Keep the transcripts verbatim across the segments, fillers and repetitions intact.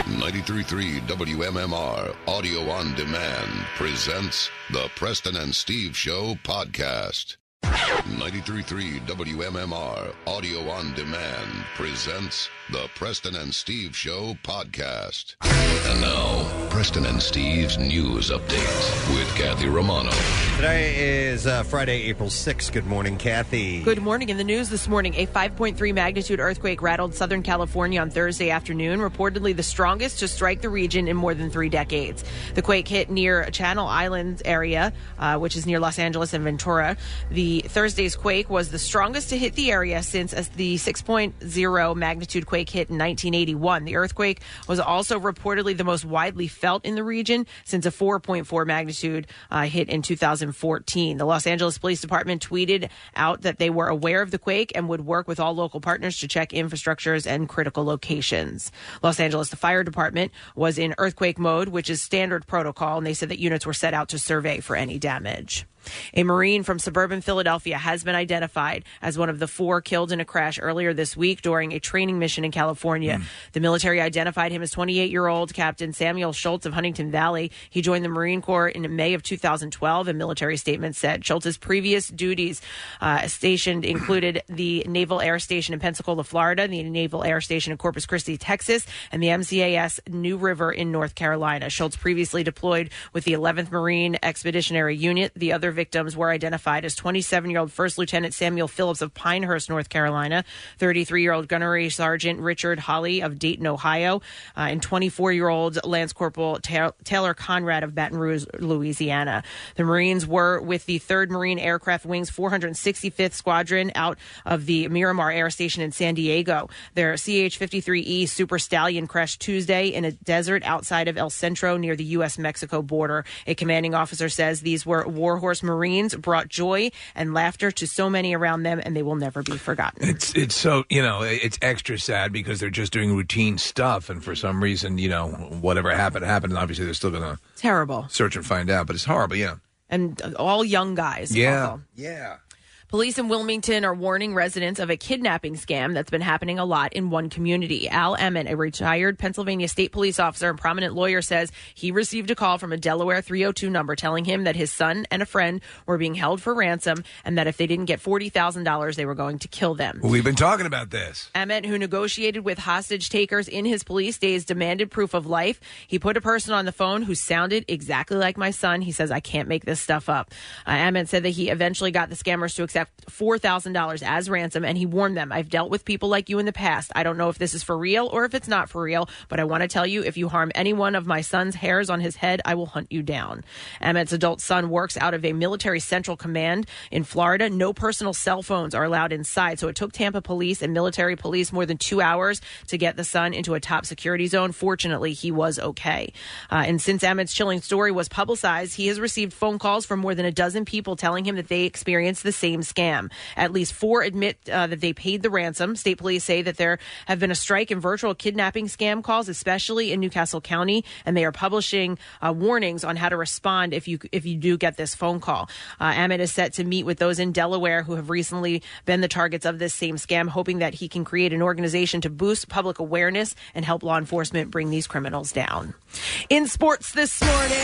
ninety-three point three W M M R Audio on Demand presents the Preston and Steve Show podcast. ninety-three point three W M M R Audio on Demand presents the Preston and Steve Show podcast. And now, Preston and Steve's news update with Kathy Romano. Today is uh, Friday, April sixth. Good morning, Kathy. Good morning. In the news this morning, a five point three magnitude earthquake rattled Southern California on Thursday afternoon, reportedly the strongest to strike the region in more than three decades. The quake hit near Channel Islands area, uh, which is near Los Angeles and Ventura. The Thursday's quake was the strongest to hit the area since as the six point oh magnitude quake hit in nineteen eighty-one. The earthquake was also reportedly the most widely felt in the region since a four point four magnitude uh, hit in two thousand fourteen. The Los Angeles Police Department tweeted out that they were aware of the quake and would work with all local partners to check infrastructures and critical locations. Los Angeles the Fire Department was in earthquake mode, which is standard protocol, and they said that units were set out to survey for any damage. A Marine from suburban Philadelphia has been identified as one of the four killed in a crash earlier this week during a training mission in California. Mm. The military identified him as twenty-eight-year-old Captain Samuel Schultz of Huntington Valley. He joined the Marine Corps in May of two thousand twelve. A military statement said Schultz's previous duties uh, stationed included the Naval Air Station in Pensacola, Florida, the Naval Air Station in Corpus Christi, Texas, and the M C A S New River in North Carolina. Schultz previously deployed with the eleventh Marine Expeditionary Unit. The other victims were identified as twenty-seven-year-old First Lieutenant Samuel Phillips of Pinehurst, North Carolina, thirty-three-year-old Gunnery Sergeant Richard Holly of Dayton, Ohio, uh, and twenty-four-year-old Lance Corporal Ta- Taylor Conrad of Baton Rouge, Louisiana. The Marines were with the third Marine Aircraft Wing's four hundred sixty-fifth Squadron out of the Miramar Air Station in San Diego. Their C H fifty-three E Super Stallion crashed Tuesday in a desert outside of El Centro near the U S Mexico border. A commanding officer says these were Warhorse Marines, brought joy and laughter to so many around them, and they will never be forgotten. It's it's so, you know, it's extra sad because they're just doing routine stuff, and for some reason, you know, whatever happened, happened, and obviously they're still going to terrible search and find out, but it's horrible, yeah. And all young guys. Yeah, also. yeah. Police in Wilmington are warning residents of a kidnapping scam that's been happening a lot in one community. Al Emmett, a retired Pennsylvania state police officer and prominent lawyer, says he received a call from a Delaware three oh two number telling him that his son and a friend were being held for ransom and that if they didn't get forty thousand dollars, they were going to kill them. We've been talking about this. Emmett, who negotiated with hostage takers in his police days, demanded proof of life. He put a person on the phone who sounded exactly like my son. He says, I can't make this stuff up. Uh, Emmett said that he eventually got the scammers to accept four thousand dollars as ransom, and he warned them, I've dealt with people like you in the past. I don't know if this is for real or if it's not for real, but I want to tell you, if you harm any one of my son's hairs on his head, I will hunt you down. Emmett's adult son works out of a military central command in Florida. No personal cell phones are allowed inside, so it took Tampa police and military police more than two hours to get the son into a top security zone. Fortunately, he was okay. Uh, and since Emmett's chilling story was publicized, he has received phone calls from more than a dozen people telling him that they experienced the same scam. At least four admit uh, that they paid the ransom. State police say that there have been a strike in virtual kidnapping scam calls, especially in Newcastle County, and they are publishing uh, warnings on how to respond if you if you do get this phone call. Uh, Emmett is set to meet with those in Delaware who have recently been the targets of this same scam, hoping that he can create an organization to boost public awareness and help law enforcement bring these criminals down. In sports this morning...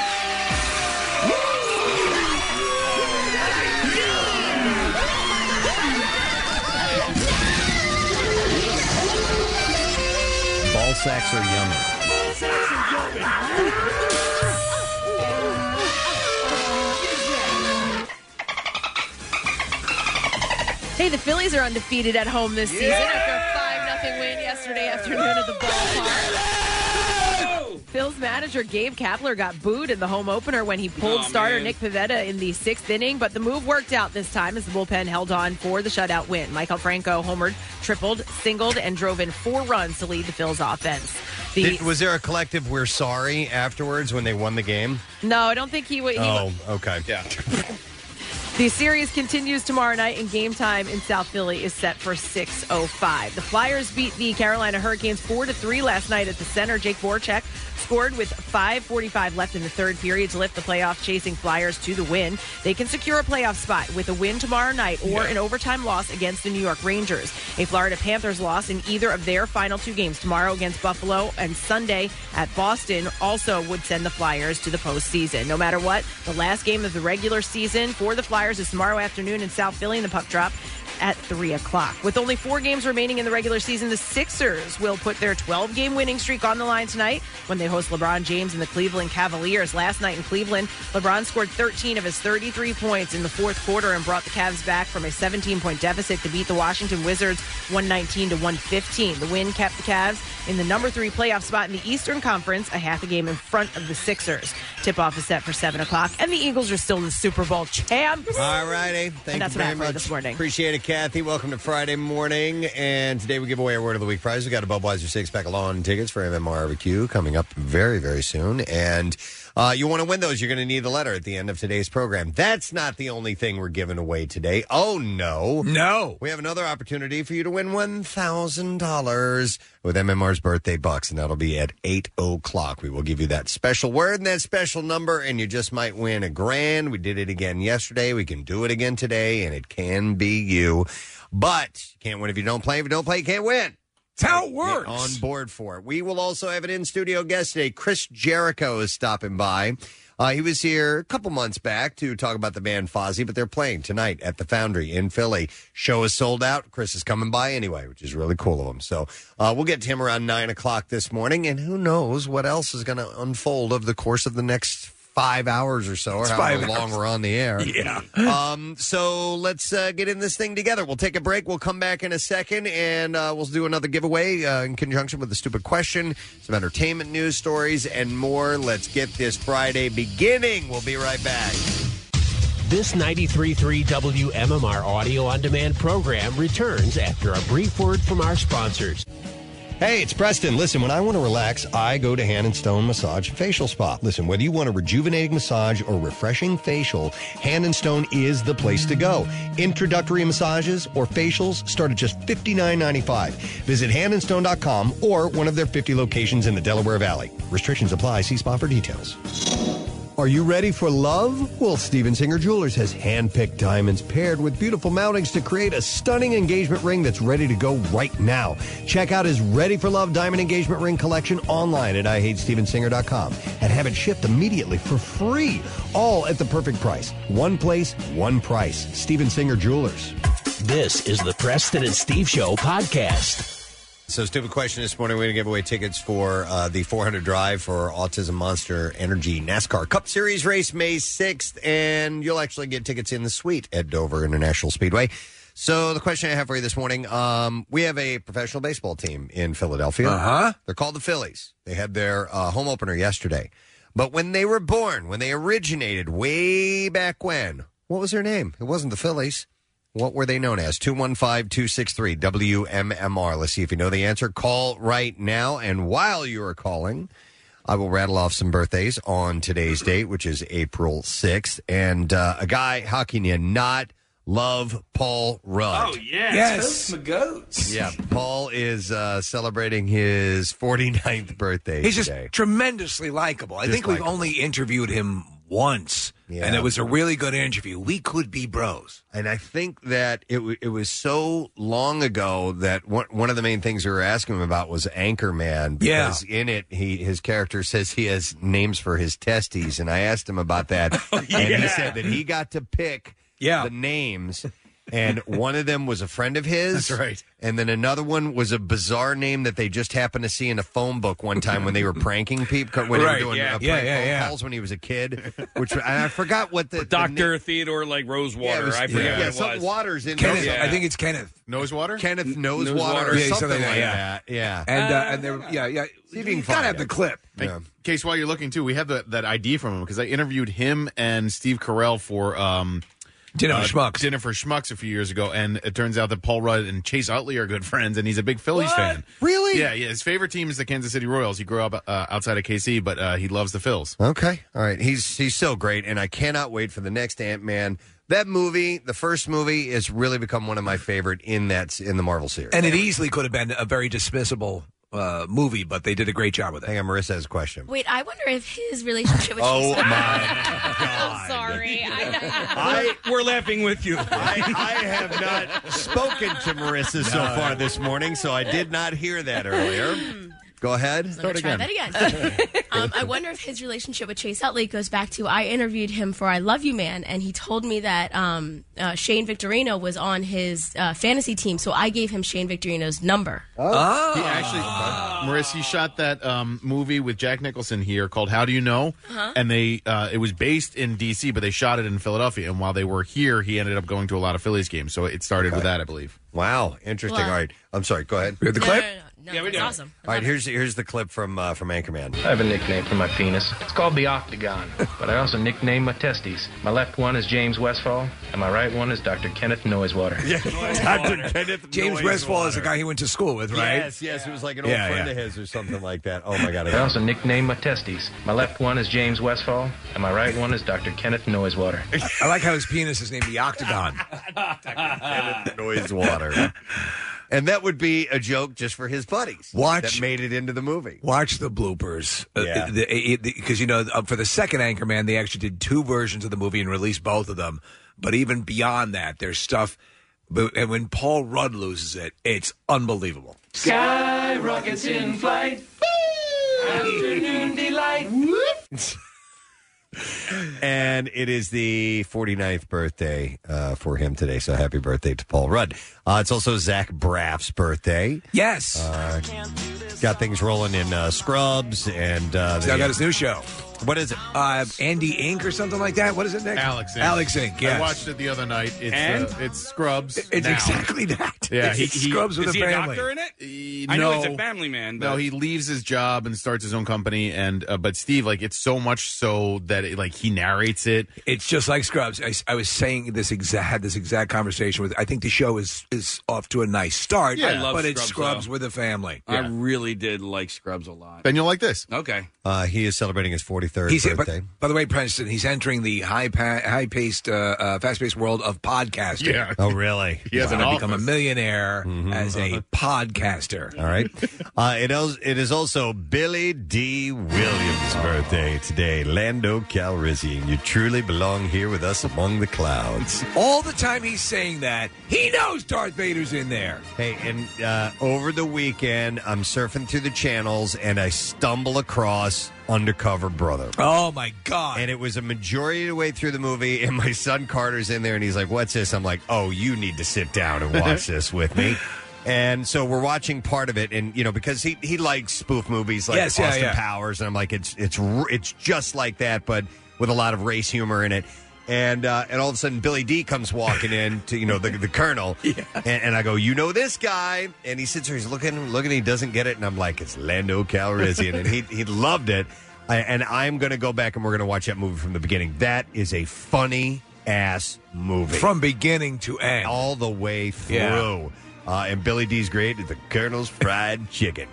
Ball sacks are yummy. Hey, the Phillies are undefeated at home this season yeah! after a five nothing win yesterday afternoon at the ballpark. Phil's manager Gabe Kapler got booed in the home opener when he pulled oh, starter man. Nick Pivetta in the sixth inning, but the move worked out this time as the bullpen held on for the shutout win. Michael Franco homered, tripled, singled, and drove in four runs to lead the Phil's offense. The, Did, was there a collective "we're sorry" afterwards when they won the game? No, I don't think he would. Oh, okay. Yeah. The series continues tomorrow night, and game time in South Philly is set for six oh five. The Flyers beat the Carolina Hurricanes four to three last night at the Center. Jake Voracek scored with five forty-five left in the third period to lift the playoff chasing Flyers to the win. They can secure a playoff spot with a win tomorrow night or an overtime loss against the New York Rangers. A Florida Panthers loss in either of their final two games tomorrow against Buffalo and Sunday at Boston also would send the Flyers to the postseason. No matter what, the last game of the regular season for the Flyers is tomorrow afternoon in South Philly in the puck drop at three o'clock. With only four games remaining in the regular season, the Sixers will put their twelve-game winning streak on the line tonight when they host LeBron James and the Cleveland Cavaliers. Last night in Cleveland, LeBron scored thirteen of his thirty-three points in the fourth quarter and brought the Cavs back from a seventeen-point deficit to beat the Washington Wizards one nineteen to one fifteen. The win kept the Cavs in the number three playoff spot in the Eastern Conference, a half a game in front of the Sixers. Tip-off is set for seven o'clock, and the Eagles are still the Super Bowl champs. All righty. Thank and that's you very what I have for you much. this morning. Appreciate it, Kathy. Welcome to Friday morning. And today we give away our Word of the Week prize. We got a Budweiser six-pack of lawn tickets for M M R B Q coming up very, very soon. And uh, you want to win those, you're going to need the letter at the end of today's program. That's not the only thing we're giving away today. Oh, no. No. We have another opportunity for you to win one thousand dollars with M M R's birthday bucks, and that'll be at eight o'clock. We will give you that special word and that special number, and you just might win a grand. We did it again yesterday. We can do it again today, and it can be you. But you can't win if you don't play. If you don't play, you can't win. That's how it works. Get on board for it. We will also have an in-studio guest today. Chris Jericho is stopping by. Uh, he was here a couple months back to talk about the band Fozzy, but they're playing tonight at the Foundry in Philly. Show is sold out. Chris is coming by anyway, which is really cool of him. So uh, we'll get to him around nine o'clock this morning, and who knows what else is going to unfold over the course of the next five hours or so, or It's however five long hours. we're on the air. Yeah. Um, so let's uh, get in this thing together. We'll take a break. We'll come back in a second, and uh, we'll do another giveaway uh, in conjunction with the stupid question, some entertainment news stories, and more. Let's get this Friday beginning. We'll be right back. This ninety-three point three W M M R audio on demand program returns after a brief word from our sponsors. Hey, it's Preston. Listen, when I want to relax, I go to Hand and Stone Massage and Facial Spa. Listen, whether you want a rejuvenating massage or refreshing facial, Hand and Stone is the place to go. Introductory massages or facials start at just fifty-nine ninety-five. Visit hand and stone dot com or one of their fifty locations in the Delaware Valley. Restrictions apply. See spa for details. Are you ready for love? Well, Steven Singer Jewelers has hand-picked diamonds paired with beautiful mountings to create a stunning engagement ring that's ready to go right now. Check out his Ready for Love diamond engagement ring collection online at I hate steven singer dot com and have it shipped immediately for free, all at the perfect price. One place, one price. Steven Singer Jewelers. This is the Preston and Steve Show podcast. So, stupid question this morning. We're going to give away tickets for uh, the four hundred Drive for Autism Monster Energy NASCAR Cup Series race May sixth, and you'll actually get tickets in the suite at Dover International Speedway. So, the question I have for you this morning, um, we have a professional baseball team in Philadelphia. Uh-huh. They're called the Phillies. They had their uh, home opener yesterday. But when they were born, when they originated way back when, what was their name? It wasn't the Phillies. What were they known as? two one five, two six three, W M M R. Let's see if you know the answer. Call right now. And while you are calling, I will rattle off some birthdays on today's date, which is April sixth. And uh, a guy, how can you not love Paul Rudd? Oh, yeah. Yes. Toast my goats. Yeah, Paul is uh, celebrating his forty-ninth birthday He's just today. tremendously likable. I Just think we've likable. only interviewed him once, Yeah. and it was a really good interview. We could be bros. And I think that it w- it was so long ago that one, one of the main things we were asking him about was Anchorman. Because in it, he his character says he has names for his testes. And I asked him about that. And he said that he got to pick Yeah. the names. And one of them was a friend of his. That's right. And then another one was a bizarre name that they just happened to see in a phone book one time when they were pranking people. When Right, they were doing yeah. uh, prank Yeah, yeah, phone yeah. calls when he was a kid. Which and I forgot what the... the Doctor na- Theodore, like Rosewater. Yeah, it was- I forget yeah, what it something was. Waters in Kenneth, there. Yeah. I think it's Kenneth. Nosewater? Kenneth Nosewater Nosewater. or Yeah, something, something like like that. Yeah. And uh, and they were, yeah, yeah. See if you can You gotta find have it. the clip. Hey, Yeah. Case, while you're looking, too, we have the, that I D from him because I interviewed him and Steve Carell for um, Dinner uh, for Schmucks. Dinner for Schmucks a few years ago, and it turns out that Paul Rudd and Chase Utley are good friends, and he's a big Phillies fan. Really? Yeah, yeah. His favorite team is the Kansas City Royals. He grew up uh, outside of K C, but uh, he loves the Phils. Okay. All right. He's he's so great, and I cannot wait for the next Ant-Man. That movie, the first movie, has really become one of my favorite in that in the Marvel series. And it easily could have been a very dismissible uh, movie, but they did a great job with it. Hang on, Marissa has a question. Wait, I wonder if his relationship with Oh, Chase- my I'm sorry. I, We're laughing with you. I, I have not spoken to Marissa so far this morning, so I did not hear that earlier. Go ahead. Let me try that again. um, I wonder if his relationship with Chase Utley goes back to I interviewed him for I Love You Man, and he told me that um, uh, Shane Victorino was on his uh, fantasy team, so I gave him Shane Victorino's number. Oh. He actually, uh, Marissa, he shot that um, movie with Jack Nicholson here called How Do You Know? Uh-huh. And they uh, it was based in D C, but they shot it in Philadelphia. And while they were here, he ended up going to a lot of Phillies games. So it started Okay. with that, I believe. Wow, interesting. Well- All right, I'm sorry. Go ahead. We have the No, clip? no, no, no. No, Yeah, we it's do. awesome. All right, here's here's the clip from uh, from Anchorman. I have a nickname for my penis. It's called the Octagon, but I also nickname my testes. My left one is James Westfall, and my right one is Doctor Kenneth Noisewater. Doctor Kenneth James Westfall is the guy he went to school with, right? Yes, yes, it was like an old Yeah, friend yeah. of his or something like that. Oh my God! I also nickname my testes. My left one is James Westfall, and my right one is Doctor Kenneth Noisewater. I like how his penis is named the Octagon. Noise water. And that would be a joke just for his buddies. Watch- that made it into the movie. Watch the bloopers. Yeah. Because, you know, uh, for the second Anchorman, they actually did two versions of the movie and released both of them. But even beyond that, there's stuff. But, and when Paul Rudd loses it, it's unbelievable. Sky rockets in flight. Afternoon delight. And it is the forty-ninth birthday uh, for him today. So happy birthday to Paul Rudd. Uh, it's also Zach Braff's birthday. Yes. Uh, got things rolling in uh, Scrubs. And uh, He's now got his new show. What is it? Uh, Andy Inc. or something like that? What is it, Nick? Alex Inc. Alex Inc., yes. I watched it the other night. It's, And? uh, it's Scrubs. It's now. exactly that. Yeah, It's he- he- Scrubs with Is a he a family. doctor in it? He- I know no. he's a family man. But No, he leaves his job and starts his own company. And uh, but Steve, like, it's so much so that it, like he narrates it. It's just like Scrubs. I, I was saying this exact had this exact conversation with. I think the show is is off to a nice start. Yeah. I love but it's Scrubs, Scrubs though. with a family. I really did like Scrubs a lot. Then you'll like this. Okay. Uh, he is celebrating his forty-third He's birthday. By, by the way, Princeton, he's entering the high pa- high paced, uh, uh, fast paced world of podcasting. Yeah. Oh, really? He has He's an going to become a office. millionaire as a podcaster. All right. Uh, it, is, it is also Billy D. Williams' birthday today. Lando Calrissian. You truly belong here with us among the clouds. All the time he's saying that, he knows Darth Vader's in there. Hey, and uh, over the weekend, I'm surfing through the channels and I stumble across Undercover Brother. Oh, my God. And it was a majority of the way through the movie, and my son Carter's in there, and he's like, "What's this?" I'm like, "Oh, you need to sit down and watch this with me." And so we're watching part of it, and you know, because he he likes spoof movies like Yes, yeah, Austin yeah. Powers, and I'm like, it's it's r- it's just like that, but with a lot of race humor in it. And uh, and all of a sudden, Billy D comes walking in to you know the the Colonel, and, and I go, "You know this guy?" And he sits there, he's looking, looking, he doesn't get it, and I'm like, "It's Lando Calrissian," and he he loved it. I, and I'm going to go back and we're going to watch that movie from the beginning. That is a funny ass movie From beginning to end. all the way through. Yeah. Uh, and Billy D's great at the Colonel's Fried Chicken.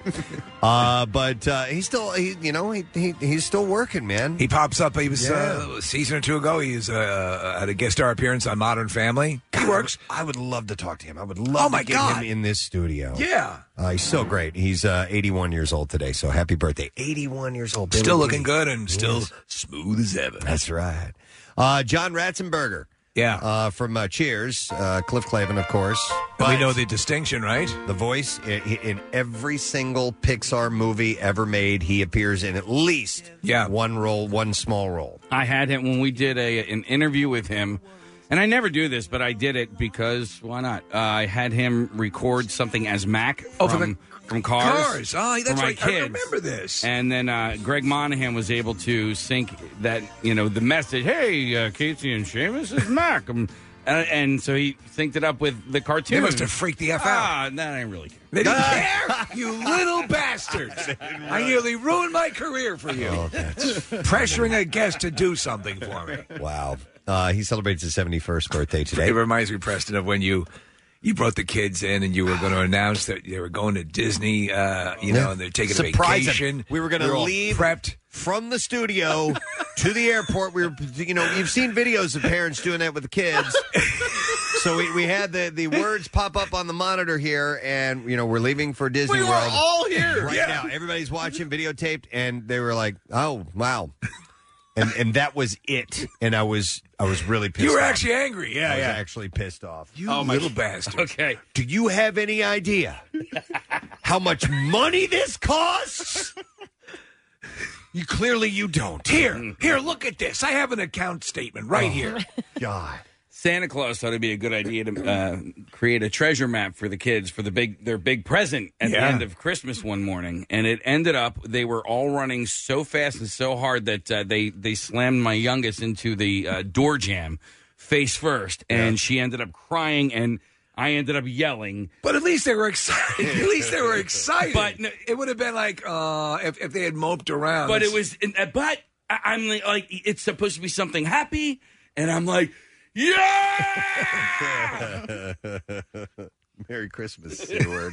uh, but uh, he's still, he, you know, he, he he's still working, man. He pops up. He was Yeah. uh, a season or two ago. He's uh, had a guest star appearance on Modern Family. He works. I would love to talk to him. I would love Oh, my to get God. him in this studio. Yeah. Uh, he's so great. He's uh, eighty-one years old today, so happy birthday. eighty-one years old. Billy Still D. looking good and still Yes. smooth as ever. That's right. Uh, John Ratzenberger. Yeah. Uh, from uh, Cheers, uh, Cliff Clavin, of course. And we But know the distinction, right? the voice in, in every single Pixar movie ever made. He appears in at least Yeah. one role, one small role. I had him when we did a an interview with him, and I never do this, but I did it because why not? Uh, I had him record something as Mac from, Oh, from the- from Cars. Cars. Oh, that's for my right. I kids. remember this. And then uh, Greg Monahan was able to sync that, you know, the message, hey, uh, Casey and Seamus is Mac. Um, and, and so he synced it up with the cartoon. They must have freaked the F out. Ah, no, I didn't really care. They didn't care? You little bastards. I nearly ruined my career for you. Oh, that's Pressuring a guest to do something for me. wow. Uh, he celebrates his seventy-first birthday today. It reminds me, Preston, of when you you brought the kids in and you were going to announce that they were going to Disney, uh, you know, and they're taking Surprise a him. vacation. We were going They're to all leave prepped. from the studio to the airport. We were, you know, you've seen videos of parents doing that with the kids. So we, we had the, the words pop up on the monitor here, and, you know, we're leaving for Disney We World. are all here. Right Yeah. now. Everybody's watching, videotaped, and they were like, oh, wow. And and that was it. And I was I was really pissed off. You were actually angry. Yeah, I was yeah. actually pissed off. You oh, little bastard. Okay. Do you have any idea how much money this costs? You clearly you don't. Here, here, look at this. I have an account statement right Oh, here. God. Santa Claus thought it'd be a good idea to uh, create a treasure map for the kids for the big their big present at Yeah. the end of Christmas one morning, and it ended up they were all running so fast and so hard that uh, they they slammed my youngest into the uh, door jamb face first, and Yeah. she ended up crying, and I ended up yelling. But at least they were excited. At least they were excited. But no, it would have been like uh, if if they had moped around. But It's- it was, uh, but I- I'm like, like, it's supposed to be something happy, and I'm like, yeah. Merry Christmas, Stewart.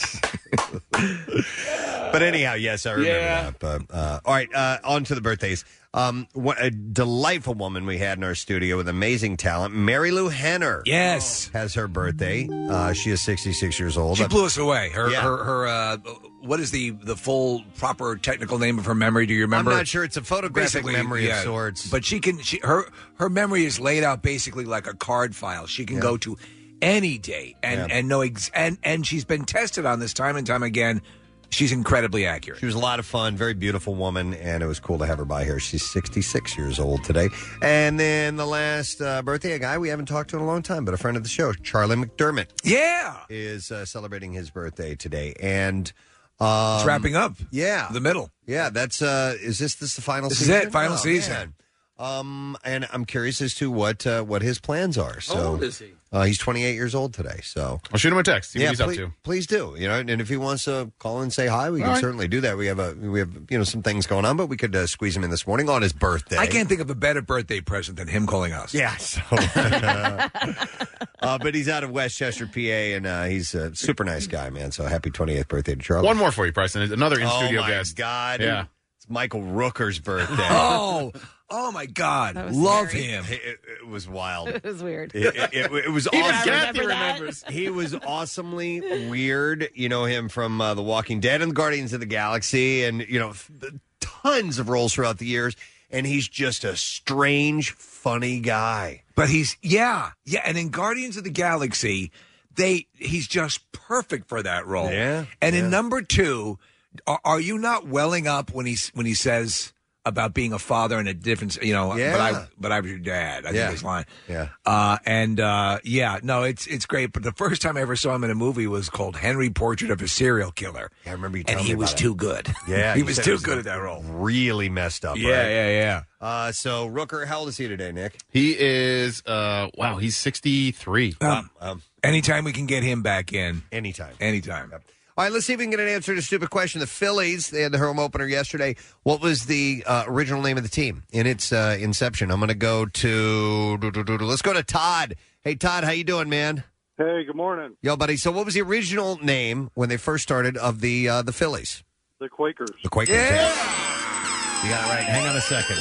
But anyhow, yes, I remember Yeah. that. But, uh, all right, uh, on to the birthdays. Um, what a delightful woman we had in our studio with amazing talent. Mary Lou Henner. Yes. Has her birthday. Uh, she is sixty-six years old. She blew us away. Her, Yeah. her, her. Uh, what is the the full proper technical name of her memory? Do you remember? I'm not sure. It's a photographic Basically, memory yeah. of sorts. But she can. She her her memory is laid out basically like a card file. She can Yeah. go to any date and Yeah. and know ex- and and she's been tested on this time and time again. She's incredibly accurate. She was a lot of fun, very beautiful woman, and it was cool to have her by here. She's sixty-six years old today. And then the last uh, birthday, a guy we haven't talked to in a long time, but a friend of the show, Charlie McDermott. Yeah. Is uh, celebrating his birthday today. And um, It's wrapping up. Yeah. The middle. Yeah, that's, uh, is this, this the final This is season? it, final Oh, season. man. Um, and I'm curious as to what uh, what his plans are. So, How old is he? Uh, he's twenty-eight years old today. So I'll shoot him a text. See yeah, what he's please, up to. please do. You know, and if he wants to call and say hi, we can All right. certainly do that. We have a we have you know some things going on, but we could uh, squeeze him in this morning on his birthday. I can't think of a better birthday present than him calling us. Yeah. So, uh, but he's out of Westchester, P A, and uh, he's a super nice guy, man. So happy twenty-eighth birthday to Charlie. One more for you, Preston. Another in studio oh my guest. God. Yeah. It's Michael Rooker's birthday. Oh, oh my God. was Love scary. him. It, it- it was wild. It was weird. It, it- it- it was Even awesome. I remember that. He was awesomely weird. You know him from uh, The Walking Dead and the Guardians of the Galaxy, and you know f- tons of roles throughout the years. And he's just a strange, funny guy. But he's yeah, yeah, and in Guardians of the Galaxy, they he's just perfect for that role. Yeah, And yeah. in number two, are, are you not welling up when he when he says about being a father and a difference? You know, Yeah. but I but I was your dad. I Yeah. think his line. Yeah. Uh, and uh, yeah, no, it's it's great. But the first time I ever saw him in a movie was called Henry: Portrait of a Serial Killer. Yeah, I remember you and telling he me was about too it. good. Yeah, he you was said too it was good at that role. Really messed up. Yeah, right? yeah, yeah. Uh, so Rooker, how old is he today, Nick? He is, uh, wow, he's sixty-three. Um, Um, anytime we can get him back in, anytime. anytime. All right, let's see if we can get an answer to a stupid question. The Phillies, they had the home opener yesterday. What was the uh, original name of the team in its uh, inception? I'm going to go to, let's go to Todd. Hey, Todd, how you doing, man? Hey, good morning. Yo, buddy. So what was the original name when they first started of the uh, the Phillies? The Quakers. The Quakers. Yeah. You got it right. Hang on a second.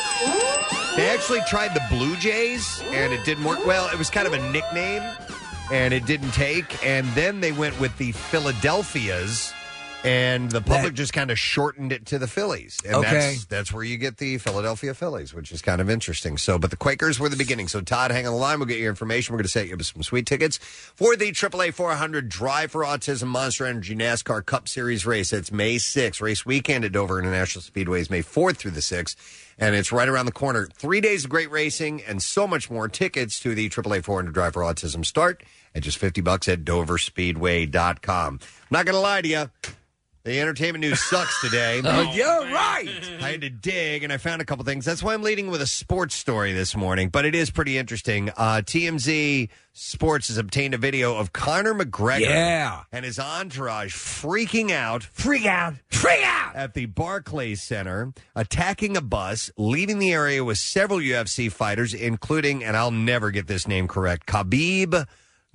They actually tried the Blue Jays, and it didn't work well. It was kind of a nickname, and it didn't take. And then they went with the Philadelphias, and the public That- just kind of shortened it to the Phillies. And Okay. that's, that's where you get the Philadelphia Phillies, which is kind of interesting. So, but the Quakers were the beginning. So, Todd, hang on the line. We'll get your information. We're going to set you up with some sweet tickets for the triple A four hundred Drive for Autism Monster Energy NASCAR Cup Series race. It's May sixth. Race weekend at Dover International Speedway is May fourth through the sixth. And it's right around the corner. Three days of great racing and so much more. Tickets to the triple A four hundred Drive for Autism start at just fifty bucks at dover speedway dot com. I'm not going to lie to you. The entertainment news sucks today. Oh, you're right. I had to dig, and I found a couple things. That's why I'm leading with a sports story this morning, but it is pretty interesting. Uh, T M Z Sports has obtained a video of Conor McGregor Yeah. and his entourage freaking out, Freak out. Freak out. at the Barclays Center, attacking a bus, leaving the area with several U F C fighters, including, and I'll never get this name correct, Khabib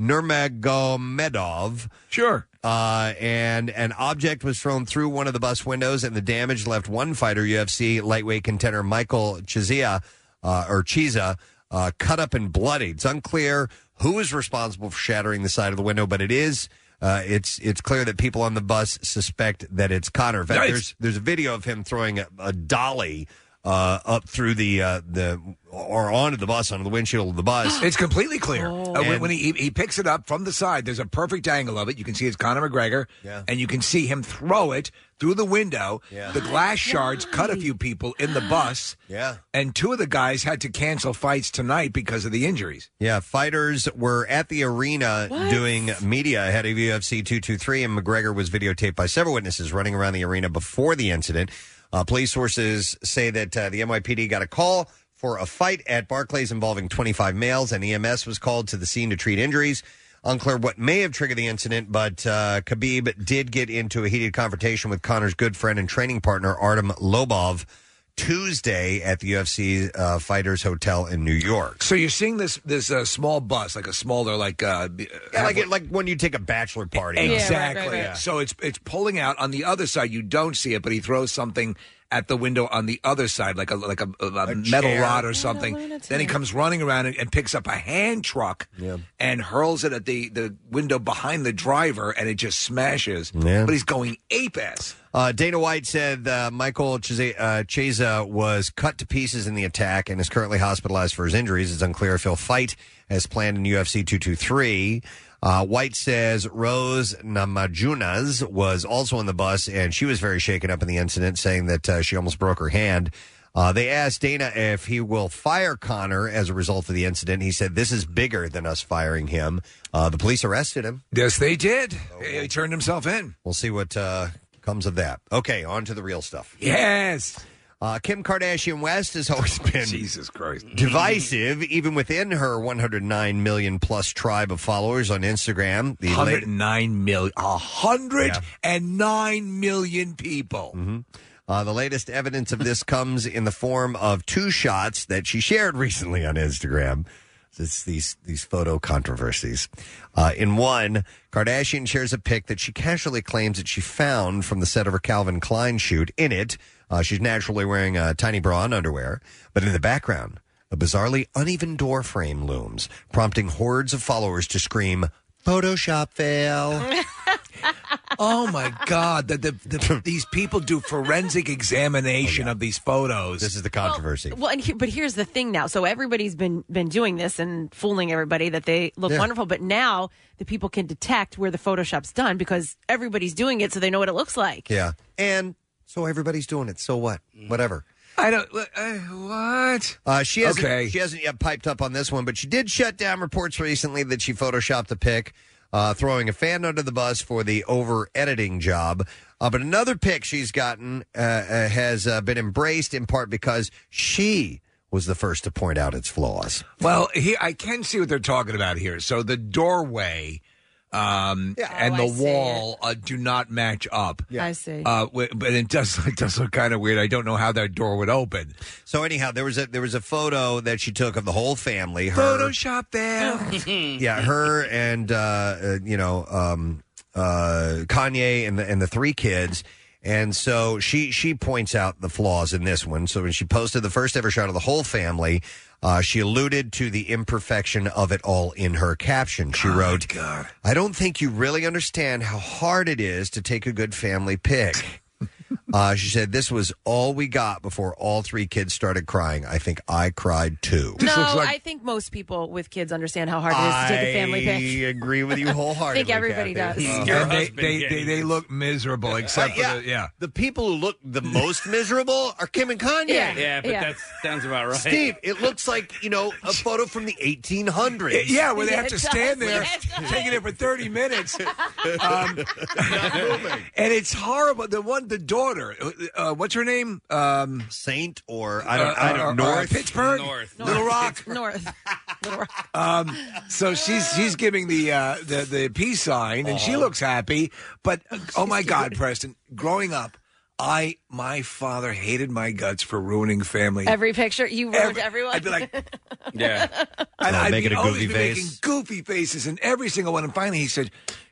Nurmagomedov. Sure. Uh, and an object was thrown through one of the bus windows, and the damage left one fighter, U F C lightweight contender Michael Chiesa, uh, or Chiesa, uh, cut up and bloodied. It's unclear who is responsible for shattering the side of the window, but it is uh, it's it's clear that people on the bus suspect that it's Connor. In fact, Nice. there's there's a video of him throwing a, a dolly uh, up through the uh, the or onto the bus, onto the windshield of the bus. It's completely clear. Oh. Uh, when And- when he he picks it up from the side, there's a perfect angle of it. You can see it's Conor McGregor, Yeah. and you can see him throw it through the window. Yeah. The glass shards cut a few people in the bus. Yeah. And two of the guys had to cancel fights tonight because of the injuries. Yeah, fighters were at the arena doing media ahead of U F C two twenty-three, and McGregor was videotaped by several witnesses running around the arena before the incident. Uh, police sources say that uh, the N Y P D got a call for a fight at Barclays involving twenty-five males, and E M S was called to the scene to treat injuries. Unclear what may have triggered the incident, but uh, Khabib did get into a heated confrontation with Connor's good friend and training partner, Artem Lobov, Tuesday at the U F C uh, Fighters Hotel in New York. So you're seeing this this uh, small bus, like a smaller, like uh, Yeah, like it, like when you take a bachelor party. Exactly. Yeah. So it's it's pulling out on the other side. You don't see it, but he throws something at the window on the other side, like a like a, a, metal chair. rod or something. Then he comes running around and, and picks up a hand truck and hurls it at the, the window behind the driver, and it just smashes. Yeah. But he's going ape ass. Uh, Dana White said uh, Michael Chiesa, uh, Chiesa was cut to pieces in the attack and is currently hospitalized for his injuries. It's unclear if he'll fight as planned in U F C two twenty-three. Uh, White says Rose Namajunas was also on the bus, and she was very shaken up in the incident, saying that uh, she almost broke her hand. Uh, they asked Dana if he will fire Connor as a result of the incident. He said, this is bigger than us firing him. Uh, the police arrested him. Yes, they did. He turned himself in. We'll see what uh, comes of that. Okay, on to the real stuff. Yes. Uh, Kim Kardashian West has always been Jesus Christ divisive, even within her one hundred nine million plus tribe of followers on Instagram. The one hundred nine million. one hundred nine million people. Mm-hmm. Uh, the latest evidence of this comes in the form of two shots that she shared recently on Instagram. It's these these photo controversies. Uh, in one, Kardashian shares a pic that she casually claims that she found from the set of her Calvin Klein shoot. In it, uh, she's naturally wearing a tiny bra and underwear, but in the background, a bizarrely uneven door frame looms, prompting hordes of followers to scream, "Photoshop fail." Oh my God! The, the, the, these people do forensic examination of these photos. This is the controversy. Well, and he, but here's the thing now. So everybody's been been doing this and fooling everybody that they look Yeah. wonderful. But now the people can detect where the Photoshop's done because everybody's doing it, so they know what it looks like. Yeah. And so everybody's doing it. So what? Whatever. I don't. Uh, what? Uh, she hasn't. Okay. She hasn't yet piped up on this one, but she did shut down reports recently that she photoshopped a pic, uh, throwing a fan under the bus for the over editing job. Uh, but another pic she's gotten uh, uh, has uh, been embraced in part because she was the first to point out its flaws. Well, he, I can see what they're talking about here. So the doorway um, and Oh, I the see wall uh, do not match up. I see. Uh, wi- but it does it does look kind of weird. I don't know how that door would open. So anyhow, there was a there was a photo that she took of the whole family. Her, Photoshop there. yeah, her and uh, uh, you know um, uh, Kanye and the, and the three kids. And so she she points out the flaws in this one. So when she posted the first ever shot of the whole family, uh, she alluded to the imperfection of it all in her caption. She wrote, "I don't think you really understand how hard it is to take a good family pic." Uh, she said, "This was all we got before all three kids started crying. I think I cried too." No, I think most people with kids understand how hard it is to take a family I pic. agree with you I wholeheartedly. think everybody Kathy. does. Uh, And they, they, they, they look miserable, except yeah. for the, yeah. The people who look the most miserable are Kim and Kanye. Yeah. Yeah, but Yeah. that sounds about right. Steve, it looks like, you know, a photo from the eighteen hundreds. Yeah, where they Yeah, have to it stand does. there, Yeah, it does. taking it for thirty minutes. Um, and it's horrible. The one, the daughter, uh, what's her name? Um, Saint or, I don't, uh, I don't uh, know. uh, Pittsburgh? North. Little Rock? North. Little Rock. Um, so she's she's giving the uh, the the peace sign, and she looks happy. But uh, oh my God, Preston! Growing up, I my father hated my guts for ruining family. Every picture you ruined Every- everyone. I'd be like, Yeah. and Oh, I'd making be a always goofy be face? making goofy faces in every single one. And finally, he said,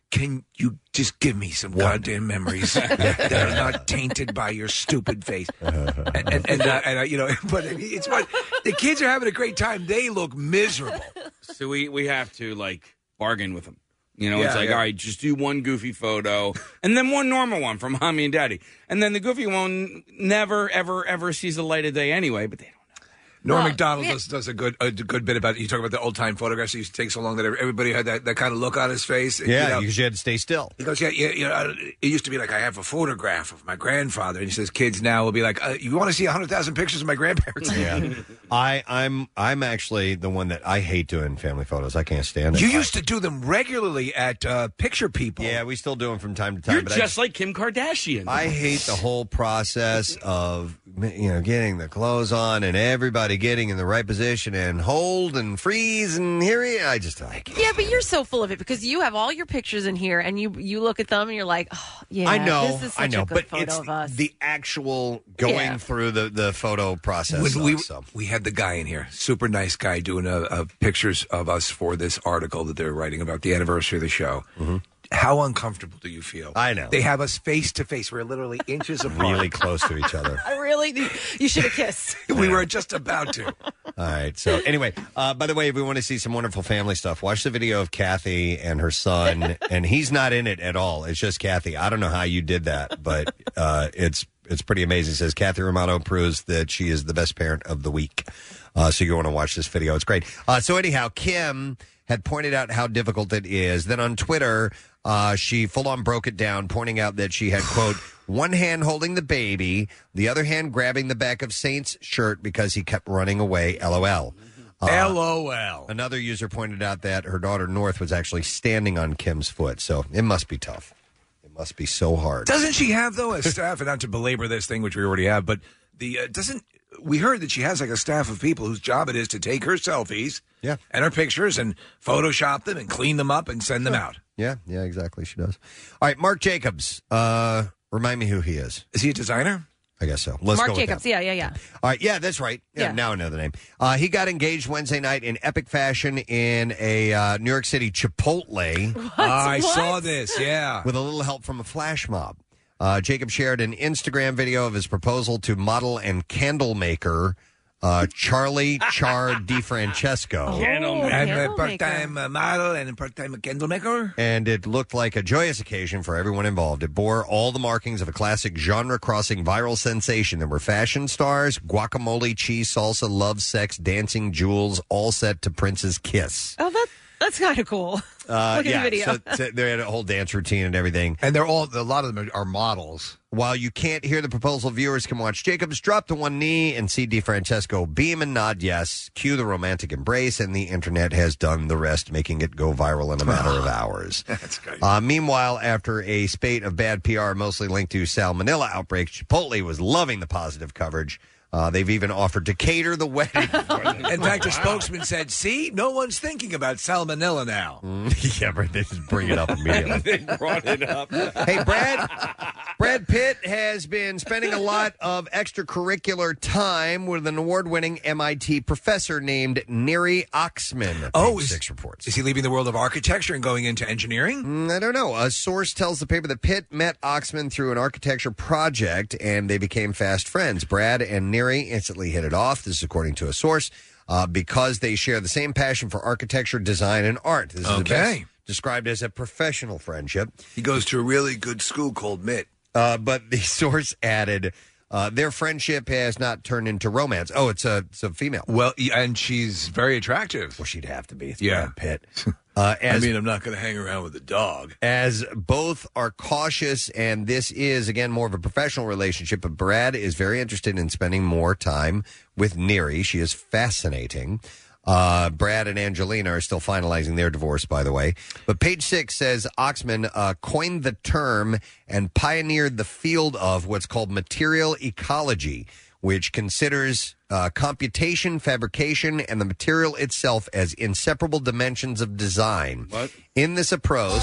can you just give me some goddamn memories that are not tainted by your stupid face? and and, and, uh, and uh, you know, but it's what the kids are having a great time. They look miserable. So we we have to like bargain with them. You know, Yeah, it's like, yeah. all right, just do one goofy photo and then one normal one from mommy and daddy. And then the goofy one never, ever, ever sees the light of day anyway, but they Norm Well, Macdonald yeah. does, does a good a good bit about it. You talk about the old time photographs that used to take so long that everybody had that, that kind of look on his face. Yeah, you know. because you had to stay still. He goes, yeah, yeah, you know, it used to be like, I have a photograph of my grandfather. And he says, kids now will be like, uh, you want to see one hundred thousand pictures of my grandparents? Yeah. I, I'm I'm actually the one that I hate doing family photos. I can't stand it. You used to do them regularly at uh, Picture People. Yeah, we still do them from time to time. You're but just I, like Kim Kardashian. I hate the whole process of, you know, getting the clothes on and everybody getting in the right position and hold and freeze and here he I just like Yeah, but you're so full of it because you have all your pictures in here, and you you look at them and you're like, oh, yeah, I know, this is such I know, a good but photo it's of us. the actual going Yeah. through the, the photo process. When we, so. we had the guy in here, super nice guy, doing a, a pictures of us for this article that they're writing about the anniversary of the show. How uncomfortable do you feel? I know. They have us face to face. We're literally inches apart. Really close to each other. I really, you should have kissed. We were just about to. All right. So anyway, uh, by the way, if we want to see some wonderful family stuff, watch the video of Kathy and her son, and he's not in it at all. It's just Kathy. I don't know how you did that, but uh, it's it's pretty amazing. It says Kathy Romano proves that she is the best parent of the week. Uh, so you want to watch this video. It's great. Uh, so anyhow, Kim had pointed out how difficult it is. Then on Twitter, uh, she full-on broke it down, pointing out that she had, quote, one hand holding the baby, the other hand grabbing the back of Saint's shirt because he kept running away, LOL. Uh, LOL. Another user pointed out that her daughter North was actually standing on Kim's foot, so it must be tough. It must be so hard. Doesn't she have, though, a staff, and not to belabor this thing, which we already have, but the uh, doesn't we heard that she has like a staff of people whose job it is to take her selfies yeah. and her pictures and Photoshop them and clean them up and send them out. Yeah, yeah, exactly. She does. All right, Mark Jacobs. Uh, remind me who he is. Is he a designer? I guess so. Let's Mark go with Jacobs, that. yeah, yeah, yeah. All right, yeah, that's right. Yeah, Yeah. now I know the name. Uh, he got engaged Wednesday night in epic fashion in a uh, New York City Chipotle. Ah, I saw this, yeah. With a little help from a flash mob. Uh, Jacob shared an Instagram video of his proposal to model and candle maker uh, Charlie Char DiFrancesco. I'm a part-time uh, model and a part-time candle maker. And it looked like a joyous occasion for everyone involved. It bore all the markings of a classic genre-crossing viral sensation. There were fashion stars, guacamole, cheese, salsa, love, sex, dancing, jewels, all set to Prince's Kiss. Oh, that that's kind of cool. Uh, Look at yeah, the video. so, so they had a whole dance routine and everything. And they're all, a lot of them are models. While you can't hear the proposal, viewers can watch Jacobs drop to one knee and see DiFrancesco beam and nod yes, cue the romantic embrace, and the internet has done the rest, making it go viral in a matter of hours. That's great. Uh, meanwhile, after a spate of bad P R mostly linked to salmonella outbreaks, Chipotle was loving the positive coverage. Uh, they've even offered to cater the wedding. In fact, a spokesman said, see, no one's thinking about salmonella now. Yeah, but they just bring it up immediately. They brought it up. Hey, Brad. Brad Pitt has been spending a lot of extracurricular time with an award-winning M I T professor named Neri Oxman. Oh, Page is, six reports. Is he leaving the world of architecture and going into engineering? Mm, I don't know. A source tells the paper that Pitt met Oxman through an architecture project, and they became fast friends. Brad and Neri instantly hit it off. This is according to a source, uh, because they share the same passion for architecture, design, and art. This is the Okay. best described as a professional friendship. He goes to a really good school called M I T. Uh, but the source added, uh, their friendship has not turned into romance. Oh, it's a, it's a female. Well, and she's very attractive. Well, she'd have to be. It's Yeah. Brad Pitt. Uh, as, I mean, I'm not going to hang around with a dog. as both are cautious, and this is, again, more of a professional relationship, but Brad is very interested in spending more time with Neri. She is fascinating. Uh, Brad and Angelina are still finalizing their divorce, by the way. But page six says Oxman uh, coined the term and pioneered the field of what's called material ecology, which considers uh, computation, fabrication, and the material itself as inseparable dimensions of design. What? In this approach,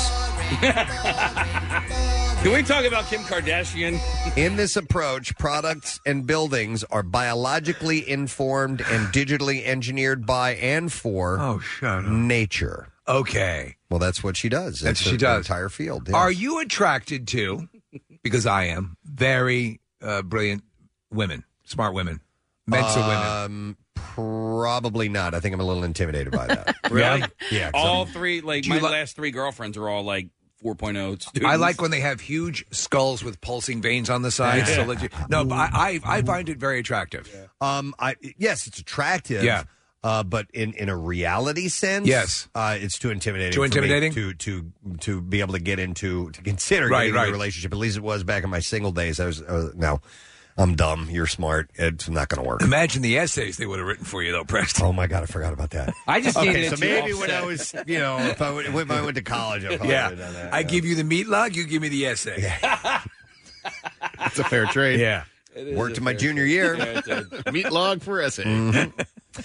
Can we talk about Kim Kardashian? in this approach, products and buildings are biologically informed and digitally engineered by and for Oh, shut up. nature. Okay. Well, that's what she does. That's It's what she a- does. The entire field. yes. Are you attracted to, because I am, very uh, brilliant women, smart women, Mensa women? Um, probably not. I think I'm a little intimidated by that. Really? Yeah. 'cause All I'm- three, like Do you my li- last three girlfriends are all like four point oh students. I like when they have huge skulls with pulsing veins on the sides. Yeah. So let you, no, but I, I I find it very attractive. Um, I yes, it's attractive. Yeah. Uh, but in, in a reality sense, Yes. uh, it's too intimidating. Too for me intimidating? to to to be able to get into to consider Right, getting into right. a relationship. At least it was back in my single days. I was uh, no, I'm dumb. You're smart. It's not going to work. Imagine the essays they would have written for you, though, Preston. Oh my God, I forgot about that. I just Okay, needed so it to maybe when offset. I was, you know, if I, went, if I went to college, I probably Yeah, would have done that. I yeah. give you the meat log, you give me the essay. It's a fair trade. Yeah. Worked in my junior year. Yeah, it did. Meat log for essay. Mm-hmm.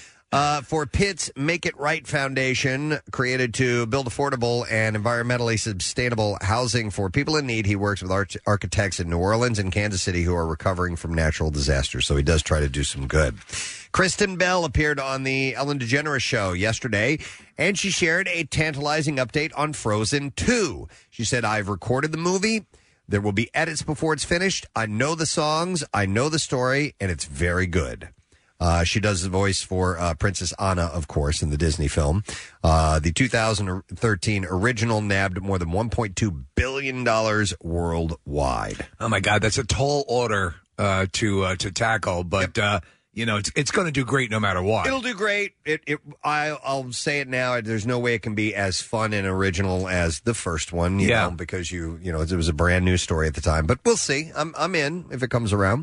Uh, for Pitt's Make It Right Foundation, created to build affordable and environmentally sustainable housing for people in need, he works with arch- architects in New Orleans and Kansas City who are recovering from natural disasters. So he does try to do some good. Kristen Bell appeared on the Ellen DeGeneres show yesterday, and she shared a tantalizing update on Frozen two. She said, I've recorded the movie. There will be edits before it's finished. I know the songs, I know the story, and it's very good. Uh, she does the voice for uh, Princess Anna, of course, in the Disney film. Uh, the two thousand thirteen original nabbed more than one point two billion dollars worldwide. Oh my God, that's a tall order uh, to uh, to tackle, but uh, you know it's it's going to do great no matter what. It'll do great. It, it, I, I'll say it now. There's no way it can be as fun and original as the first one, you Yeah. know, because you, you know, it was a brand new story at the time. But we'll see. I'm, I'm in if it comes around.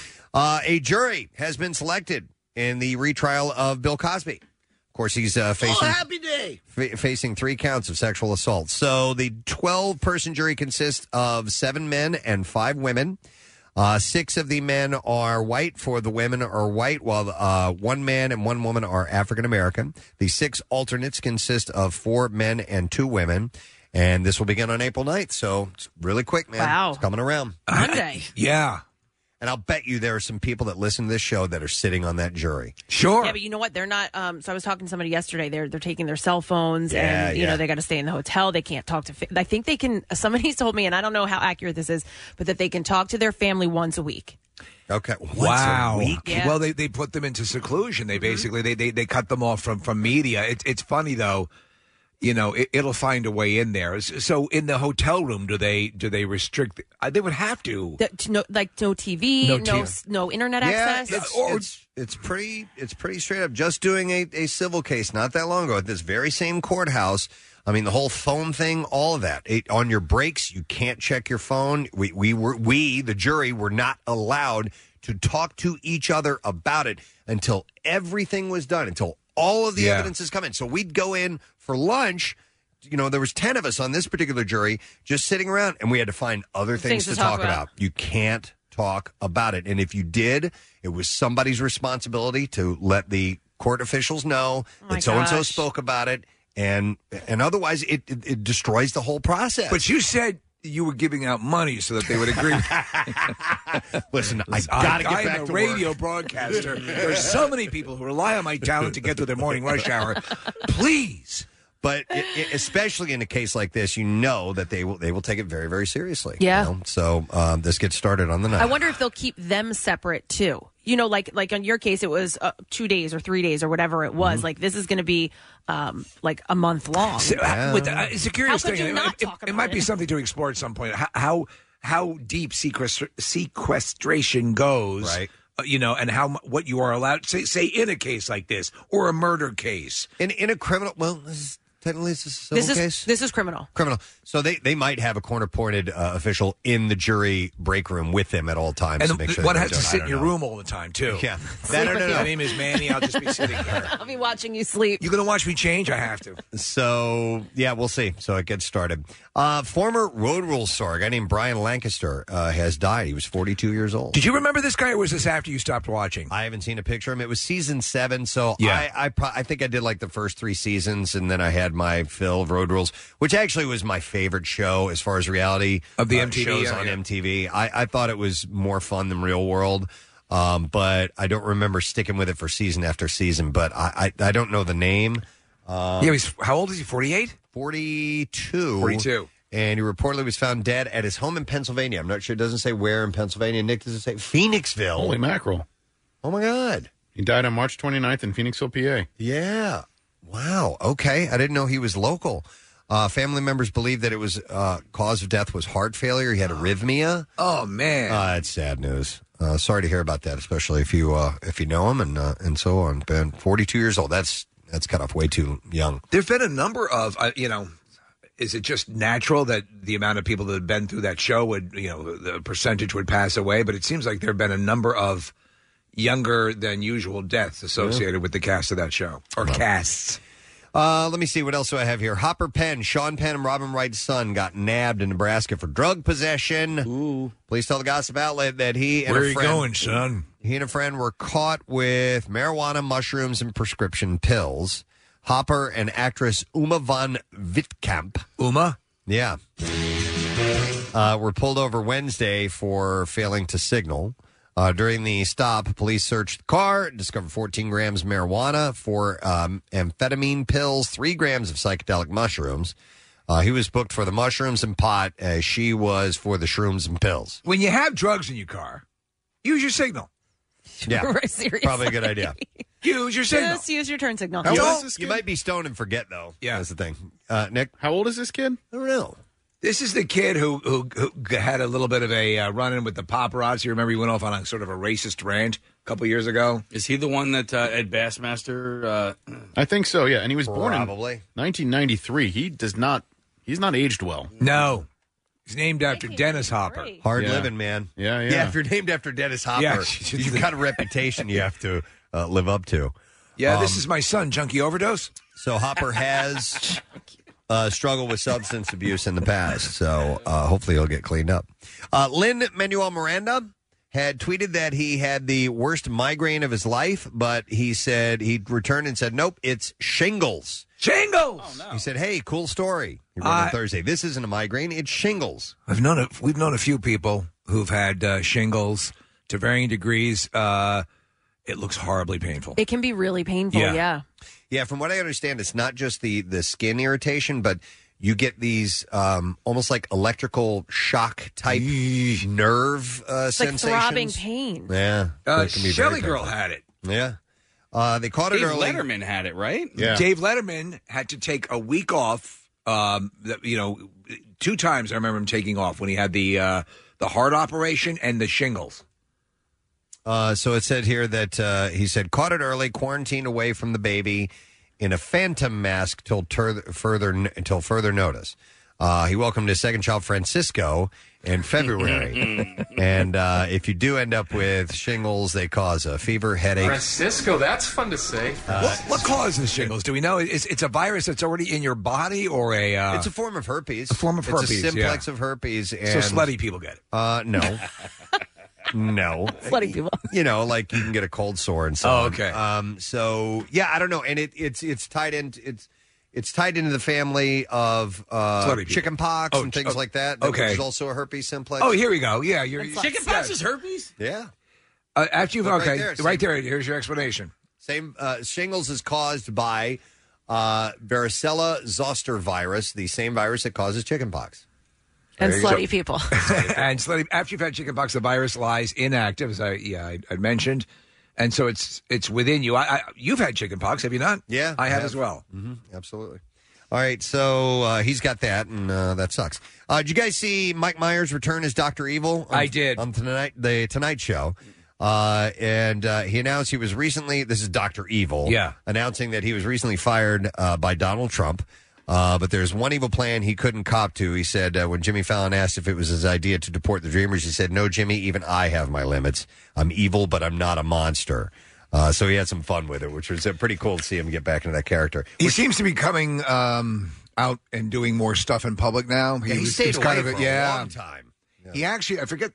Uh, a jury has been selected in the retrial of Bill Cosby. Of course, he's uh, facing happy day. fa- facing three counts of sexual assault. So the twelve-person jury consists of seven men and five women. Uh, six of the men are white, four of the women are white, while uh, one man and one woman are African-American. The six alternates consist of four men and two women. And this will begin on April ninth. So it's really quick, man. Wow. It's coming around. Monday. Yeah. And I'll bet you there are some people that listen to this show that are sitting on that jury. Sure. Yeah, but you know what? They're not. Um, so I was talking to somebody yesterday. They're they're taking their cell phones, Yeah, and you yeah. know they got to stay in the hotel. They can't talk to. Fa- I think they can. Somebody's told me, and I don't know how accurate this is, but that they can talk to their family once a week. Okay. Once Wow. a week? Yeah. Well, they, they put them into seclusion. They basically they, they, they cut them off from, from media. It, it's funny though. You know, it, it'll find a way in there. So, in the hotel room, do they do they restrict? Uh, they would have to. The, to no, like no T V, No no T V. s- no internet Yeah, access. it's, Or- it's, it's pretty it's pretty straight up. Just doing a, a civil case not that long ago at this very same courthouse. I mean, the whole phone thing, all of that. It, on your breaks, you can't check your phone. We we were we the jury were not allowed to talk to each other about it until everything was done, until all of the Yeah. evidence is coming. So we'd go in for lunch. You know, there was ten of us on this particular jury just sitting around, and we had to find other things, to, talk, about. You can't talk about it. And if you did, it was somebody's responsibility to let the court officials know Oh my that so-and-so gosh. spoke about it. And and otherwise, it, it, it destroys the whole process. But you said you were giving out money so that they would agree. Listen, I got to get I back am a to radio work. broadcaster. There's so many people who rely on my talent to get through their morning rush hour. Please. But it, it, especially in a case like this, you know that they will they will take it very, very seriously. Yeah. You know? So um, this gets started on the night. I wonder if they'll keep them separate too. You know, like like on your case, it was uh, two days or three days or whatever it was. Mm-hmm. Like this is going to be um, like a month long. So, uh, with, uh, it's a curious How could thing. you It- not it, talk it about might be it? something to explore at some point. How how, how deep sequestr- sequestration goes, Right. uh, you know, and how mu- what you are allowed. Say say in a case like this or a murder case. in in a criminal, well, this is, technically it's a civil This is case. this is criminal. Criminal. So they, they might have a court-appointed uh, official in the jury break room with them at all times. And to make sure one that has they to don't- I sit in don't your know. room all the time too. Yeah. Sleep That, I with don't you. know. My name is Manny. I'll just be sitting here. I'll be watching you sleep. You gonna watch me change? I have to. So, yeah, we'll see. So it gets started. Uh, former Road Rules star, a guy named Brian Lancaster, uh, has died. He was forty-two years old. Did you remember this guy, or was this after you stopped watching? I haven't seen a picture of him. It was season seven, so Yeah. I I, pro- I think I did like the first three seasons, and then I had my fill of Road Rules, which actually was my favorite show as far as reality Of the uh, M T V, shows yeah, on yeah. M T V. I, I thought it was more fun than Real World, um, but I don't remember sticking with it for season after season. But I I, I don't know the name. Um, yeah, he's how old is he? forty-eight? forty-two. forty-two. And he reportedly was found dead at his home in Pennsylvania. I'm not sure. It doesn't say where in Pennsylvania. Nick, does it say Phoenixville? Holy mackerel. Oh, my God. He died on March twenty-ninth in Phoenixville, P A. Yeah. Wow. Okay. I didn't know he was local. Uh, family members believe that it was uh, cause of death was heart failure. He had arrhythmia. Oh, man. Uh, it's sad news. Uh, sorry to hear about that, especially if you uh, if you know him and uh, and so on. Ben, forty-two years old. That's that's cut off way too young. There've been a number of, uh, you know, is it just natural that the amount of people that have been through that show would, you know, the percentage would pass away? But it seems like there have been a number of younger than usual deaths associated yeah. with the cast of that show or wow. casts. Uh, let me see. What else do I have here? Hopper Penn, Sean Penn and Robin Wright's son got nabbed in Nebraska for drug possession. Ooh. Police tell the gossip outlet that he and Where a are you friend, going, son? He and a friend were caught with marijuana, mushrooms, and prescription pills. Hopper and actress Uma von Wittkamp. Uma? Yeah. Uh, were pulled over Wednesday for failing to signal. Uh, during the stop, police searched the car, discovered fourteen grams of marijuana, four um, amphetamine pills, three grams of psychedelic mushrooms. Uh, he was booked for the mushrooms and pot, as she was for the shrooms and pills. When you have drugs in your car, use your signal. Yeah, Seriously. probably a good idea. Use your signal. Just use your turn signal. How old is this kid? You might be stoned and forget, though. Yeah. That's the thing. Uh, Nick? How old is this kid? I don't know. This is the kid who who, who had a little bit of a uh, run-in with the paparazzi. Remember, he went off on a sort of a racist rant a couple years ago. Is he the one that uh, Ed Bassmaster? Uh... I think so. Yeah, and he was born Probably. in nineteen ninety-three. He does not. He's not aged well. No, he's named after Dennis Hopper. Hard Yeah. living, man. Yeah, yeah. Yeah, if you're named after Dennis Hopper, Yeah. you've got a reputation you have to uh, live up to. Yeah, Um, this is my son, Junkie Overdose. So Hopper has uh, struggled with substance abuse in the past, so uh, hopefully he'll get cleaned up. Uh, Lin-Manuel Miranda had tweeted that he had the worst migraine of his life, but he said he returned and said, nope, it's shingles. Shingles! Oh, no. He said, hey, cool story. He wrote Uh, on Thursday. This isn't a migraine, it's shingles. I've known a, we've known a few people who've had uh, shingles to varying degrees. Uh, it looks horribly painful. It can be really painful, Yeah. yeah. Yeah, from what I understand, it's not just the, the skin irritation, but you get these um, almost like electrical shock type nerve uh, It's like sensations. throbbing pain. Yeah. Uh, that can be very Shelly Girl painful. had it. Yeah. Uh, they caught Dave it early. Letterman had it, right? Yeah. Dave Letterman had to take a week off. Um, that, you know, two times I remember him taking off when he had the uh, the heart operation and the shingles. Uh, so it said here that uh, he said, caught it early, quarantined away from the baby in a phantom mask till ter- further until further notice. Uh, he welcomed his second child, Francisco, in February. and uh, if you do end up with shingles, they cause a fever, headache. Francisco, that's fun to say. what, what causes shingles? Do we know? It's, it's a virus that's already in your body, or a? Uh, It's a form of herpes. A form of herpes, It's a simplex yeah. of herpes. And, so slutty people get it. Uh, no. No. Slutty people. You know, like you can get a cold sore and so Oh, on. okay. Um, so, yeah, I don't know. And it, it's it's tied into it's it's tied into the family of uh, Slutty people. chicken pox Oh, and things oh, like that. that okay. Which is also a herpes simplex. Oh, here we go. Yeah, you're Chicken pox is herpes? Yeah. Uh, after you've Look right okay, there, right same- there. Here's your explanation. Same uh, shingles is caused by uh, varicella zoster virus, the same virus that causes chicken pox. And There you go. slutty people. and slutty, after you've had chickenpox, the virus lies inactive, as I yeah I, I mentioned, and so it's it's within you. I, I you've had chickenpox, have you not? Yeah, I have, have. as well. Mm-hmm, absolutely. All right, so uh, he's got that, and uh, that sucks. Uh, did you guys see Mike Myers return as Doctor Evil? On, I did. on tonight the Tonight Show, uh, and uh, he announced he was recently. This is Doctor Evil. Yeah. announcing that he was recently fired uh, by Donald Trump. Uh, but there's one evil plan he couldn't cop to. He said uh, when Jimmy Fallon asked if it was his idea to deport the Dreamers, he said, "No, Jimmy, even I have my limits. I'm evil, but I'm not a monster." Uh, so he had some fun with it, which was uh, pretty cool to see him get back into that character. He seems to be coming um, out and doing more stuff in public now. Yeah, he was- stayed was away kind of for a yeah. long time. Yeah. He actually, I forget,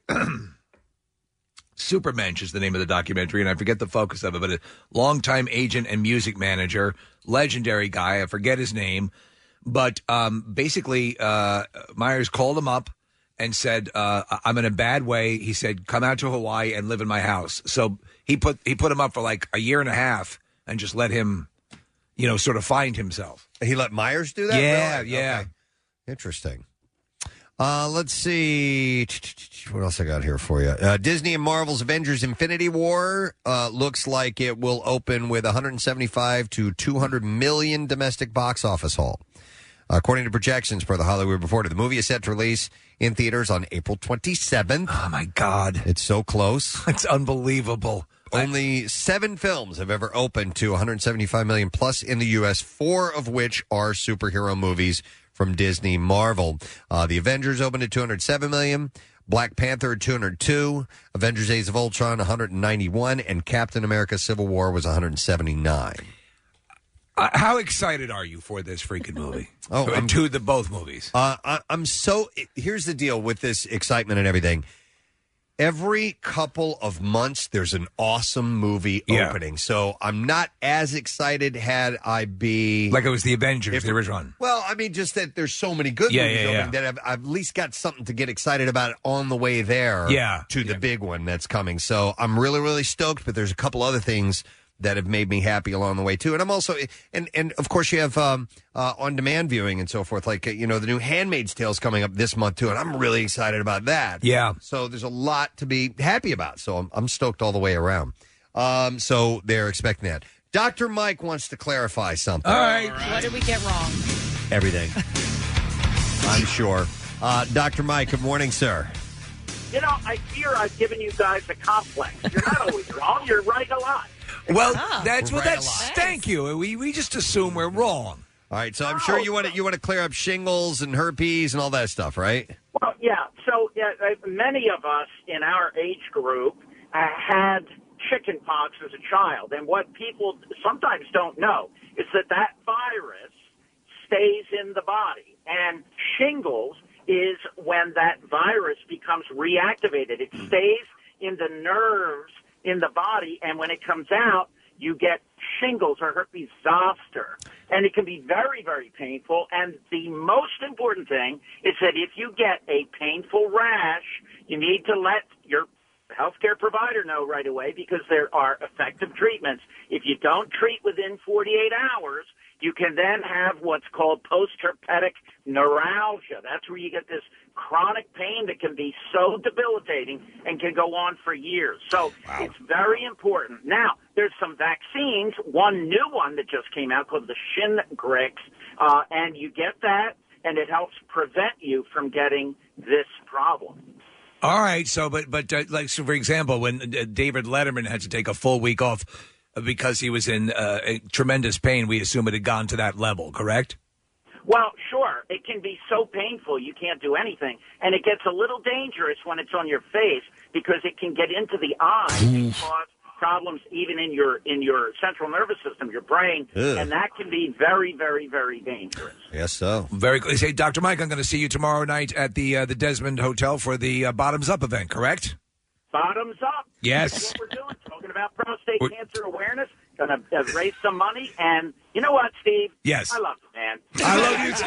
Supermensch is the name of the documentary, and I forget the focus of it, but a longtime agent and music manager, legendary guy, I forget his name, but um, basically uh, Myers called him up and said, uh, I'm in a bad way. He said, come out to Hawaii and live in my house. So he put he put him up for like a year and a half and just let him, you know, sort of find himself. He let Myers do that? Yeah, Really? yeah. Okay. Interesting. Uh, let's see. What else I got here for you? Uh, Disney and Marvel's Avengers Infinity War uh, looks like it will open with one hundred seventy-five to two hundred million domestic box office haul. According to projections per the Hollywood Reporter, the movie is set to release in theaters on April twenty-seventh. Oh, my God. It's so close. It's unbelievable. Only seven films have ever opened to one hundred seventy-five million plus in the U S, four of which are superhero movies from Disney Marvel. Uh, the Avengers opened at two hundred seven million, Black Panther at two hundred two, Avengers Age of Ultron one hundred ninety-one, and Captain America Civil War was one hundred seventy-nine. Uh, how excited are you for this freaking movie? Oh, Uh, I'm- to the both movies. Uh, I, I'm so. Here's the deal with this excitement and everything. Every couple of months, there's an awesome movie Yeah. opening. So I'm not as excited had I be Like it was the Avengers, the original one. Well, I mean, just that there's so many good Yeah, movies yeah, opening yeah. that I've, I've at least got something to get excited about on the way there. Yeah. to the big one that's coming. So I'm really, really stoked. But there's a couple other things that have made me happy along the way too. And I'm also, and and of course you have um, uh, on demand viewing and so forth. Like uh, you know, the new Handmaid's Tale's coming up this month too, and I'm really excited about that. Yeah. So there's a lot to be happy about. So I'm, I'm stoked all the way around. Um, so they're expecting that. Doctor Mike wants to clarify something. All right. What did we get wrong? Everything. I'm sure. Uh, Doctor Mike, good morning, sir. You know, I fear I've given you guys a complex. You're not always wrong. You're right a lot. Well, Ah. that's well. Right a That's lot. thank you. We we just assume we're wrong. All right, so I'm sure you want to you want to clear up shingles and herpes and all that stuff, right? Well, yeah. So yeah, uh, many of us in our age group uh, had chicken pox as a child. And what people sometimes don't know is that that virus stays in the body. And shingles is when that virus becomes reactivated. It stays in the nerves in the body, and when it comes out, you get shingles or herpes zoster. And it can be very, very painful. And the most important thing is that if you get a painful rash, you need to let your healthcare provider know right away, because there are effective treatments. If you don't treat within forty-eight hours, you can then have what's called post-herpetic neuralgia. That's where you get this chronic pain that can be so debilitating and can go on for years. So it's very important. Now, there's some vaccines, one new one that just came out called the Shingrix, uh, and you get that, and it helps prevent you from getting this problem. All right. So, but but uh, like so for example, when uh, David Letterman had to take a full week off because he was in uh, a tremendous pain, we assume it had gone to that level, correct? Well, sure. It can be so painful you can't do anything. And it gets a little dangerous when it's on your face because it can get into the eye and cause problems even in your in your central nervous system, your brain. Ugh. And that can be very, very, very dangerous. Yes, so. Very good. Say, Doctor Mike, I'm going to see you tomorrow night at the uh, the Desmond Hotel for the uh, Bottoms Up event, correct? Bottoms up. Yes. That's what we're doing. Talking about prostate We're- cancer awareness. Going to uh, raise some money. And you know what, Steve? Yes. I love you, man. I love you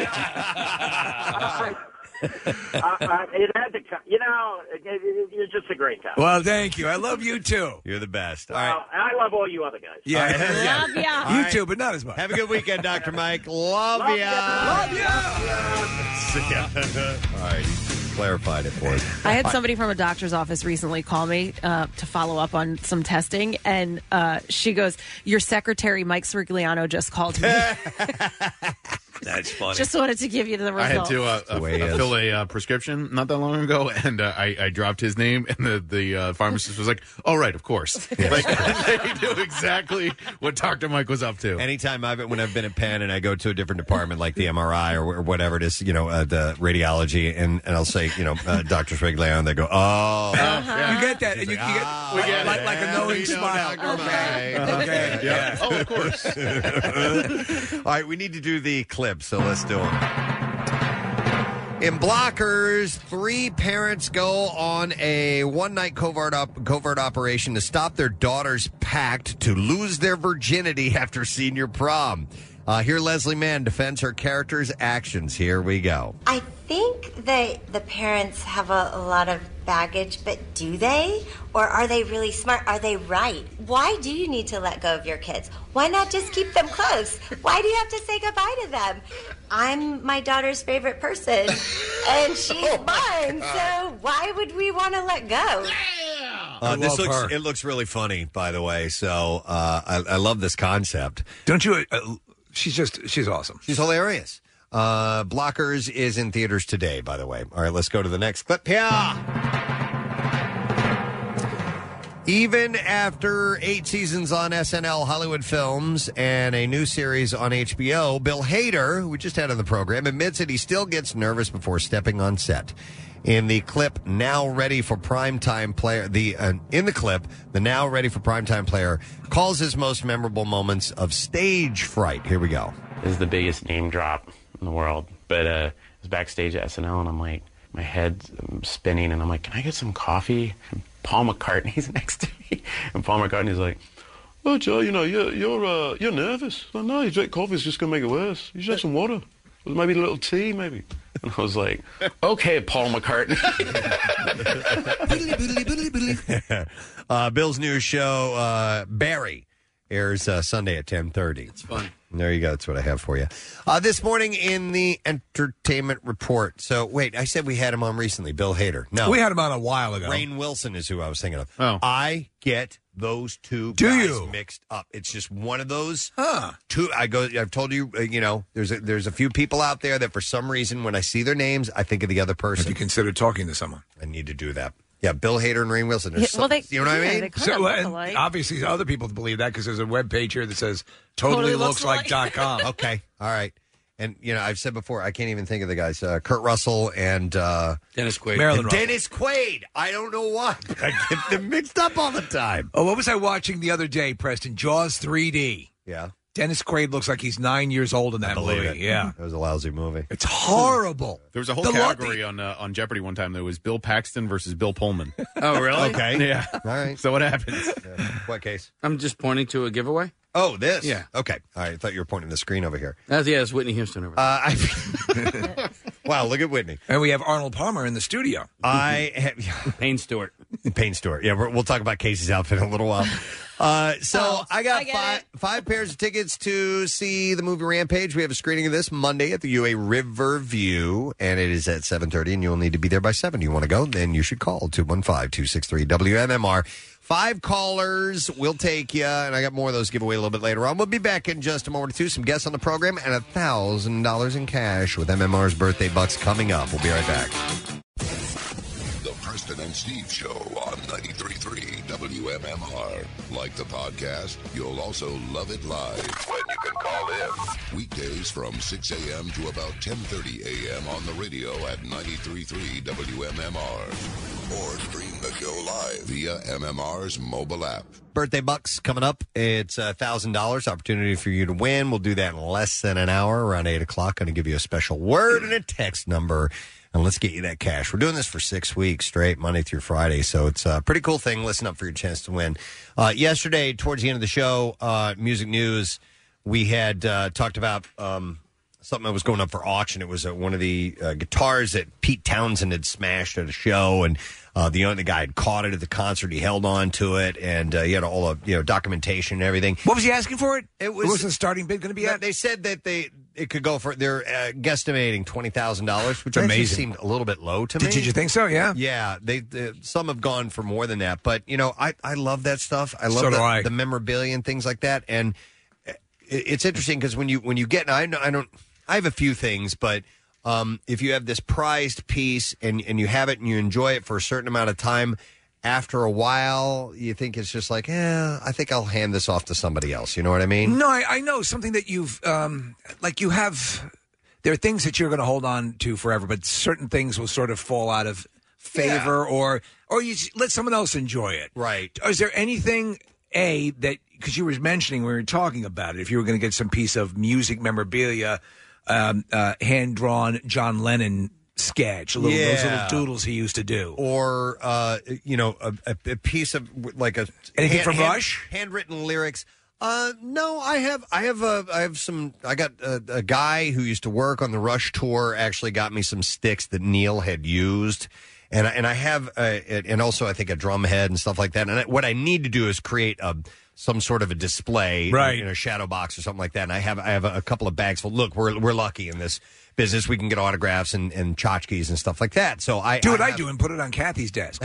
too. uh, uh, it had to come. You know, it, it, you're just a great guy. Well, thank you. I love you too. You're the best. All Well, right. and I love all you other guys. Yeah. All right. Love ya. All You right. too, but not as much. Have a good weekend, Doctor Mike. Love, Love ya. ya. Love you. See ya. All right. Clarified it for us. I had somebody from a doctor's office recently call me uh, to follow up on some testing, and uh, she goes, "Your secretary, Mike Srigliano, just called me." That's funny. Just wanted to give you the I had result. to uh, the way uh, it is. fill a uh, prescription not that long ago, and uh, I, I dropped his name, and the the uh, pharmacist was like, "Oh, right, of course." Like they knew exactly what Doctor Mike was up to. Anytime I've when I've been at Penn and I go to a different department like the M R I or, or whatever it is, you know, uh, the radiology, and, and I'll say, you know, uh, Doctor Srigliano, and they go, "Oh, Uh-huh. You get that, and you, you get Ah, like, get like, it. like a Yeah, knowing we know smile. Doctor Okay, Mike. okay, Yeah. Oh, of course. All right, we need to do the clip, so let's do them. In Blockers, three parents go on a one-night covert op- covert operation to stop their daughter's pact to lose their virginity after senior prom. Uh, here, Leslie Mann defends her character's actions. Here we go. I think that the parents have a, a lot of baggage, but do they? Or are they really smart? Are they right? Why do you need to let go of your kids? Why not just keep them close? Why do you have to say goodbye to them? I'm my daughter's favorite person, and she's oh mine, so why would we want to let go? Uh, this love looks her. it looks really funny, by the way. So uh, I, I love this concept. Don't you? Uh, she's just she's awesome. She's hilarious. Uh, Blockers is in theaters today, by the way. All right, let's go to the next clip. Yeah. Even after eight seasons on S N L, Hollywood Films, and a new series on H B O, Bill Hader, who we just had on the program, admits that he still gets nervous before stepping on set. In the clip, now ready for primetime player, the uh, in the clip, the now ready for primetime player calls his most memorable moments of stage fright. Here we go. This is the biggest name drop in the world, but uh, I was backstage at S N L, and I'm like, my head's spinning, and I'm like, can I get some coffee? And Paul McCartney's next to me, and Paul McCartney's like, "Oh, Joe, you know, you're you're uh, you're nervous. Oh, no, you drink coffee is just gonna make it worse. You should have some water, or maybe a little tea, maybe." And I was like, "Okay, Paul McCartney." uh, Bill's new show, uh, Barry, airs uh, Sunday at ten thirty. It's fun. There you go. That's what I have for you. Uh, this morning in the entertainment report. So, wait, I said we had him on recently, Bill Hader. No. We had him on a while ago. Rainn Wilson is who I was thinking of. Oh. I get those two Do guys you? mixed up. It's just one of those. Huh. Two. I go. I've told you. Uh, you know, there's a, there's a few people out there that for some reason when I see their names, I think of the other person. Have you considered talking to someone? I need to do that. Yeah, Bill Hader and Rainn Wilson. There's Yeah, well, some- they- you know what yeah, I mean? they kinda So, look and alike. obviously, other people believe that because there's a web page here that says totally, Totally looks, looks like like. dot com. Okay. All right. And, you know, I've said before, I can't even think of the guys. Uh, Kurt Russell and uh, Dennis Quaid. Marilyn and Russell. Dennis Quaid. I don't know why. but I get them mixed up all the time. Oh, what was I watching the other day, Preston? Jaws three D. Yeah. Dennis Quaid looks like he's nine years old in that Believe movie. it. Yeah. It was a lousy movie. It's horrible. There was a whole The category on uh, on Jeopardy one time. There was Bill Paxton versus Bill Pullman. Oh, really? Okay. Yeah. All right. So what happens? Yeah. What case? I'm just pointing to a giveaway. Oh, this? Yeah. Okay. All right. I thought you were pointing to the screen over here. That's, yeah, it's Whitney Houston over there. Uh, I, wow, look at Whitney. And we have Arnold Palmer in the studio. I have, Payne Stewart. Payne Stewart. Yeah, we're, we'll talk about Casey's outfit in a little while. Uh, so Oh, I got I get five, five pairs of tickets to see the movie Rampage. We have a screening of this Monday at the U A Riverview, and it is at seven thirty, and you'll need to be there by seven. You want to go? Then you should call two one five, two six three, W M M R. Five callers will take you, and I got more of those giveaway a little bit later on. We'll be back in just a moment or two. Some guests on the program, and one thousand dollars in cash with M M R's birthday bucks coming up. We'll be right back. The Preston and Steve Show on ninety-three point three W M M R. Like the podcast, you'll also love it live when you can call in. Weekdays from six a.m. to about ten thirty a.m. on the radio at ninety-three point three W M M R. Or stream the show live via M M R's mobile app. Birthday bucks coming up. It's a thousand dollars opportunity for you to win. We'll do that in less than an hour, around eight o'clock. Going to give you a special word and a text number, and let's get you that cash. We're doing this for six weeks straight, Monday through Friday, so it's a pretty cool thing. Listen up for your chance to win. Uh, yesterday, towards the end of the show, uh, Music News, we had uh, talked about um, something that was going up for auction. It was uh, one of the uh, guitars that Pete Townsend had smashed at a show, and uh, the the guy had caught it at the concert. He held on to it, and uh, he had all the you know documentation and everything. What was he asking for it? It was, What was the starting bid going to be at? They said that they it could go for they're uh, guesstimating twenty thousand dollars, which actually Amazing. seemed a little bit low to Did, me. did you think so? Yeah. Yeah, they, they some have gone for more than that, but you know, I, I love that stuff. I love So do the, I. the memorabilia and things like that. And it, it's interesting because when you when you get, and I know- I don't, I have a few things, but um, if you have this prized piece and and you have it and you enjoy it for a certain amount of time, after a while, you think it's just like, yeah, I think I'll hand this off to somebody else. You know what I mean? No, I, I know something that you've, um, like you have, there are things that you're going to hold on to forever, but certain things will sort of fall out of favor or, or you s- let someone else enjoy it. Right. Is there anything, A, that, because you were mentioning when we were talking about it, if you were going to get some piece of music memorabilia, um, uh, hand-drawn John Lennon sketch, a little, those Yeah. little doodles he used to do. Or uh, you know, a, a, a piece of like a Anything hand- from hand- Rush? handwritten lyrics. Uh, no, I have, I have, a, I have some. I got a, a guy who used to work on the Rush tour. Actually, got me some sticks that Neil had used, And I- and I have uh, and also I think a drum head and stuff like that. And I, what I need to do is create a some sort of a display, Right. in a shadow box or something like that. And I have I have a, a couple of bags full. Look, we're we're lucky in this business. We can get autographs and, and tchotchkes and stuff like that. So I Do what I, have- do and put it on Kathy's desk.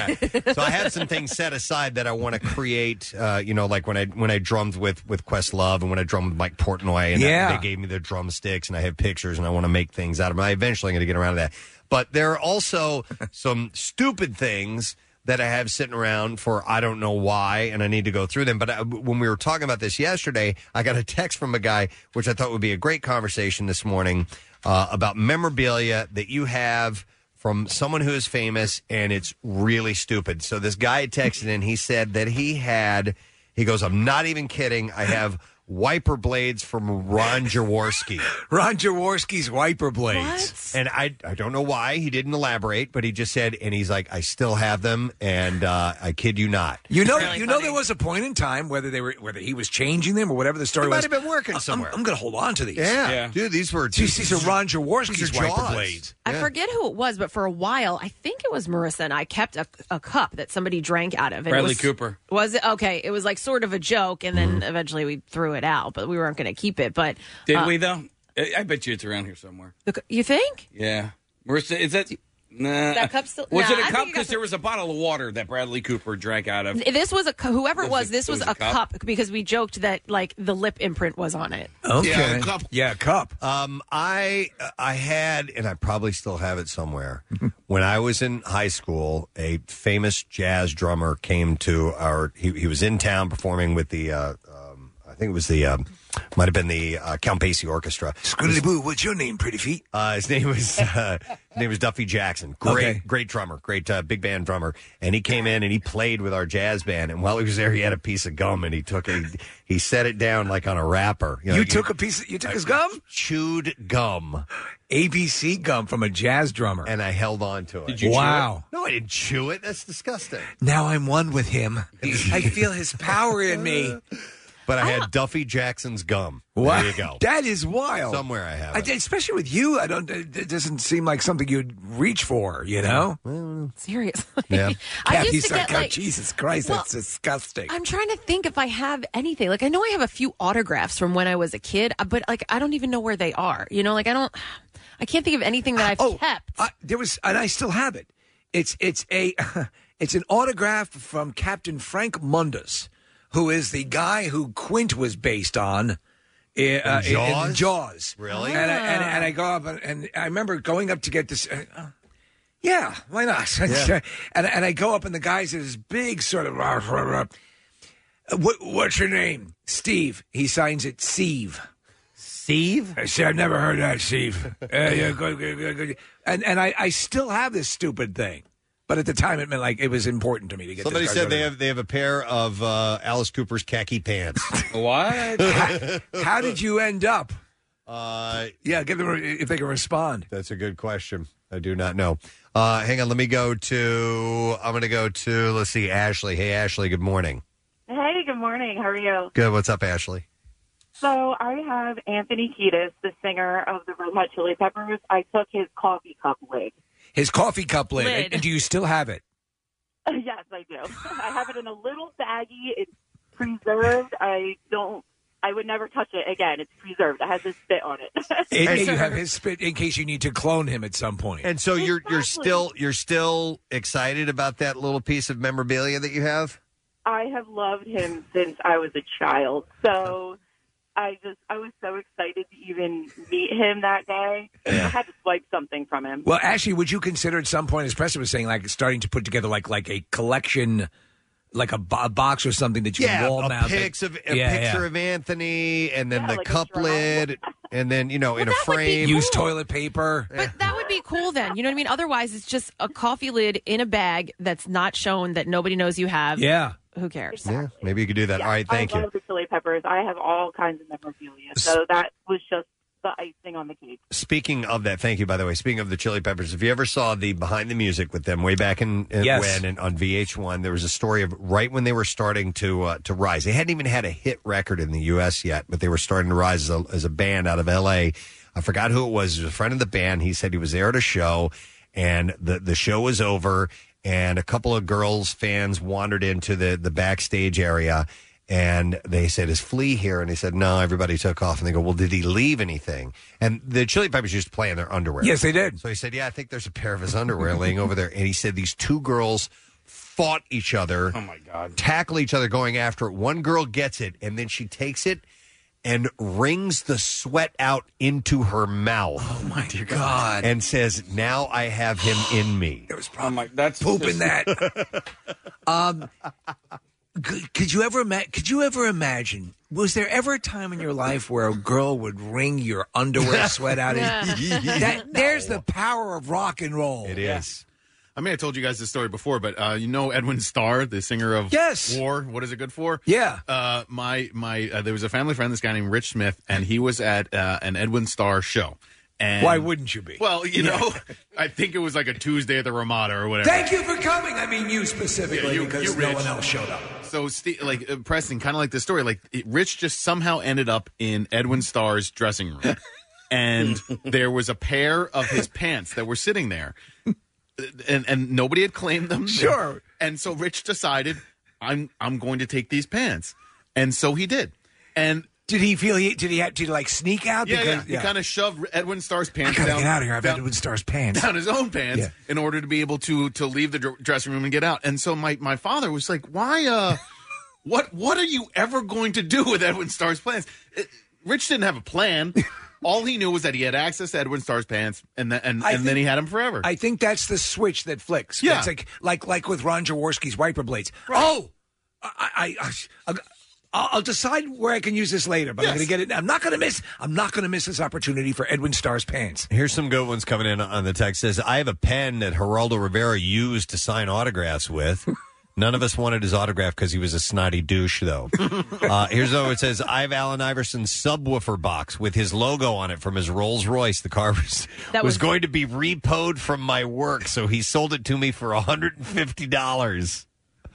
so I have some things set aside that I want to create. Uh, you know, like when I when I drummed with with Questlove and when I drummed with Mike Portnoy, and Yeah. they gave me the drumsticks, and I have pictures, and I want to make things out of them. I eventually going to get around to that. But there are also some stupid things that I have sitting around for I don't know why, and I need to go through them. But I, when we were talking about this yesterday, I got a text from a guy, which I thought would be a great conversation this morning, uh, about memorabilia that you have from someone who is famous, and it's really stupid. So this guy texted in, he said that he had, he goes, I'm not even kidding, I have wiper blades from Ron Jaworski. Ron Jaworski's wiper blades. And I I don't know why he didn't elaborate, but he just said, and he's like, I still have them, and uh, I kid you not. You know, you know, there was a point in time whether they were whether he was changing them or whatever the story He was. might have been working I'm- somewhere. I'm, going to hold on to these. Yeah. Dude, these were These, these are Ron Jaworski's these are wiper Jaws. blades. I forget who it was, but for a while, I think it was Marissa and I kept a, a cup that somebody drank out of. And it Bradley was, Cooper. Was it? Okay. It was like sort of a joke, and then Mm-hmm. eventually we threw it out, but we weren't going to keep it. But Did uh, we, though? I I bet you it's around here somewhere. the cu- You think? Yeah. Marissa, is that... Nah. That cup still- Was Nah, it I a think cup? it got Because there was a bottle of water that Bradley Cooper drank out of. This was a cu- whoever it Was was. it- This it was, was a a cup? cup? because we joked that like the lip imprint was on it. Okay. Yeah, a cup. Yeah, cup. Um, I I had, and I probably still have it somewhere. When I was in high school, a famous jazz drummer came to our. He, he was in town performing with the. Uh, um, I think it was the. Um, might have been the uh, Count Basie Orchestra. Scribbly Boo, what's your name, pretty feet? Uh, his name was uh, his name was Duffy Jackson. Great, Okay. great drummer, great uh, big band drummer. And he came in and he played with our jazz band. And while he was there, he had a piece of gum and he took it. He set it down like on a wrapper. You, took a piece. Of, you took his gum. Chewed gum, A B C gum from a jazz drummer, and I held on to it. Did you chew Wow. it? No, I didn't chew it. That's disgusting. Now I'm one with him. I feel his power in me. But I had Duffy Jackson's gum. Wow. There you go. That is wild. Somewhere I have I, it. especially with you, I don't. It doesn't seem like something you'd reach for. You know. Seriously. Yeah. I used Kathy's to get like, oh, like Jesus Christ, Well, that's disgusting. I'm trying to think if I have anything. Like I know I have a few autographs from when I was a kid, uh, but like I don't even know where they are. You know, like I don't. I can't think of anything that I've oh, kept. uh, there was, and I still have it. It's it's a it's an autograph from Captain Frank Mundus, who is the guy who Quint was based on. Uh, in, Jaws? in Jaws, Really? And, I, and, and I go up, and, and I remember going up to get this. Uh, uh, yeah, why not? Yeah. and and I go up, and the guy's this big sort of. Rah, rah, rah. Uh, What, what's your name? Steve. He signs it Steve. Steve? I say, I've never heard that, Steve. Uh, yeah, good, good, good, good. And and I, I still have this stupid thing, but at the time it meant like it was important to me to get. Somebody this said guy's they have they have a pair of uh, Alice Cooper's khaki pants. What? how, how did you end up? Uh, yeah, give them a- if they can respond. That's a good question. I do not know. Uh, hang on, let me go to. I'm going to go to. Let's see, Ashley. Hey, Ashley. Good morning. Hey, good morning. How are you? Good. What's up, Ashley? So I have Anthony Kiedis, the singer of the Red Hot Chili Peppers. I took his coffee cup lid. His coffee cup lid. Lid. And, and do you still have it? Yes, I do. I have it in a little baggie. It's preserved. I don't. I would never touch it again. It's preserved. It has his spit on it. And, and you have his spit in case you need to clone him at some point. And so you're you're Exactly. still you're still excited about that little piece of memorabilia that you have? I have loved him since I was a child. So I just I was so excited to even meet him that day. I had to swipe something from him. Well, Ashley, would you consider at some point, as Preston was saying, like starting to put together like like a collection, like a, bo- a box or something that you Yeah, can wall a mount? pics of a Yeah, picture yeah. of Anthony, and then Yeah, the like a cup journal. lid, and then you know in a that would be frame. cool. Use toilet paper. But that would be cool then. You know what I mean? Otherwise, it's just a coffee lid in a bag that's not shown that nobody knows you have. Yeah. Who cares? Yeah, maybe you could do that. All right, thank I you. love the Chili Peppers. I have all kinds of memorabilia. So that was just the icing on the cake. Speaking of that, thank you, by the way. Speaking of the Chili Peppers, if you ever saw the Behind the Music with them way back in, in Yes. when and on V H one, there was a story of right when they were starting to uh, to rise. They hadn't even had a hit record in the U S yet, but they were starting to rise as a, as a band out of L A. I forgot who it was. It was a friend of the band. He said he was there at a show, and the the show was over, and a couple of girls fans wandered into the the backstage area. And they said, is Flea here? And he said, no, everybody took off. And they go, well, did he leave anything? And the Chili Peppers used to play in their underwear. Yes, they did. So he said, yeah, I think there's a pair of his underwear laying over there. And he said these two girls fought each other. Oh, my God. Tackle each other going after it. One girl gets it, and then she takes it and wrings the sweat out into her mouth. Oh, my dear God. And says, now I have him in me. There was probably that's pooping just- that. um, could, could you ever ima- Could you ever imagine? Was there ever a time in your life where a girl would wring your underwear sweat out? Of that, there's the power of rock and roll. It is. I may have told you guys this story before, but uh, you know Edwin Starr, the singer of Yes. War. What is it good for? Yeah. Uh, my my, uh, there was a family friend, this guy named Rich Smith, and he was at uh, an Edwin Starr show. And Why wouldn't you be? Well, you Yeah. know, I think it was like a Tuesday at the Ramada or whatever. Thank you for coming. I mean, you specifically, Yeah, you- because you, no Rich. one else showed up. So, Steve, like uh, Preston, kind of like this story. Like it, Rich just somehow ended up in Edwin Starr's dressing room, and there was a pair of his pants that were sitting there, and and nobody had claimed them. Sure. And so Rich decided, I'm I'm going to take these pants, and so he did. And did he feel he did he have to like sneak out? Yeah, Because- yeah. He kind of shoved Edwin Starr's pants I gotta down. get out of here. I have down- Edwin Starr's pants. down his own pants Yeah. in order to be able to to leave the dr- dressing room and get out. And so my, my father was like, "Why? Uh, what what are you ever going to do with Edwin Starr's pants?" It, Rich didn't have a plan. All he knew was that he had access to Edwin Starr's pants, and th- and, I and then think- he had them forever. I think that's the switch that flicks. Yeah. It's like like like with Ron Jaworski's wiper blades. Oh, I, I, I I'll, I'll decide where I can use this later, but I'm going to get it. I'm not going to miss. I'm not going to miss this opportunity for Edwin Starr's pants. Here's some good ones coming in on the text. Says, I have a pen that Geraldo Rivera used to sign autographs with. None of us wanted his autograph because he was a snotty douche, though. uh, here's another. It says, I have Allen Iverson's subwoofer box with his logo on it from his Rolls Royce. The car was, That was was- going to be repoed from my work, so he sold it to me for one hundred fifty dollars.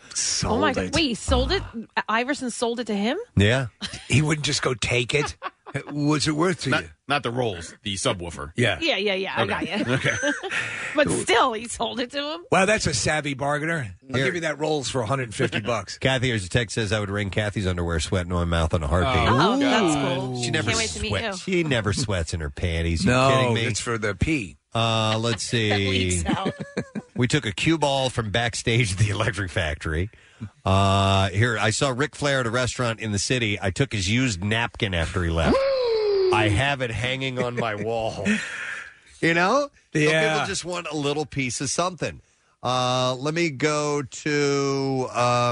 Oh my God! Wait, he sold it. Iverson sold it to him. Yeah. He wouldn't just go take it. What's it worth to not, you? not the Rolls, the subwoofer. Yeah. Yeah, yeah, yeah. I got you. Okay. But still, he sold it to him. Well, that's a savvy bargainer. I'll give you that Rolls for one hundred fifty bucks. Kathy, here's a text says, I would wring Kathy's underwear sweat in my mouth on a heartbeat. Oh, that's cool. She never Can't wait to meet sweats. you. She never sweats in her panties. You No, kidding me? it's for the pee. Uh, let's see. We took a cue ball from backstage at the Electric Factory. Uh, here, I saw Ric Flair at a restaurant in the city. I took his used napkin after he left. I have it hanging on my wall. You know? Some Yeah. people just want a little piece of something. Uh, let me go to,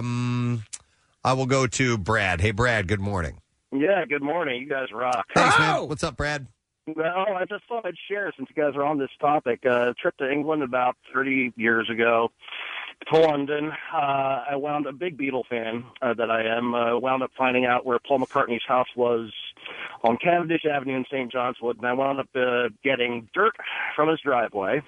um, I will go to Brad. Hey, Brad, good morning. Yeah, good morning. You guys rock. Thanks, man. What's up, Brad? Well, I just thought I'd share since you guys are on this topic. A trip to England about thirty years ago to London. Uh, I wound up, big Beatle fan uh, that I am, uh, wound up finding out where Paul McCartney's house was on Cavendish Avenue in Saint John's Wood, and I wound up uh, getting dirt from his driveway.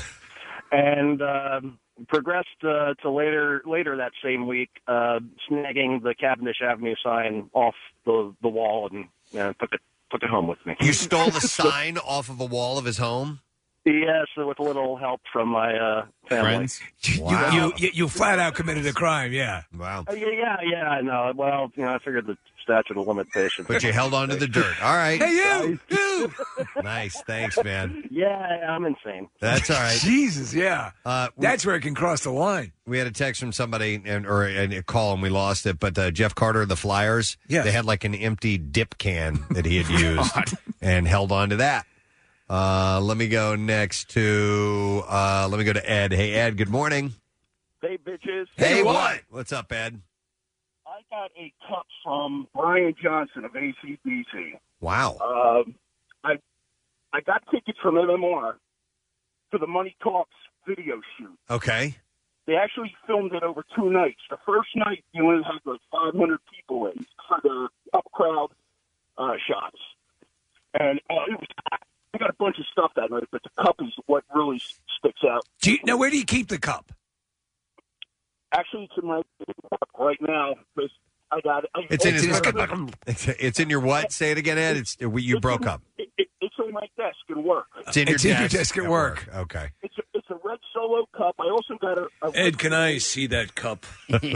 And um, progressed uh, to later later that same week, uh, snagging the Cavendish Avenue sign off the, the wall and uh, took it took it home with me. You stole the sign off of a wall of his home? Yes, with a little help from my uh, family. Wow. You, you you flat out committed a crime, yeah. Wow. Uh, yeah, yeah, yeah, I know. Well, you know, I figured the statute of limitations. But you held on to the dirt. All right. Hey, you! you! Nice. Thanks, man. Yeah, I'm insane. That's all right. Jesus, yeah. Uh, we, That's where it can cross the line. we had a text from somebody and or a, a call and we lost it. But uh, Jeff Carter of the Flyers, Yes. they had like an empty dip can that he had used and held on to that. Uh, let me go next to uh, let me go to Ed. Hey, Ed. Good morning. Hey, bitches. Hey, what? What's up, Ed? I got a cup from Brian Johnson of A C D C. Wow. Um, I I got tickets from M M R for the Money Talks video shoot. Okay. They actually filmed it over two nights. The first night, you only had like five hundred people in for the up crowd uh, shots. And uh, it was I got a bunch of stuff that night, but the cup is what really sticks out. Do you, now, where do you keep the cup? Actually, it's in my right now. Because I got it. I, It's in his. it's, It's, it's in your what? Say it again, Ed. It's you broke up. It, it, it's on my desk at work. It's in your It's in desk. your desk at work. Okay. It's a, it's a Solo cup. I also got a. a Ed, can I see that cup?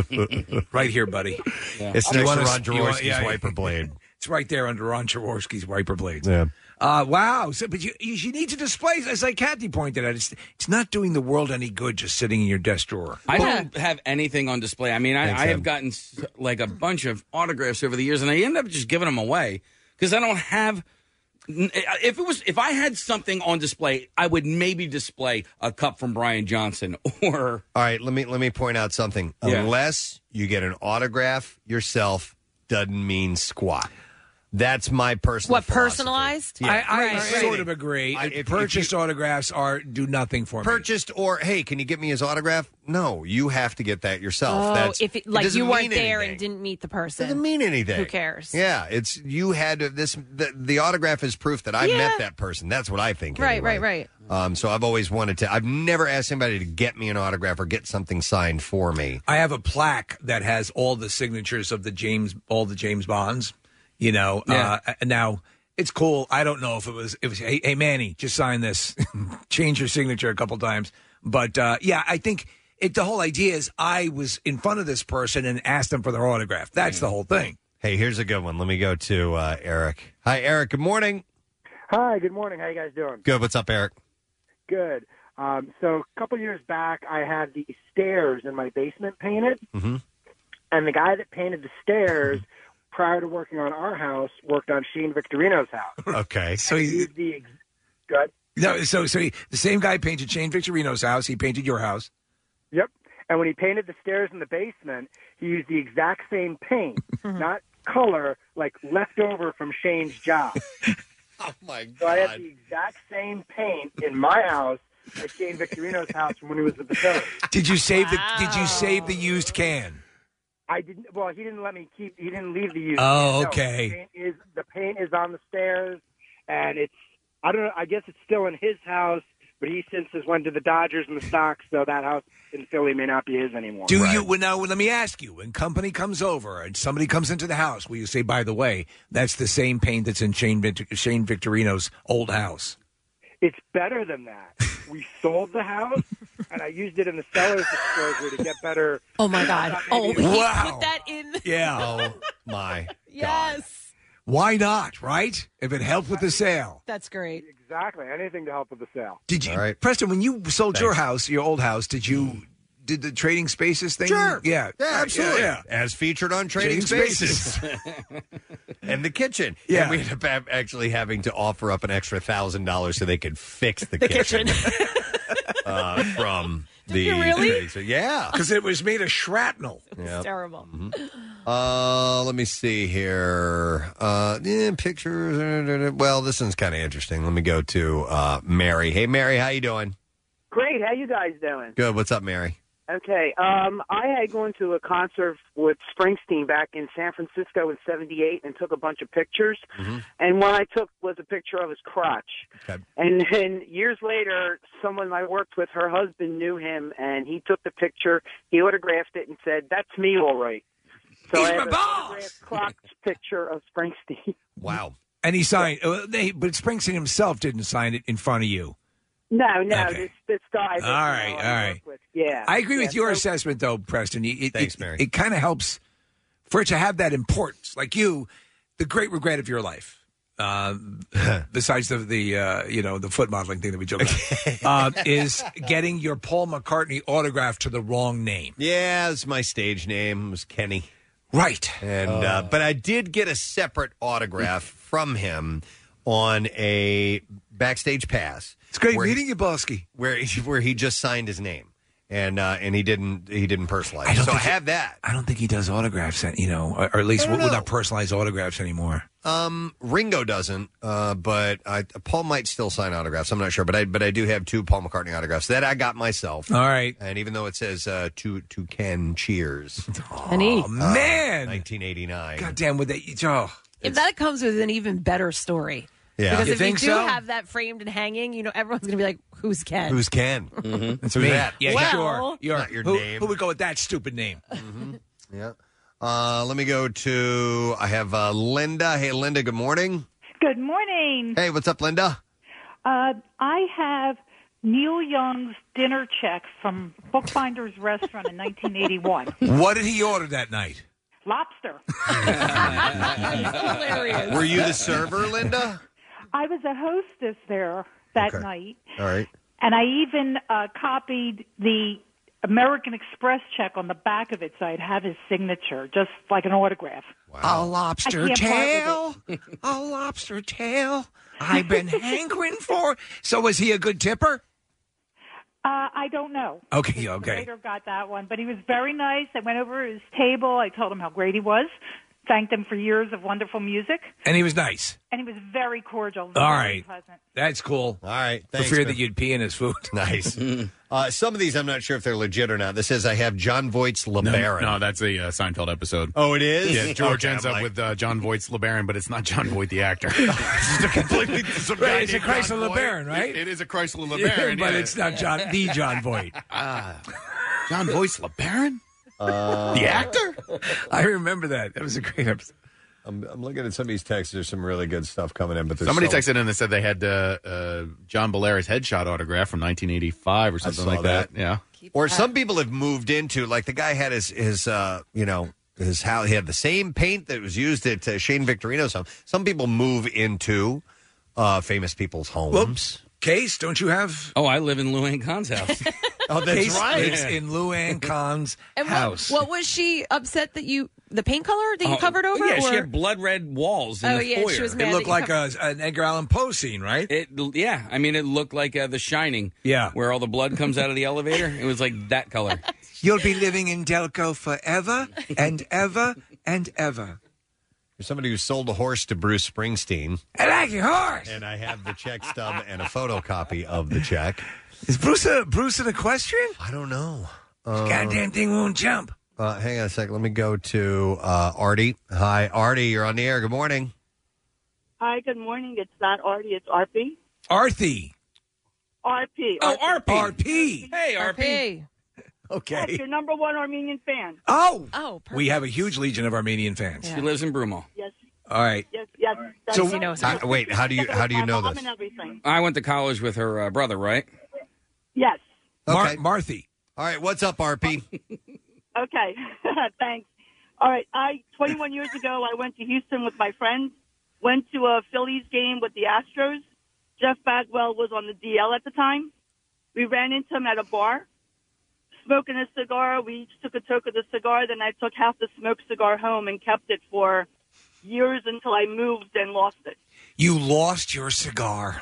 Right here, buddy. Yeah. It's You next wanna- to Ron you want- Jaworski's yeah, wiper blade. It's right there under Ron Jaworski's wiper blades. Yeah. Uh, wow. So, but you, you you need to display, as like Kathy pointed out, it's, it's not doing the world any good just sitting in your desk drawer. I don't have anything on display. I mean, I, Thanks, I Ed. have gotten s- like a bunch of autographs over the years, and I end up just giving them away because I don't have. If it was, if I had something on display, I would maybe display a cup from Brian Johnson or. All right, let me let me point out something. Yeah. Unless you get an autograph yourself, doesn't mean squat. That's my personal. What, philosophy. personalized? Yeah. I, I Right. sort of agree. I- if- Purchased autographs are do nothing for me. Purchased or hey, can you get me his autograph? No, you have to get that yourself. Oh, That's if it, like doesn't you weren't mean there anything. and didn't meet the person. Doesn't mean anything. Who cares? Yeah, it's you had to, this. The, the autograph is proof that I Yeah. met that person. That's what I think. Right, anyway. right, right. Um, so I've always wanted to. I've never asked anybody to get me an autograph or get something signed for me. I have a plaque that has all the signatures of the James, all the James Bonds. You know, Yeah. uh, now it's cool. I don't know if it was. It was. Hey, hey Manny, just sign this. Change your signature a couple times. But uh, yeah, I think it. The whole idea is I was in front of this person and asked them for their autograph. That's the whole thing. Hey, here's a good one. Let me go to uh, Eric. Hi, Eric. Good morning. Hi, good morning. How you guys doing? Good. What's up, Eric? Good. Um, so a couple years back, I had the stairs in my basement painted, Mm-hmm. and the guy that painted the stairs prior to working on our house worked on Shane Victorino's house. Okay. So he he, used the ex- good. no, so so he, the same guy painted Shane Victorino's house. He painted your house. Yep. And when he painted the stairs in the basement, he used the exact same paint, not color, like left over from Shane's job. Oh my So I had the exact same paint in my house as Shane Victorino's house from when he was at the Phillies. Did you save the Did you save the used can? I didn't. Well, he didn't let me keep. He didn't leave the used. Oh, No, okay. The paint is the paint is on the stairs, and it's. I don't know. I guess it's still in his house, but he since has went to the Dodgers and the Sox, so that house in Philly may not be his anymore. Do you? Well, now let me ask you: when company comes over and somebody comes into the house, will you say, "By the way, that's the same paint that's in Shane, Victor, Shane Victorino's old house"? It's better than that. We sold the house, and I used it in the seller's disclosure to get better. Oh my God! Oh, he Wow. put that in. Yeah. Oh my. Yes, Why not? Right? If it helped with the sale. that's great. Exactly. Anything to help with the sale. Did you, All right. Preston? When you sold your Thanks. house, your old house, did you did the Trading Spaces thing? Sure. Yeah. Yeah, Right, absolutely. Yeah. As featured on Trading Trading Spaces. And the kitchen. Yeah. And we ended up actually having to offer up an extra thousand dollars so they could fix the, The kitchen, kitchen. uh, from the you really? Trading Spaces. Yeah. Because it was made of shrapnel. Yeah. It's terrible. Uh, let me see here. Uh, yeah, pictures. Well, this one's kind of interesting. Let me go to uh, Mary. Hey, Mary, how you doing? Great. How you guys doing? Good. What's up, Mary? Okay. Um, I had gone to a concert with Springsteen back in San Francisco in seventy-eight and took a bunch of pictures. And one I took was a picture of his crotch. Okay. And then years later, someone I worked with, her husband knew him, and he took the picture, he autographed it, and said, "That's me, all right." So He's I my have an boss! autographed crotch picture of Springsteen. Wow. And he signed. Uh, they, but Springsteen himself didn't sign it in front of you. No, no, Okay. this this guy. That, All you right, know, all I right. work with. Yeah, I agree with Yeah, your so- assessment, though, Preston. It, it, Thanks, it, Mary. It kind of helps for it to have that importance. Like you, the great regret of your life, uh, besides the the uh, you know the foot modeling thing that we joked about, uh, is getting your Paul McCartney autograph to the wrong name. Yeah, it's my stage name. It was Kenny. Right. And uh, but I did get a separate autograph from him on a backstage pass. It's great where meeting he, you, Bosky. Where he, where he just signed his name. And uh, and he didn't he didn't personalize. I it. don't So I think he- have that. I don't think he does autographs, you know, or, or at least I don't know. without personalized autographs anymore. Um, Ringo doesn't, uh, but I, Paul might still sign autographs. I'm not sure, but I but I do have two Paul McCartney autographs that I got myself. All right, and even though it says uh, to to Ken Cheers, Kenny. Oh man, nineteen eighty-nine. God damn, with that, oh, If that comes with an even better story. Yeah. Because You if think you do so? have that framed and hanging, you know, everyone's going to be like, who's Ken? Who's Ken? Mm-hmm. That's Who's me. that? Yeah, Well- sure. You're, Not your who, name. Who would go with that stupid name? Yeah. Uh, let me go to. I have uh, Linda. Hey, Linda. Good morning. Good morning. Hey, what's up, Linda? Uh, I have Neil Young's dinner check from Bookbinder's Restaurant in nineteen eighty-one. What did he order that night? Lobster. Hilarious. Were you the server, Linda? I was a hostess there that Okay. night, All right. and I even uh, copied the American Express check on the back of it so I'd have his signature, just like an autograph. A lobster I can't tail. part with it. A lobster tail. I've been hankering for. So was he a good tipper? Uh, I don't know. Okay, The okay. waiter got that one, but he was very nice. I went over to his table. I told him how great he was. Thanked him for years of wonderful music, And he was nice. and he was very cordial. Very All right. pleasant. That's cool. All right. For Thanks, fear man. that you'd pee in his food. Nice. uh, some of these, I'm not sure if they're legit or not. This says I have John Voight's LeBaron. No, that's a uh, Seinfeld episode. Oh, it is? Yeah, George Okay, ends I'm up like- with uh, John Voight's LeBaron, but it's not John Voight the actor. It's a completely some guy Right, it's a named John Chrysler Voight. LeBaron, right? It, it is a Chrysler Yeah, LeBaron, but yeah. it's not John, the John Voight. Ah, John Voight's LeBaron? Uh, The actor? I remember that. That was a great episode. I'm, I'm looking at some of these texts. There's some really good stuff coming in, but there's Somebody so- texted in and said they had uh, uh, John Bellairs headshot autograph from nineteen eighty-five or something saw like that. that. Yeah. Or some people have moved into, like the guy had his, his uh, you know, his house. He had the same paint that was used at uh, Shane Victorino's home. Some people move into uh, famous people's homes. Whoops. Case, don't you have? Oh, I live in Luann Khan's house. Oh, that's Case right. lives in Luann Khan's And what, house. what was she upset that you, the paint color that you Oh, covered over? Yeah, or? she had blood red walls in Oh, the yeah, foyer. she was It mad looked that you like covered- a, an Edgar Allan Poe scene, right? It, yeah, I mean, it looked like uh, The Shining. Yeah. Where all the blood comes out of the elevator. It was like that color. You'll be living in Delco forever and ever and ever. There's somebody who sold a horse to Bruce Springsteen. I like your horse. And I have the check stub and a photocopy of the check. Is Bruce a, Bruce an equestrian? I don't know. Uh, Goddamn thing won't jump. Uh, hang on a second. Let me go to uh, Artie. Hi, Artie. You're on the air. Good morning. Hi, good morning. It's not Artie, it's R P. Arthie. R P. Oh, R P. R P. Hey, R P. Hey. Okay. Your number one Armenian fan. Oh. Oh, perfect. We have a huge legion of Armenian fans. She lives in Broomall. Yes, All right. yes, yes. That's So, right. He knows uh, wait, how do you how do you My know mom this? and everything. I went to college with her uh, brother, right? Yes. Mar- Okay. Marthy. All right, what's up, R P? Okay. Thanks. All right. I twenty-one years ago, I went to Houston with my friends. Went to a Phillies game with the Astros. Jeff Bagwell was on the D L at the time. We ran into him at a bar, smoking a cigar. We each took a toke of the cigar. Then I took half the smoked cigar home and kept it for years until I moved and lost it. You lost your cigar.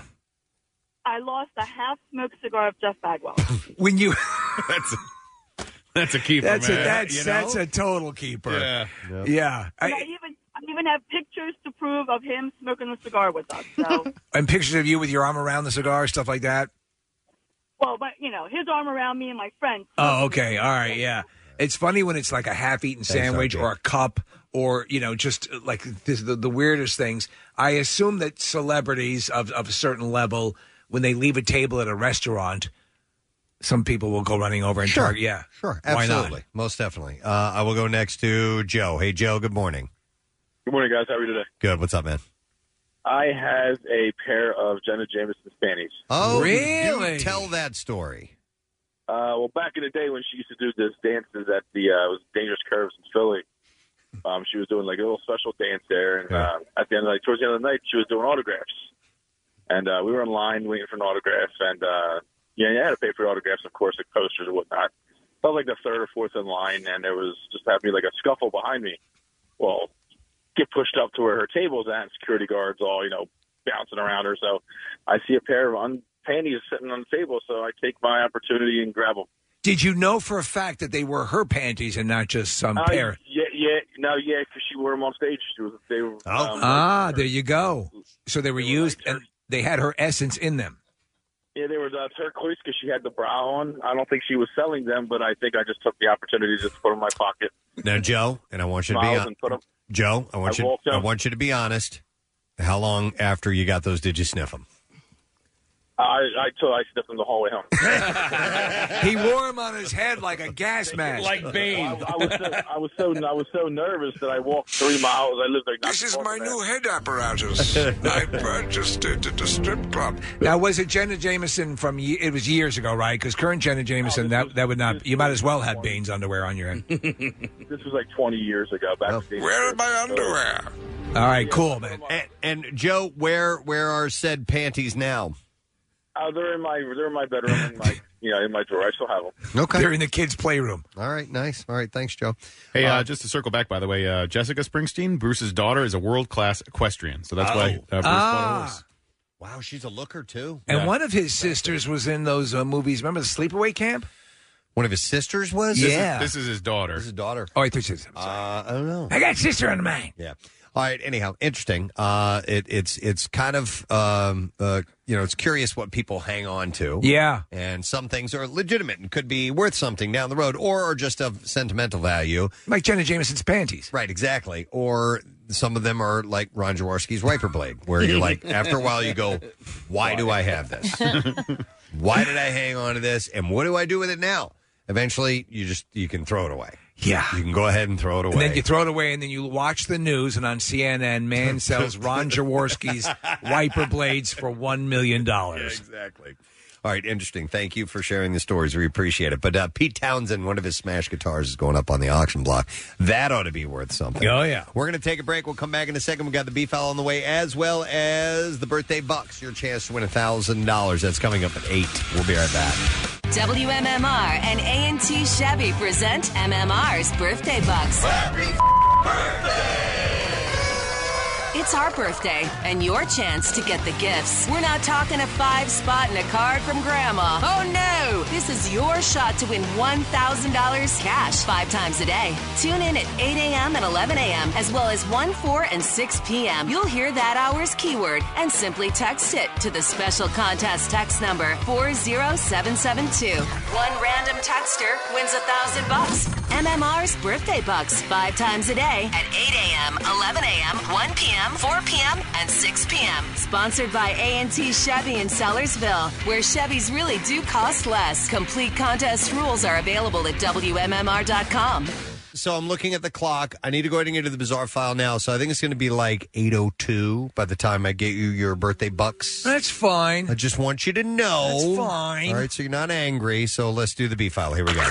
I lost a half-smoked cigar of Jeff Bagwell. When you That's a, that's a keeper, That's a man. that's You know? that's a total keeper. Yeah. Yeah. And I I, even I even have pictures to prove of him smoking the cigar with us. So, and pictures of you with your arm around the cigar, stuff like that. well, but you know, his arm around me and my friend. Oh, okay. All right. Yeah. It's funny when it's like a half-eaten sandwich R J. or a cup or, you know, just uh, like this, the, the weirdest things. I assume that celebrities of, of a certain level, when they leave a table at a restaurant, some people will go running over and Sure. target. Yeah. Sure, Why not? absolutely. Most definitely. Uh, I will go next to Joe. Hey, Joe, good morning. Good morning, guys. How are you today? Good. What's up, man? I have a pair of Jenna Jameson panties. Oh, Really? do tell that story. Uh, well, back in the day when she used to do this dances at the uh, it was Dangerous Curves in Philly, um, she was doing like a little special dance there, and uh, at the end, of, like towards the end of the night, she was doing autographs, and uh, we were in line waiting for an autograph, and uh, yeah, you had to pay for autographs, of course, like posters and whatnot. I was like the third or fourth in line, and there was just happened to be like a scuffle behind me. Well, get pushed up to where her table's at, and security guards all you know bouncing around her. So I see a pair of un- panties sitting on the table, so I take my opportunity and grab them. Did you know for a fact that they were her panties and not just some Uh, pair? yeah, yeah, no, yeah, because she wore them on stage. She was, they were. Oh. um, Ah, there you go. So they were used and they had her essence in them. Yeah, they were uh, turquoise because she had the bra on. I don't think she was selling them, but I think I just took the opportunity to just put them in my pocket. Now, Joe, and I want you to be Smiles on- and put 'em- Joe, I want I you. walked I up. want you to be honest. How long after you got those did you sniff them? I I told I sniffed him the whole way home. He wore him on his head like a gas mask. Like Bane. I, I was so I was so I was so nervous that I walked three miles. I lived like This is my new head apparatus. I purchased it at the strip club. Now, was it Jenna Jameson from? ye- It was years ago, right? Because current Jenna Jameson, that that would not. You might as well have Bane's underwear on your head. This was like twenty years ago. Back in the Where are my underwear? All right, cool, man. And, and Joe, where where are said panties now? Uh, they're in my they're in my bedroom in my you know in my drawer. I still have them. Okay. They're in the kids' playroom. All right, nice. All right, thanks, Joe. Hey, uh, Uh, just to circle back, by the way, uh, Jessica Springsteen, Bruce's daughter, is a world class equestrian, so that's why uh, Bruce bought a horse. Wow, she's a looker too. And Yeah. one of his sisters was in those uh, movies. Remember the Sleepaway Camp? One of his sisters was. This Yeah. is, this is his daughter. This is his daughter. Oh, I thought she was. Uh, I don't know. I got a sister on the mind. Yeah. All right. Anyhow, interesting. Uh, it, it's it's kind of um, uh, you know, it's curious what people hang on to. Yeah. And some things are legitimate and could be worth something down the road, or are just of sentimental value. Like Jenna Jameson's panties. Right. Exactly. Or some of them are like Ron Jaworski's wiper blade, where you're like, after a while, you go, "Why do I have this? Why did I hang on to this? And what do I do with it now?" Eventually, you just you can throw it away. Yeah. You can go ahead and throw it away. And then you throw it away, and then you watch the news, and on C N N, man sells Ron Jaworski's wiper blades for one million dollars. Exactly. All right, interesting. Thank you for sharing the stories. We appreciate it. But uh, Pete Townsend, one of his smash guitars, is going up on the auction block. That ought to be worth something. Oh, yeah. We're going to take a break. We'll come back in a second. We've got the B-Foul on the way, as well as the birthday bucks. Your chance to win one thousand dollars. That's coming up at eight. We'll be right back. W M M R and A and T Chevy present M M R's Birthday Bucks. Happy birthday! It's our birthday, and your chance to get the gifts. We're not talking a five spot and a card from Grandma. Oh, no! This is your shot to win one thousand dollars cash five times a day. Tune in at eight a.m. and eleven a.m., as well as one, four, and six p.m. You'll hear that hour's keyword and simply text it to the special contest text number four zero seven seven two. One random texter wins a thousand bucks. M M R's Birthday Bucks five times a day at eight a.m., eleven a.m., one p.m., four p.m., and six p.m. Sponsored by A and T Chevy in Sellersville, where Chevys really do cost less. Complete contest rules are available at W M M R dot com. So I'm looking at the clock. I need to go ahead and get to the bizarre file now. So I think it's going to be like eight oh two by the time I get you your birthday bucks. That's fine. I just want you to know. That's fine. All right, so you're not angry. So let's do the B file. Here we go.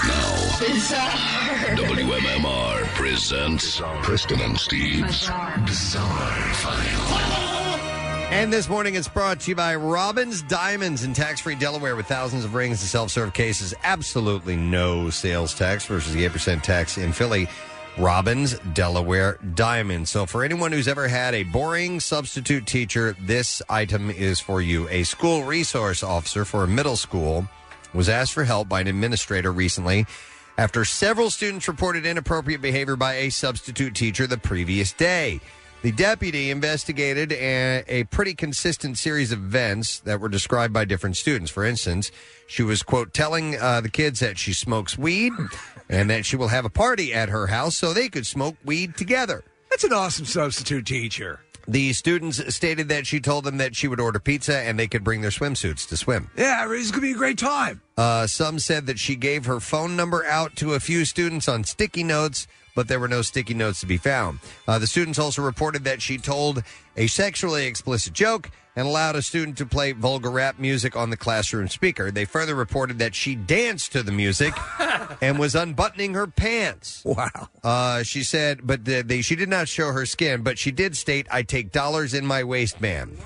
W M M R presents Preston and Steve's Bizarre, File. And this morning it's brought to you by Robbins Diamonds in tax-free Delaware with thousands of rings and self-serve cases. Absolutely no sales tax versus the eight percent tax in Philly. Robbins Delaware Diamonds. So for anyone who's ever had a boring substitute teacher, this item is for you. A school resource officer for a middle school was asked for help by an administrator recently after several students reported inappropriate behavior by a substitute teacher the previous day. The deputy investigated a, a pretty consistent series of events that were described by different students. For instance, she was, quote, telling uh, the kids that she smokes weed and that she will have a party at her house so they could smoke weed together. That's an awesome substitute teacher. The students stated that she told them that she would order pizza and they could bring their swimsuits to swim. Yeah, it's going to be a great time. Uh, some said that she gave her phone number out to a few students on sticky notes, but there were no sticky notes to be found. Uh, the students also reported that she told a sexually explicit joke and allowed a student to play vulgar rap music on the classroom speaker. They further reported that she danced to the music and was unbuttoning her pants. Wow. Uh, she said, but the, they, she did not show her skin, but she did state, "I take dollars in my waistband."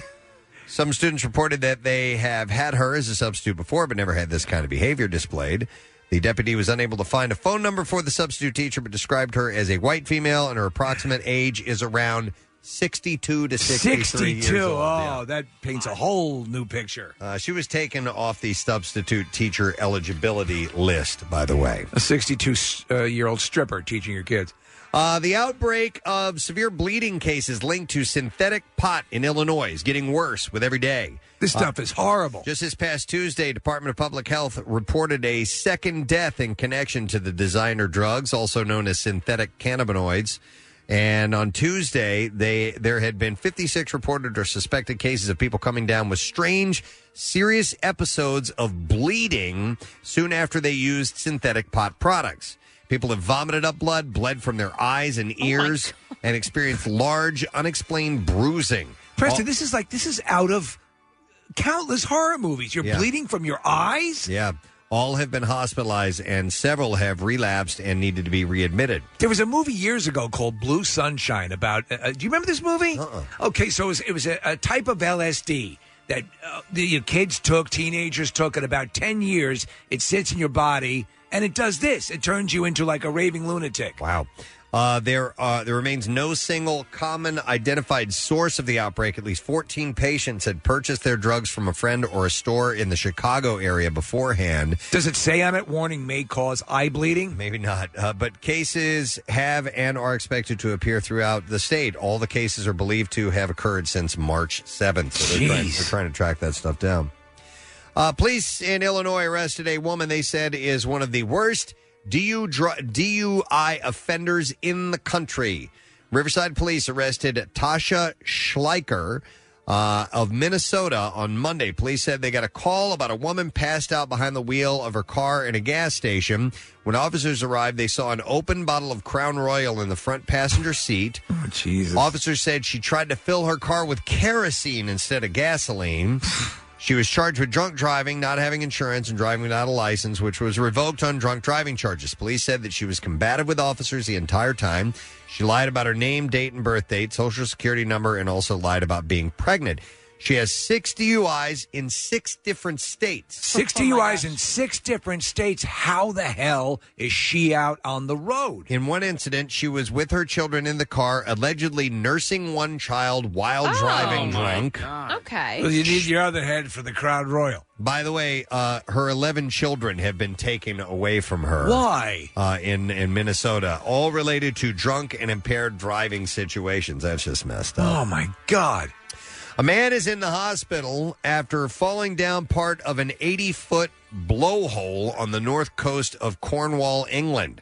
Some students reported that they have had her as a substitute before, but never had this kind of behavior displayed. The deputy was unable to find a phone number for the substitute teacher, but described her as a white female, and her approximate age is around sixty-two to sixty-three sixty-two. years old. Oh, Yeah. that paints a whole new picture. Uh, she was taken off the substitute teacher eligibility list, by the way. A sixty-two-year-old stripper teaching your kids. Uh, the outbreak of severe bleeding cases linked to synthetic pot in Illinois is getting worse with every day. This stuff uh, is horrible. Just this past Tuesday, Department of Public Health reported a second death in connection to the designer drugs, also known as synthetic cannabinoids. And on Tuesday, they there had been fifty-six reported or suspected cases of people coming down with strange, serious episodes of bleeding soon after they used synthetic pot products. People have vomited up blood, bled from their eyes and ears, and experienced large, unexplained bruising. Preston, All- this is like this is out of countless horror movies. You're Yeah. bleeding from your eyes? Yeah. All have been hospitalized, and several have relapsed and needed to be readmitted. There was a movie years ago called Blue Sunshine about. Uh, do you remember this movie? Uh-uh. Okay, so it was, it was a, a type of L S D that uh, the your kids took, teenagers took. In about ten years, it sits in your body, and it does this. It turns you into like a raving lunatic. Wow. Uh, there, uh, there remains no single common identified source of the outbreak. At least fourteen patients had purchased their drugs from a friend or a store in the Chicago area beforehand. Does it say on it, warning may cause eye bleeding? Maybe not. Uh, but cases have and are expected to appear throughout the state. All the cases are believed to have occurred since March seventh. So they're trying, they're trying to track that stuff down. Uh, police in Illinois arrested a woman they said is one of the worst D U dr- D U I offenders in the country. Riverside police arrested Tasha Schleicher uh, of Minnesota on Monday. Police said they got a call about a woman passed out behind the wheel of her car in a gas station. When officers arrived, they saw an open bottle of Crown Royal in the front passenger seat. Oh, Jesus. Officers said she tried to fill her car with kerosene instead of gasoline. She was charged with drunk driving, not having insurance, and driving without a license, which was revoked on drunk driving charges. Police said that she was combative with officers the entire time. She lied about her name, date, and birth date, social security number, and also lied about being pregnant. She has six D U Is in six different states. Six D U Is in six different states. How the hell is she out on the road? In one incident, she was with her children in the car, allegedly nursing one child while Oh, driving my drunk. Okay. Well, you need your other head for the Crown Royal. By the way, uh, her eleven children have been taken away from her. Why? Uh, in, in Minnesota. All related to drunk and impaired driving situations. That's just messed up. Oh, my God. A man is in the hospital after falling down part of an eighty-foot blowhole on the north coast of Cornwall, England.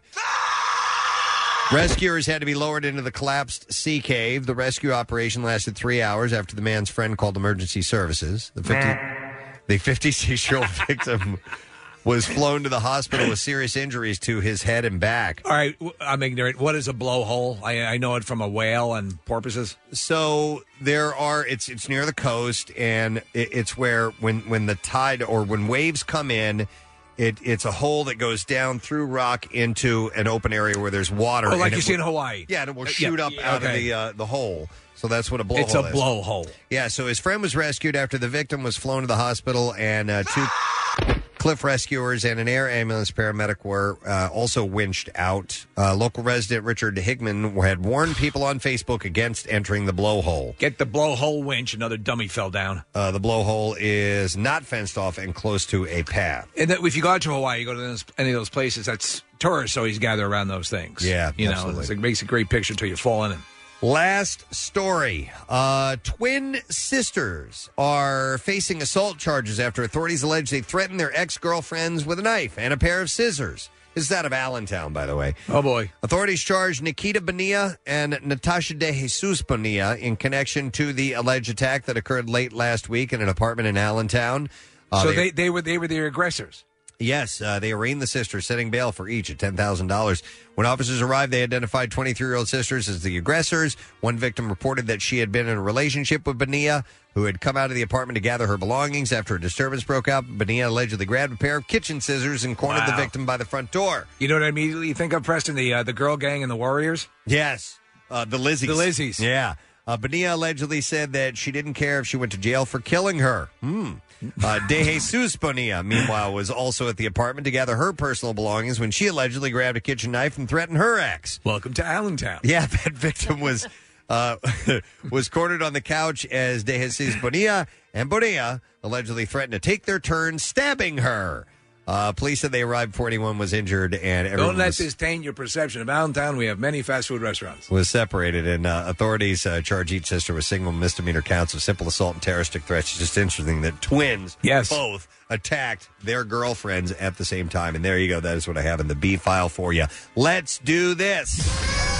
Rescuers had to be lowered into the collapsed sea cave. The rescue operation lasted three hours after the man's friend called emergency services. The fifty, the fifty-six-year-old victim was flown to the hospital with serious injuries to his head and back. All right, w- I'm ignorant. What is a blowhole? I, I know it from a whale and porpoises. So there are. It's it's near the coast, and it, it's where when when the tide or when waves come in, it it's a hole that goes down through rock into an open area where there's water. Oh, like and you it see will- in Hawaii. Yeah, and it will Uh, shoot yeah, up yeah, out of okay. the uh, the hole. So that's what a blowhole It's a is. blowhole. Yeah. So his friend was rescued after the victim was flown to the hospital, and uh, two cliff rescuers and an air ambulance paramedic were uh, also winched out. Uh, local resident Richard Higman had warned people on Facebook against entering the blowhole. Get the blowhole winch. Another dummy fell down. Uh, the blowhole is not fenced off and close to a path. And that, if you go out to Hawaii, you go to those, any of those places, that's tourists always gather around those things. Yeah, you know, absolutely. it's, it makes a great picture until you fall in it. Last story. Uh, twin sisters are facing assault charges after authorities allege they threatened their ex-girlfriends with a knife and a pair of scissors. This is out of Allentown, by the way. Oh, boy. Authorities charged Nikita Bonilla and Natasha De Jesus Bonilla in connection to the alleged attack that occurred late last week in an apartment in Allentown. Uh, so they, they were they were the aggressors. Yes, uh, they arraigned the sisters, setting bail for each at ten thousand dollars. When officers arrived, they identified twenty-three-year-old sisters as the aggressors. One victim reported that she had been in a relationship with Bonilla, who had come out of the apartment to gather her belongings after a disturbance broke out. Bonilla allegedly grabbed a pair of kitchen scissors and cornered the Wow. victim by the front door. You know what I immediately think of, Preston? The uh, the girl gang and the Warriors? Yes. Uh, the Lizzies. The Lizzies. Yeah. Uh, Bonilla allegedly said that she didn't care if she went to jail for killing her. Hmm. Uh, De Jesus Bonilla, meanwhile, was also at the apartment to gather her personal belongings when she allegedly grabbed a kitchen knife and threatened her ex. Welcome to Allentown. Yeah, that victim was uh, was cornered on the couch as De Jesus Bonilla and Bonilla allegedly threatened to take their turn stabbing her. Uh, police said they arrived before anyone was injured, and everyone Don't let was, this taint your perception of Allentown. We have many fast food restaurants. was separated, and uh, authorities uh, charge each sister with single misdemeanor counts of simple assault and terroristic threats. It's just interesting that twins Yes. both attacked their girlfriends at the same time. And there you go. That is what I have in the B file for you. Let's do this.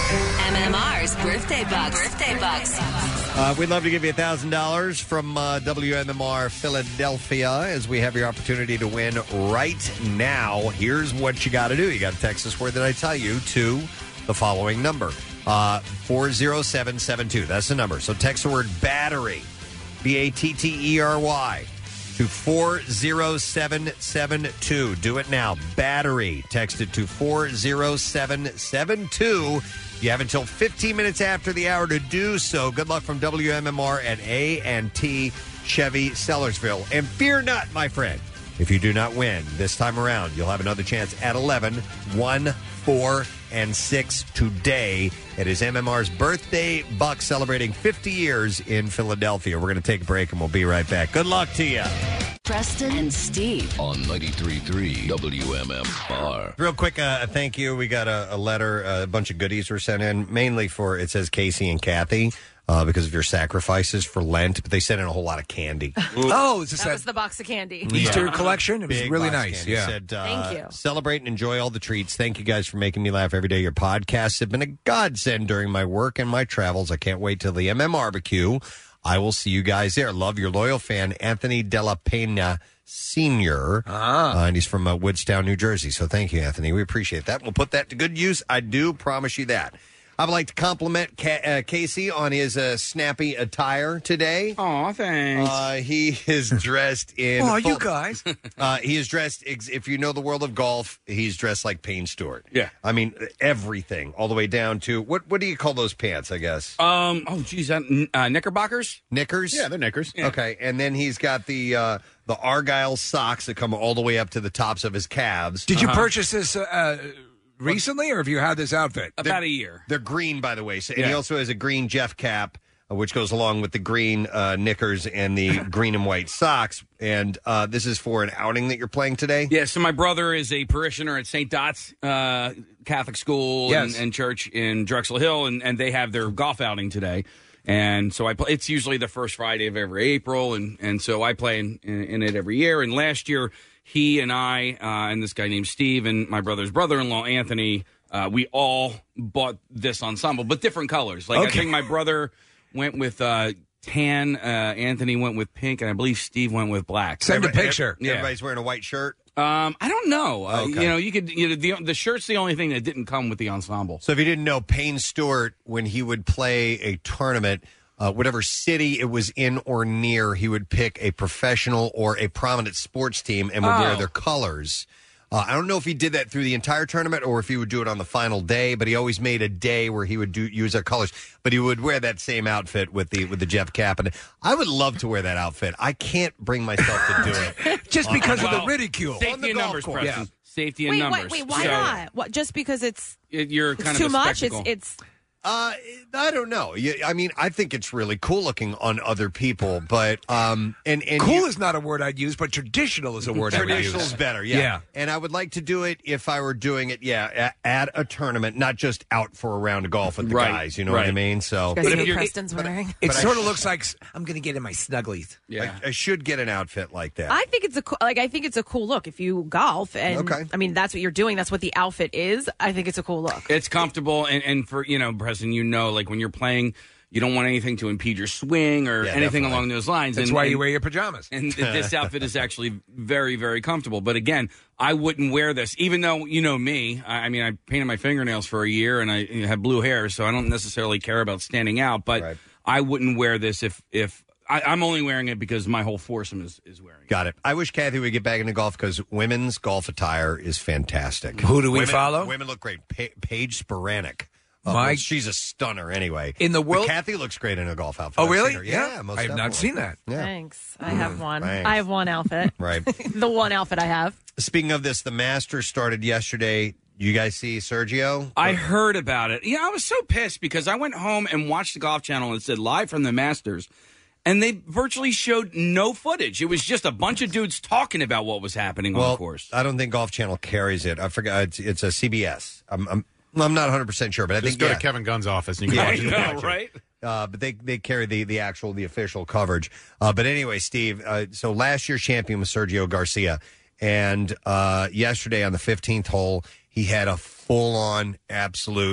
M M R's Birthday Bucks. Birthday Bucks. Uh, we'd love to give you one thousand dollars from uh, W M M R Philadelphia as we have your opportunity to win right now. Here's what you got to do. You got to text us, where did I tell you, to the following number, uh, four oh seven seven two. That's the number. So text the word battery, B A T T E R Y, to four oh seven seven two. Do it now. Battery. Text it to four oh seven seven two. You have until fifteen minutes after the hour to do so. Good luck from W M M R at A and T Chevy Sellersville. And fear not, my friend, if you do not win this time around, you'll have another chance at eleven, one, four, and six today. It is M M R's Birthday Buck celebrating fifty years in Philadelphia. We're going to take a break and we'll be right back. Good luck to you. Preston and Steve on ninety-three point three W M M R. Real quick, uh, thank you. We got a, a letter, uh, a bunch of goodies were sent in, mainly for, it says Casey and Kathy, uh, because of your sacrifices for Lent, but they sent in a whole lot of candy. Oh, is this That that was the box of candy. Easter Yeah. collection? It was Big really box nice. candy. Yeah. Said, uh, Thank you. Celebrate and enjoy all the treats. Thank you guys for making me laugh every day. Your podcasts have been a godsend during my work and my travels. I can't wait till the M M barbecue. I will see you guys there. Love, your loyal fan, Anthony Della Pena Senior, Ah. uh, and he's from uh, Woodstown, New Jersey. So thank you, Anthony. We appreciate that. We'll put that to good use. I do promise you that. I would like to compliment Ca- uh, Casey on his uh, snappy attire today. Oh, thanks. Uh, he is dressed in. Oh, full- you guys. Uh, he is dressed, ex- if you know the world of golf, he's dressed like Payne Stewart. Yeah. I mean, everything, all the way down to, what What do you call those pants, I guess? Um. Oh, geez. That, uh, knickerbockers? Knickers? Yeah, they're knickers. Okay, and then he's got the uh, the Argyle socks that come all the way up to the tops of his calves. Did you Uh-huh. purchase this uh, uh, recently, or have you had this outfit? About a year. They're green, by the way. So, and he Yeah. also has a green Jeff cap, uh, which goes along with the green uh, knickers and the green and white socks. And uh, this is for an outing that you're playing today? Yeah, so my brother is a parishioner at Saint Dot's uh, Catholic school Yes. and, and church in Drexel Hill, and, and they have their golf outing today. And so I play, it's usually the first Friday of every April, and, and so I play in, in, in it every year. And last year, he and I uh, and this guy named Steve and my brother's brother-in-law, Anthony, uh, we all bought this ensemble, but different colors. Like I Okay. think my brother went with uh, tan, uh, Anthony went with pink, and I believe Steve went with black. Send a Everybody- picture. Yeah. Everybody's wearing a white shirt? Um, I don't know. Uh, Okay. You know, you could. You know, the the shirt's the only thing that didn't come with the ensemble. So if you didn't know, Payne Stewart, when he would play a tournament, uh, whatever city it was in or near, he would pick a professional or a prominent sports team and would wear Oh. their colors. Uh, I don't know if he did that through the entire tournament or if he would do it on the final day, but he always made a day where he would do use their colors. But he would wear that same outfit with the with the Jeff cap, and I would love to wear that outfit. I can't bring myself to do it Just Uh, because of well, the ridicule. on the Safety and golf numbers, course. Preston. Safety and Wait, numbers. wait, wait. Why So, not? What? Just because it's, it- You're it's kind too of a much. It's spectacle. it's. Uh, I don't know. You- I mean, I think it's really cool looking on other people, but um, and and Cool you- is not a word I'd use, but traditional is a word I would use. Traditional's better, yeah. Yeah. And I would like to do it if I were doing it, yeah, at, at a tournament, not just out for a round of golf with the Right, guys. You know what I right. mean? So Guys, if what you're- Preston's wearing. It But I sort sh- of looks like s- I'm going to get in my snugglies. Yeah. I, I should get an outfit like that. I think it's a cool, like I think it's a cool look if you golf and Okay. I mean that's what you're doing. That's what the outfit is. I think it's a cool look. It's comfortable, and, and for you know, Preston, you know, like when you're playing, you don't want anything to impede your swing or Yeah, anything definitely. along those lines. That's and, why and, you wear your pajamas. And this outfit is actually very, very comfortable. But again, I wouldn't wear this, even though you know me. I, I mean, I painted my fingernails for a year, and I have blue hair, so I don't necessarily care about standing out. But Right. I wouldn't wear this if if I, I'm only wearing it because my whole foursome is, is wearing it. Got it. I wish Kathy would get back into golf because women's golf attire is fantastic. Who do we Women- follow? Women look great. Pa- Paige Sporanic. Uh, My- well, she's a stunner anyway. In the But world- Kathy looks great in a golf outfit. Oh, I've really? seen her. Yeah, most I have not definitely. seen that. Yeah. Thanks. I have one. Thanks. I have one outfit. Right. The one outfit I have. Speaking of this, the Masters started yesterday. You guys see Sergio? I heard about it. Yeah, I was so pissed because I went home and watched the Golf Channel and it said live from the Masters, and they virtually showed no footage. It was just a bunch of dudes talking about what was happening on well, the course. I don't think Golf Channel carries it. I forgot. It's, it's a C B S. I'm, I'm, I'm not one hundred percent sure, but I Just think go yeah. to Kevin Gunn's office and you can Yeah, watch you it. can know, watch it. right? Uh, but they they carry the the actual the official coverage. Uh, but anyway, Steve. Uh, so last year's champion was Sergio Garcia, and uh, yesterday on the fifteenth hole, he had a full on absolute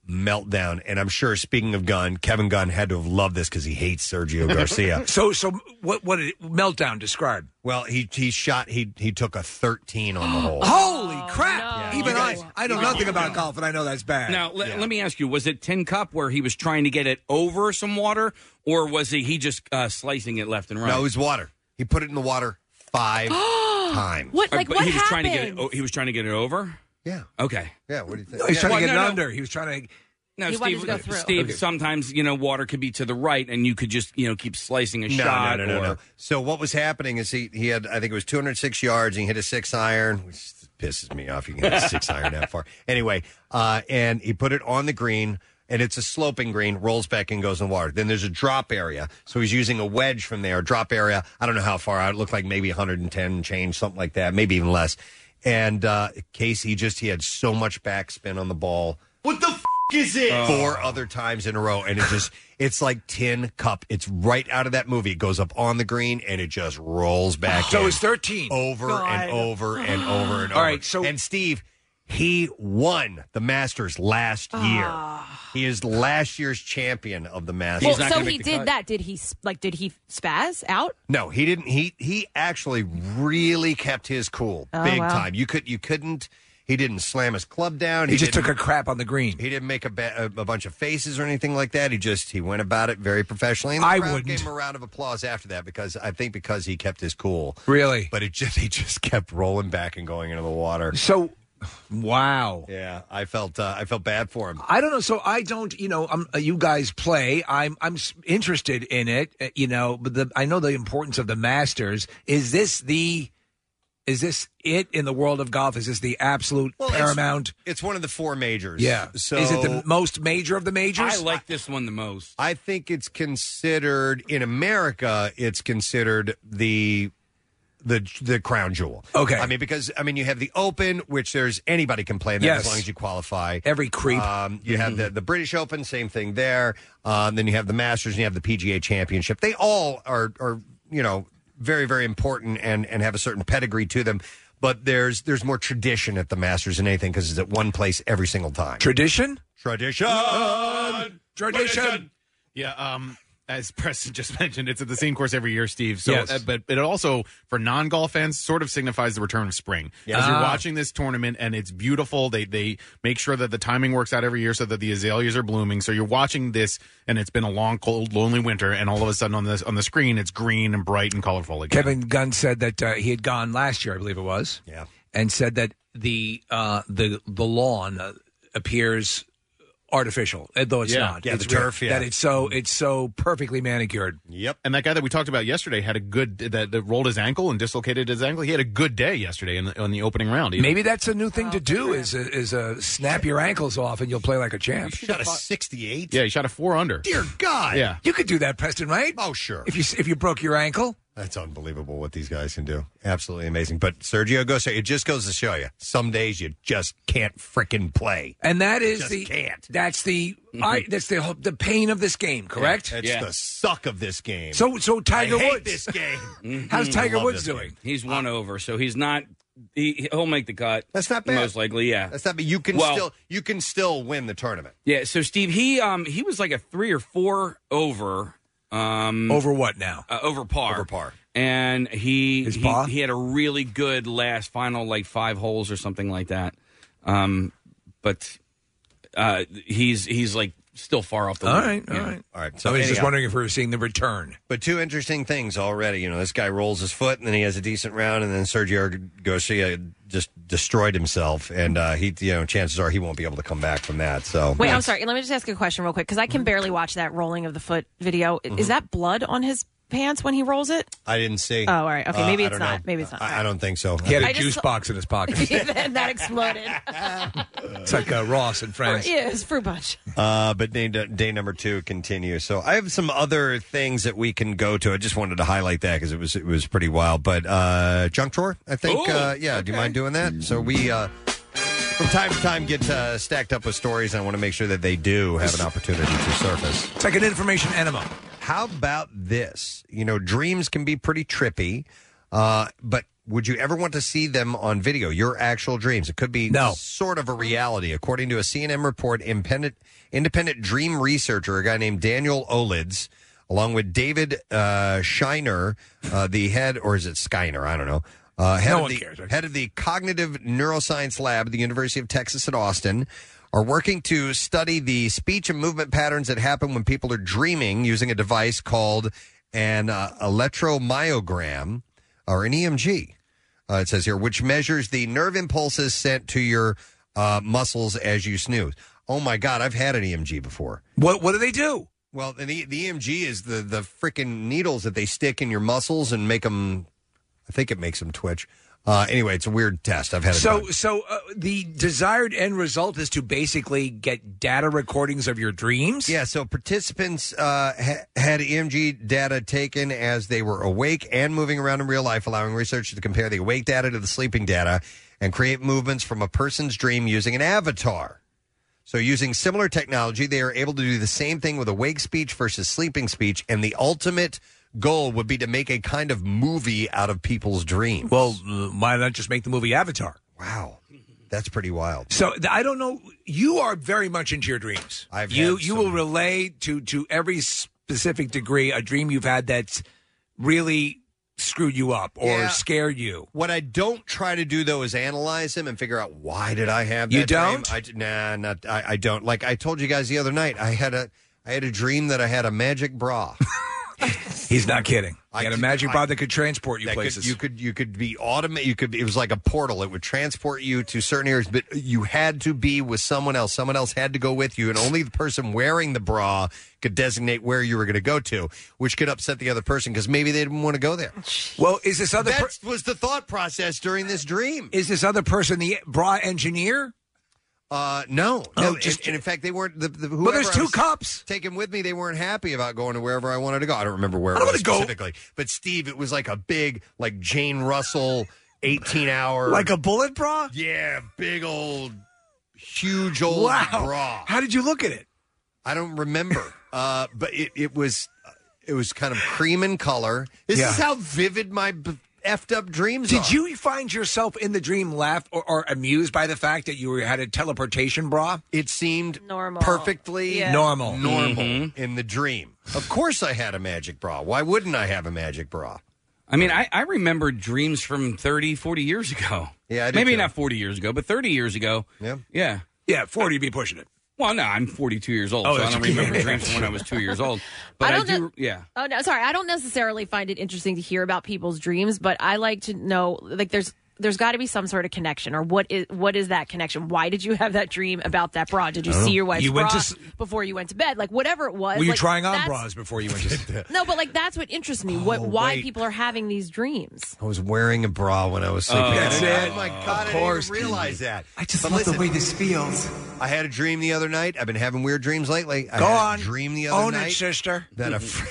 meltdown. And I'm sure, speaking of Gunn, Kevin Gunn had to have loved this because he hates Sergio Garcia. So, so what? What did it, meltdown describe? Well, he he shot. He he took a thirteen on the hole. Holy crap! Yeah, Even you I, guys- I know you nothing guys- about golf, and I know that's bad. Now, le- let me ask you: was it tin cup where he was trying to get it over some water, or was he he just uh, slicing it left and right? No, it was water. He put it in the water five times. What? Uh, Like but what he was trying to get it. happened? oh, He was trying to get it over. Yeah. Okay. Yeah. What do you think? No, he's Yeah. trying Well, to get no, it no. under. He was trying to. No, He wanted Steve. to go through. Steve. Okay. Sometimes you know water could be to the right, and you could just you know keep slicing a No, shot. no, no, no, or, no. So what was happening is he he had I think it was two hundred six yards and he hit a six iron, which pisses me off. You can hit a six iron that far. Anyway, uh, and he put it on the green. And it's a sloping green, rolls back and goes in the water. Then there's a drop area. So he's using a wedge from there. Drop area, I don't know how far out. It looked like maybe one hundred ten change, something like that, maybe even less. And uh, Casey just, he had so much backspin on the ball. What the f*** is it? Four other times in a row. And it just, it's like tin cup. It's right out of that movie. It goes up on the green and it just rolls back So in. it's thirteen. Over and over and over and over. All right, so- and Steve, he won the Masters last year. He is last year's champion of the Masters. Well, not so gonna he make the did cut. that. Did he s- like? Did he spaz out? No, he didn't. He he actually really kept his cool, Oh, big wow. time. You could you couldn't. He didn't slam his club down. He, just didn't- took a crap on the green. He didn't make a, ba- a, a bunch of faces or anything like that. He just he went about it very professionally. And the I crowd wouldn't. gave him a round of applause after that because I think because he kept his cool. Really? But it just he just kept rolling back and going into the water. So, wow. Yeah, I felt uh, I felt bad for him. I don't know. So I don't, you know, um, uh, you guys play. I'm I'm s- interested in it. uh, You know, but the, I know the importance of the Masters. Is this the, is this it in the world of golf? Is this the absolute Well, it's- paramount? It's one of the four majors. Yeah. So is it the most major of the majors? I like this one the most. I think it's considered in America. It's considered the the the crown jewel. Okay. I mean because I mean you have the Open, which there's anybody can play in that Yes. as long as you qualify. Every creep. Um, you have the the British Open, same thing there. Um, then you have the Masters and you have the P G A Championship. They all are are you know very very important and and have a certain pedigree to them. But there's there's more tradition at the Masters than anything because it's at one place every single time. Tradition? Tradition. Tradition. Yeah, um, as Preston just mentioned, it's at the same course every year, Steve. So, Yes. uh, but it also, for non-golf fans, sort of signifies the return of spring. Yeah. As you're Ah. watching this tournament, and it's beautiful. They they make sure that the timing works out every year so that the azaleas are blooming. So you're watching this, and it's been a long, cold, lonely winter, and all of a sudden on this on the screen, it's green and bright and colorful again. Kevin Gunn said that uh, he had gone last year, I believe it was. Yeah. And said that the uh, the the lawn uh, appears artificial, uh, though it's Yeah. not. Yeah, it's the real- turf, yeah. That it's so it's so perfectly manicured. Yep. And that guy that we talked about yesterday had a good that, that rolled his ankle and dislocated his ankle. He had a good day yesterday in the, on the opening round. Even. Maybe that's a new thing to do is a, is a snap your ankles off and you'll play like a champ. Shot a sixty-eight. Yeah, he shot a four under. Dear God. Yeah. You could do that, Preston, right? Oh, sure. If you if you broke your ankle. That's unbelievable what these guys can do. Absolutely amazing. But Sergio Garcia, it just goes to show you, some days you just can't frickin' play. And that is Just the can't. that's the I, that's the the pain of this game, correct? It's Yeah. the suck of this game. So so Tiger I hate Woods. this game. How's Tiger Love Woods this doing? He's one over, so he's not. He, he'll make the cut. That's not bad. Most likely, yeah. That's not. But you can Well- still you can still win the tournament. Yeah. So Steve, he um he was like a three or four over. Um, Over what now? uh, over par. Over par. And he His he, par? he had a really good last final like five holes or something like that. Um, but uh, he's he's like still far off the All lead. right, all Yeah. right. All right. So I was just anyhow, wondering if we were seeing the return. But two interesting things already. You know, this guy rolls his foot, and then he has a decent round, and then Sergio Garcia just destroyed himself, and uh, he, you know, chances are he won't be able to come back from that. So Wait, I'm sorry. Let me just ask you a question real quick because I can barely watch that rolling of the foot video. Is that blood on his pants when he rolls it? I didn't see. Oh, all right. Okay, Uh, maybe I it's don't not. know. Maybe it's not. I, I don't think so. He had a I just juice saw- box in his pocket. Then that exploded. It's like uh, Ross and Friends. Yeah, it's fruit punch. Uh, but day, day number two continues. So I have some other things that we can go to. I just wanted to highlight that because it was it was pretty wild. But uh, junk drawer, I think. Ooh, uh, yeah, do you mind doing that? So we, uh, from time to time, get uh, stacked up with stories, and I want to make sure that they do have an opportunity to surface. It's like an information enema. How about this? You know, dreams can be pretty trippy, uh, but would you ever want to see them on video, your actual dreams? It could be No. sort of a reality. According to a C N N report, independent, independent dream researcher, a guy named Daniel Olids, along with David uh, Shiner, uh, the head, or is it Skyner? I don't know. Uh, head, No of one the, cares, right? head of the Cognitive Neuroscience Lab at the University of Texas at Austin, are working to study the speech and movement patterns that happen when people are dreaming using a device called an uh, electromyogram, or an E M G, uh, it says here, which measures the nerve impulses sent to your uh, muscles as you snooze. Oh, my God, I've had an E M G before. What What do they do? Well, the, the E M G is the, the freaking needles that they stick in your muscles and make them, I think it makes them twitch. Uh, anyway, it's a weird test. I've had it So, done. so uh, the desired end result is to basically get data recordings of your dreams? Yeah, so participants uh, ha- had E M G data taken as they were awake and moving around in real life, allowing researchers to compare the awake data to the sleeping data and create movements from a person's dream using an avatar. So using similar technology, they are able to do the same thing with awake speech versus sleeping speech, and the ultimate goal would be to make a kind of movie out of people's dreams. Well, uh, why not just make the movie Avatar? Wow. That's pretty wild. So th- I don't know. You are very much into your dreams. I've you had you will relay to to every specific degree a dream you've had that's really screwed you up or Yeah. scared you. What I don't try to do, though, is analyze them and figure out why did I have that You don't? dream. I, nah, not, I, I don't. Like I told you guys the other night, I had a I had a dream that I had a magic bra. He's not kidding. I He had a could- magic I- bra that could transport you that could- places. you could you could be automate. You could. It was like a portal. It would transport you to certain areas, but you had to be with someone else. Someone else had to go with you, and only the person wearing the bra could designate where you were going to go to, which could upset the other person because maybe they didn't want to go there. Well, is this other that was the thought process during this dream? Is this other person the bra engineer? Uh, no, Oh, no. just- and, and in fact, they weren't. The, the, Well, there's whoever I two was cups taken with me. They weren't happy about going to wherever I wanted to go. I don't remember where I it don't was wanna go- specifically, but Steve, it was like a big, like Jane Russell, eighteen hour, Like a bullet bra? Yeah, big old, huge old Wow. bra. How did you look at it? I don't remember, uh, but it, it was it was kind of cream in color. This Yeah. is how vivid my b- effed up dreams are. Did you find yourself in the dream laugh or, or amused by the fact that you were, had a teleportation bra? It seemed normal, perfectly Yeah. normal. normal Mhm. in the dream. Of course, I had a magic bra. Why wouldn't I have a magic bra? I mean, I, I remember dreams from thirty, forty years ago. Yeah, I do Maybe too. not forty years ago, but thirty years ago. Yeah. Yeah. Yeah, forty, be pushing it. Well, no, I'm forty-two years old, Oh, so I that's don't okay. remember dreams from when I was two years old. But I I, don't do, know- yeah. Oh no, sorry. I don't necessarily find it interesting to hear about people's dreams, but I like to know, like, there's there's got to be some sort of connection, or what is what is that connection? Why did you have that dream about that bra? Did you I don't see know. your wife's You bra went to s- before you went to bed? Like, whatever it was. Were you like, trying on that's- bras before you went to No, but like that's what interests me. What Oh, why wait. people are having these dreams? I was wearing a bra when I was sleeping. Oh, that's it. Oh my God! Of I didn't course. even realize that. I just But love listen, the way this feels. I had a dream the other night. I've been having weird dreams lately. I Go had on. a dream the other Own night it, sister. that a fr-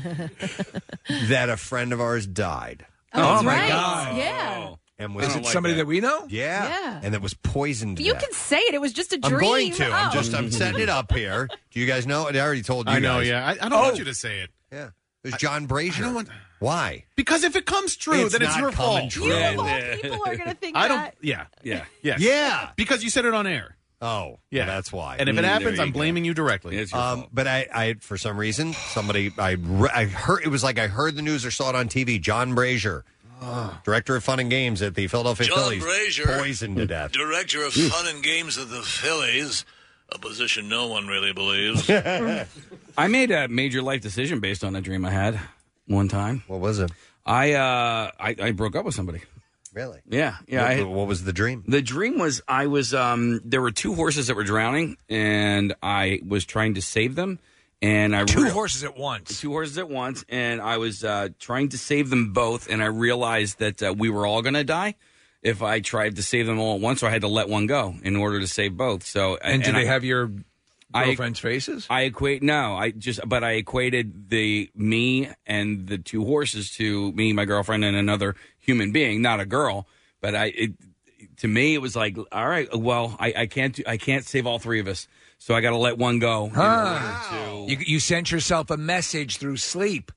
that a friend of ours died Oh, that's my right. God. Yeah. and was Is it somebody that. we know? yeah, Yeah. and that was poisoned. To You death. can say it. It was just a dream. I'm going to. I'm Oh. just. I'm setting it up here. Do you guys know? I already told you. I know, guys. yeah. I, I don't Oh. want you to say it. Yeah. It was John Brazier. don't want- Why? Because if it comes true, It's then it's not your coming fault. true. You Yeah, of all yeah. people are going to think I don't. that. Yeah, yeah, yeah. Yeah. Because you said it on air. Oh, Yeah, well, that's why. And if Mm, it there happens, you I'm go. blaming you directly. It's your Um, fault. but I, I, for some reason, somebody, I, re- I heard it was like I heard the news or saw it on T V. John Brazier, director of fun and games at the Philadelphia John Phillies, Brazier, poisoned to death. Director of Fun and Games of the Phillies, a position no one really believes. I made a major life decision based on a dream I had one time. What was it? I uh, I, I broke up with somebody. Really? Yeah, yeah. What, I, what was the dream? The dream was I was um there were two horses that were drowning and I was trying to save them and I Two rea- horses at once. two horses at once and I was uh, trying to save them both and I realized that uh, we were all going to die if I tried to save them all at once, so I had to let one go in order to save both. So And, do they I, have your I- girlfriend's faces? I equate no, I just but I equated the me and the two horses to me, my girlfriend, and another human being, not a girl. But I, it, to me, it was like, all right, well, I, I can't, do, I can't save all three of us, so I got to let one go. in Huh. order to- You, you sent yourself a message through sleep.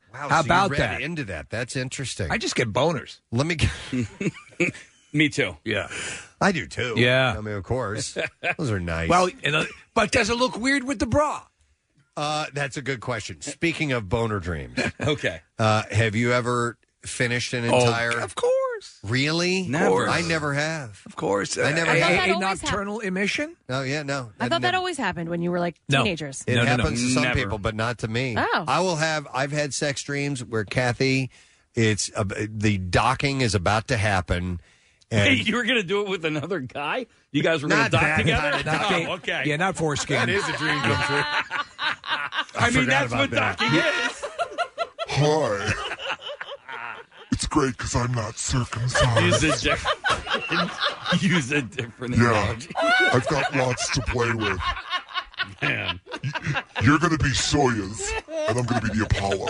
Wow, How so about you read that? into that. That's interesting. I just get boners. Let me. Me too. Yeah. I do too. Yeah. I mean, of course. Those are nice. Well, you know, but does it look weird with the bra? Uh, that's a good question. Speaking of boner dreams, okay. uh, have you ever finished an Oh, entire? of course. Really? Never. I never have. Of course. I never I thought have. that A, a always nocturnal emission? No, yeah, no. I thought that always happened when you were like No. teenagers. It No, no, no. happens to some Never. people, but not to me. Oh. I will have. I've had sex dreams where Kathy, it's uh, the docking is about to happen, and Hey, you were going to do it with another guy? You guys were going to Not dock that together? kind of Not oh, gay- okay. Yeah, not foreskin. That is a dream come true. I, mean, forgot that's about what that. docking is. Hi. It's great because I'm not circumcised. Use a different, use a different Yeah, analogy. I've got lots to play with. Man. You're going to be Soyuz, and I'm going to be the Apollo.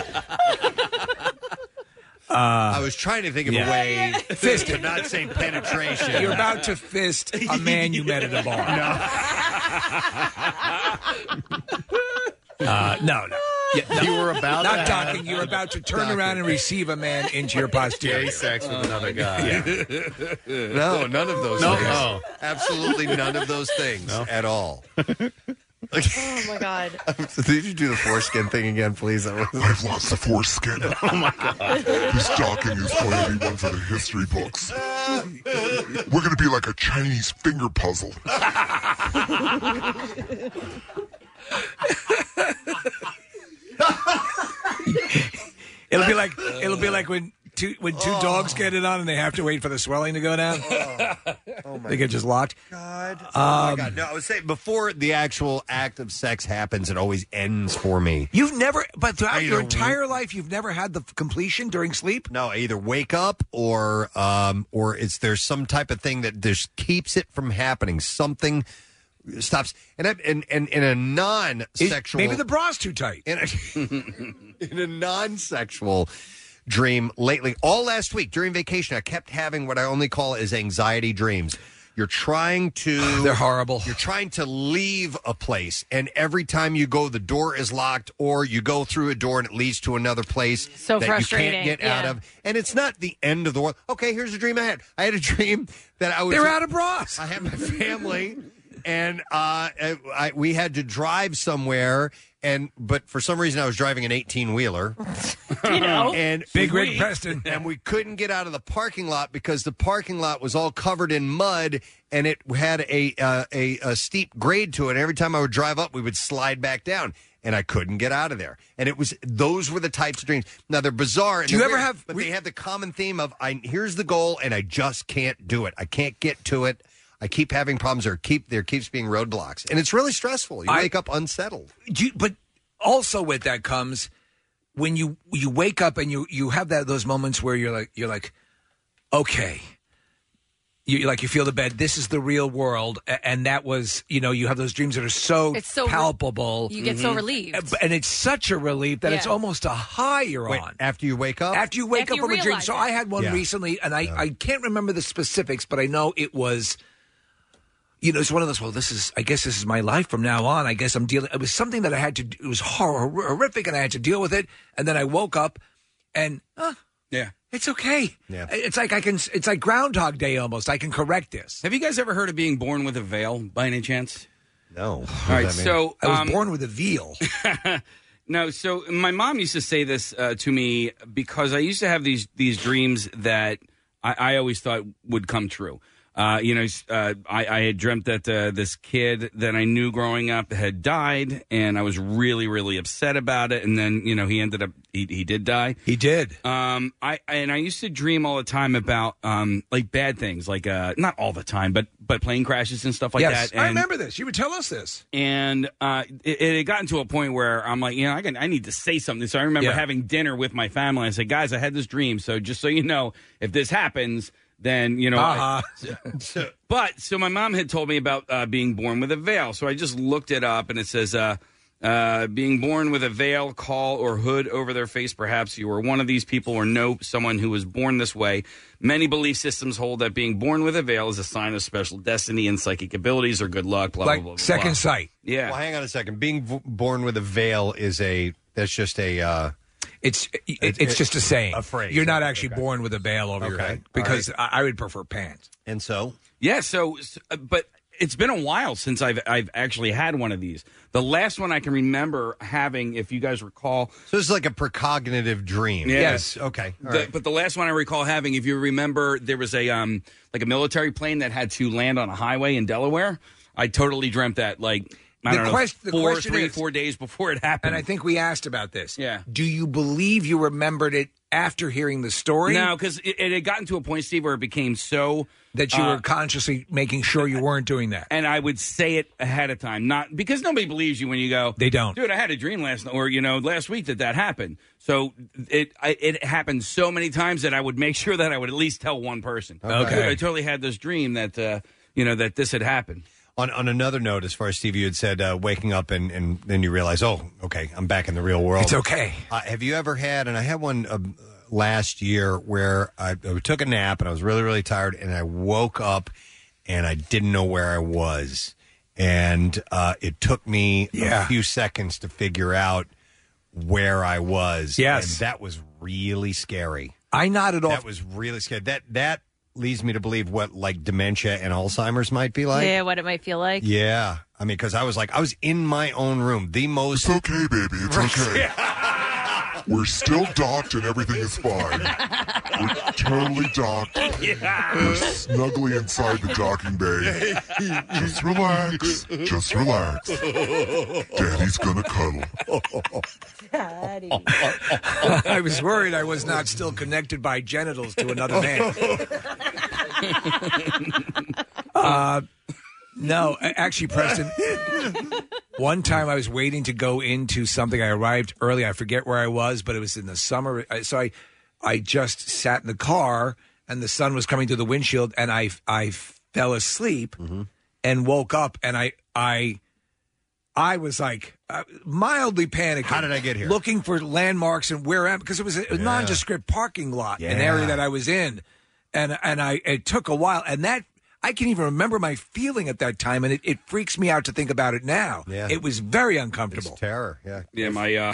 I was trying to think of yeah. a way Fist to it. not say penetration. You're about to fist a man you met at a bar. No. uh, no, no. Yeah, no. You were about Not to docking. have- You're about to turn around and receive a man into your posterior. Gay sex with another guy. No, none of those No, things. no. Absolutely none of those things at all. Oh my God. Did you do the foreskin thing again, please? That was- I've lost the foreskin. Oh my god. This docking is going to be one for the history books. We're going to be like a Chinese finger puzzle. It'll be like it'll be like when two when two dogs get it on and they have to wait for the swelling to go down. Oh my They get just locked. God. Um, Oh my God. No, I was saying before the actual act of sex happens, it always ends for me. You've never, but throughout I your either- entire life, you've never had the f- completion during sleep. No, I either wake up or um or it's there's some type of thing that just keeps it from happening. Something stops. And I- and and in a non-sexual Maybe the bra's too tight. in a, in a non-sexual dream lately, all last week during vacation, I kept having what I only call as anxiety dreams. You're trying to They're horrible. You're trying to leave a place, and every time you go, the door is locked, or you go through a door and it leads to another place So that you frustrating, can't get out yeah. of. And it's not the end of the world. Okay, here's a dream I had. I had a dream that I was They're out of bras. I had my family, and uh, I, we had to drive somewhere. And but for some reason I was driving an eighteen wheeler, You know. and Big we, Rig Preston. and we couldn't get out of the parking lot because the parking lot was all covered in mud, and it had a uh, a, a steep grade to it. And every time I would drive up, we would slide back down, and I couldn't get out of there. And it was those were the types of dreams. Now they're bizarre. And Do you they're ever weird, have- But they have the common theme of I here's the goal, and I just can't do it. I can't get to it. I keep having problems. There keep there keeps being roadblocks, and it's really stressful. You I- wake up unsettled. Do you, but also with that comes when you you wake up and you you have that those moments where you're like you're like okay, you like you feel the bed, this is the real world, a- and that was, you know, you have those dreams that are so, It's so re- palpable. You get so relieved. Uh, and it's such a relief that it's Yeah. almost a high you're Wait, on after you wake up, after you wake After up you from a dream. realize So it. I had one Yeah. recently, and I, I can't remember the specifics, but I know it was, you know, it's one of those, well, this is, I guess this is my life from now on. I guess I'm dealing, it was something that I had to, it was hor- horrific, and I had to deal with it. And then I woke up, and, uh, Yeah. it's okay. Yeah. It's like I can, it's like Groundhog Day almost. I can correct this. Have you guys ever heard of being born with a veil by any chance? no. All right, so I was um, born with a veal. No, so my mom used to say this uh, to me because I used to have these these dreams that I, I always thought would come true. Uh, you know, uh, I, I had dreamt that uh, this kid that I knew growing up had died, and I was really, really upset about it. And then, you know, he ended up he, he did die. He did. Um, I and I used to dream all the time about um, like bad things, like uh, not all the time, but but plane crashes and stuff like yes, that. I And- remember this. You would tell us this. and uh, it, it had gotten to a point where I'm like, you know, I can, I need to say something. So I remember Yeah. having dinner with my family. I said, guys, I had this dream. So just so you know, if this happens, then you know. I- Uh-huh. but so my mom had told me about uh, being born with a veil. So I just looked it up, and it says, uh, uh, being born with a veil, caul, or hood over their face. Perhaps you are one of these people or know someone who was born this way. Many belief systems hold that being born with a veil is a sign of special destiny and psychic abilities or good luck. Blah Like blah blah. blah, second blah. sight. Yeah. Well, hang on a second. Being v- born with a veil is a that's just a uh, It's it, it's, it's just a saying. a phrase. You're not actually born with a veil over your Okay. head because I, I would prefer pants. And so, yeah. So, uh, but it's been a while since I've I've actually had one of these. The last one I can remember having, if you guys recall, so it's like a precognitive dream. Yes. Okay. All The- right. But the last one I recall having, if you remember, there was a um like a military plane that had to land on a highway in Delaware. I totally dreamt that like I The don't know quest- the four, question three, is- four days before it happened. And I think we asked about this. Yeah. Do you believe you remembered it after hearing the story? No, because it, it had gotten to a point, Steve, where it became so That you uh, were consciously making sure you weren't doing that. and I would say it ahead of time, not because nobody believes you when you go. They don't. Dude, I had a dream last night, or you know, last week that that happened. So it I, it happened so many times that I would make sure that I would at least tell one person. Okay. Dude, I totally had this dream that uh, you know that this had happened. On on another note, as far as Steve, you had said uh, waking up and, and then you realize, oh, okay, I'm back in the real world. It's okay. Uh, have you ever had, and I had one uh, last year where I, I took a nap and I was really, really tired and I woke up and I didn't know where I was. And uh, it took me Yeah. a few seconds to figure out where I was. Yes. And that was really scary. I nodded off. That was really scary. That, that leads me to believe what like dementia and Alzheimer's might be like. yeah, what it might feel like. Yeah. I mean, because I was like, I was in my own room. The most. It's okay, baby. It's okay. We're still docked and everything is fine. We're totally docked. We're snugly inside the docking bay. Just relax. Just relax. Daddy's gonna cuddle. I was worried I was not still connected by genitals to another man. uh, no, a- actually, Preston, one time I was waiting to go into something. I arrived early. I forget where I was, but it was in the summer. I- So I, I just sat in the car, and the sun was coming through the windshield, and I, I fell asleep and woke up, and I, I, I was like uh, mildly panicking. How did I get here? Looking for landmarks and where am because it was a Yeah. nondescript parking lot, an Yeah. area that I was in, and and I it took a while, and that I can even remember my feeling at that time, and it, it freaks me out to think about it now. Yeah. It was very uncomfortable. Terror, yeah. Yeah, my uh,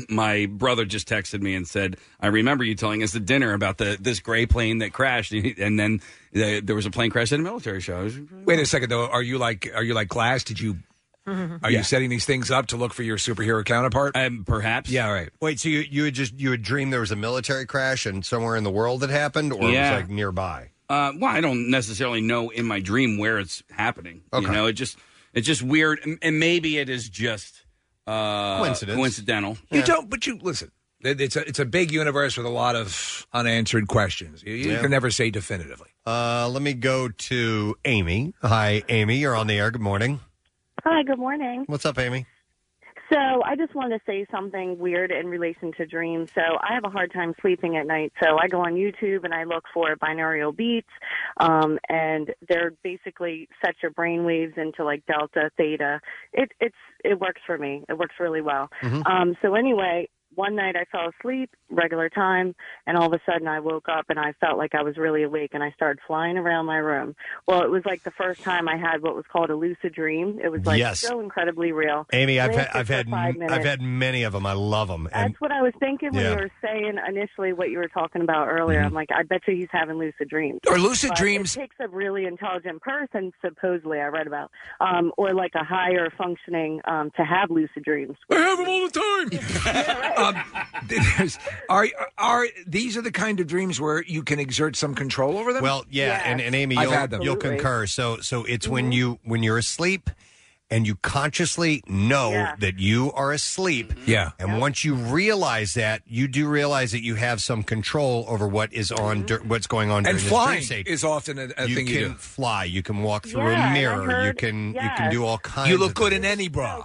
my brother just texted me and said, "I remember you telling us at dinner about the this gray plane that crashed, and then uh, there was a plane crash at a military show." It was really Wait a second though. Are you like are you like Glass? Did you are Yeah. you setting these things up to look for your superhero counterpart? Um, perhaps. Yeah. Right. Wait, so you you had just you had dreamed there was a military crash and somewhere in the world that happened, or Yeah. it was like nearby? Uh, well, I don't necessarily know in my dream where it's happening. You Okay. know, it just it's just weird, and- and maybe it is just uh, Coincidence. coincidental. You don't, but you listen. it- It's a it's a big universe with a lot of unanswered questions. You, you Yeah. can never say definitively. Uh, let me go to Amy. Hi, Amy. You're on the air. Good morning. Hi, good morning. What's up, Amy? So I just wanted to say something weird in relation to dreams. So I have a hard time sleeping at night. So I go on YouTube and I look for binaural beats, um, and they're basically set your brain waves into like delta, theta. It it's it works for me. It works really well. Mhm. Um, so anyway, one night I fell asleep, regular time, and all of a sudden I woke up and I felt like I was really awake and I started flying around my room. Well, it was like the first time I had what was called a lucid dream. It was like Yes. so incredibly real. Amy, I've had, Lasted I've for had five I've minutes. had many of them. I love them. And That's what I was thinking when Yeah. you were saying initially what you were talking about earlier. I'm like, I bet you he's having lucid dreams. Or lucid But dreams- It takes a really intelligent person, supposedly, I read about, um, or like a higher functioning um, to have lucid dreams. I have them all the time. um, there's- are are these are the kind of dreams where you can exert some control over them? Well, yeah, and, and Amy, I've you'll, had them. you'll concur. So, so it's Mm-hmm. when you when you're asleep, and you consciously know Yeah. that you are asleep. Yeah, and once you realize that, you do realize that you have some control over what is on, dur- what's going on during And this flying dream state. is often a, a you thing can you do. fly. You can walk through Yeah, and a I mirror. you heard- can you yes. can do all kinds. You look of good things. in any bra.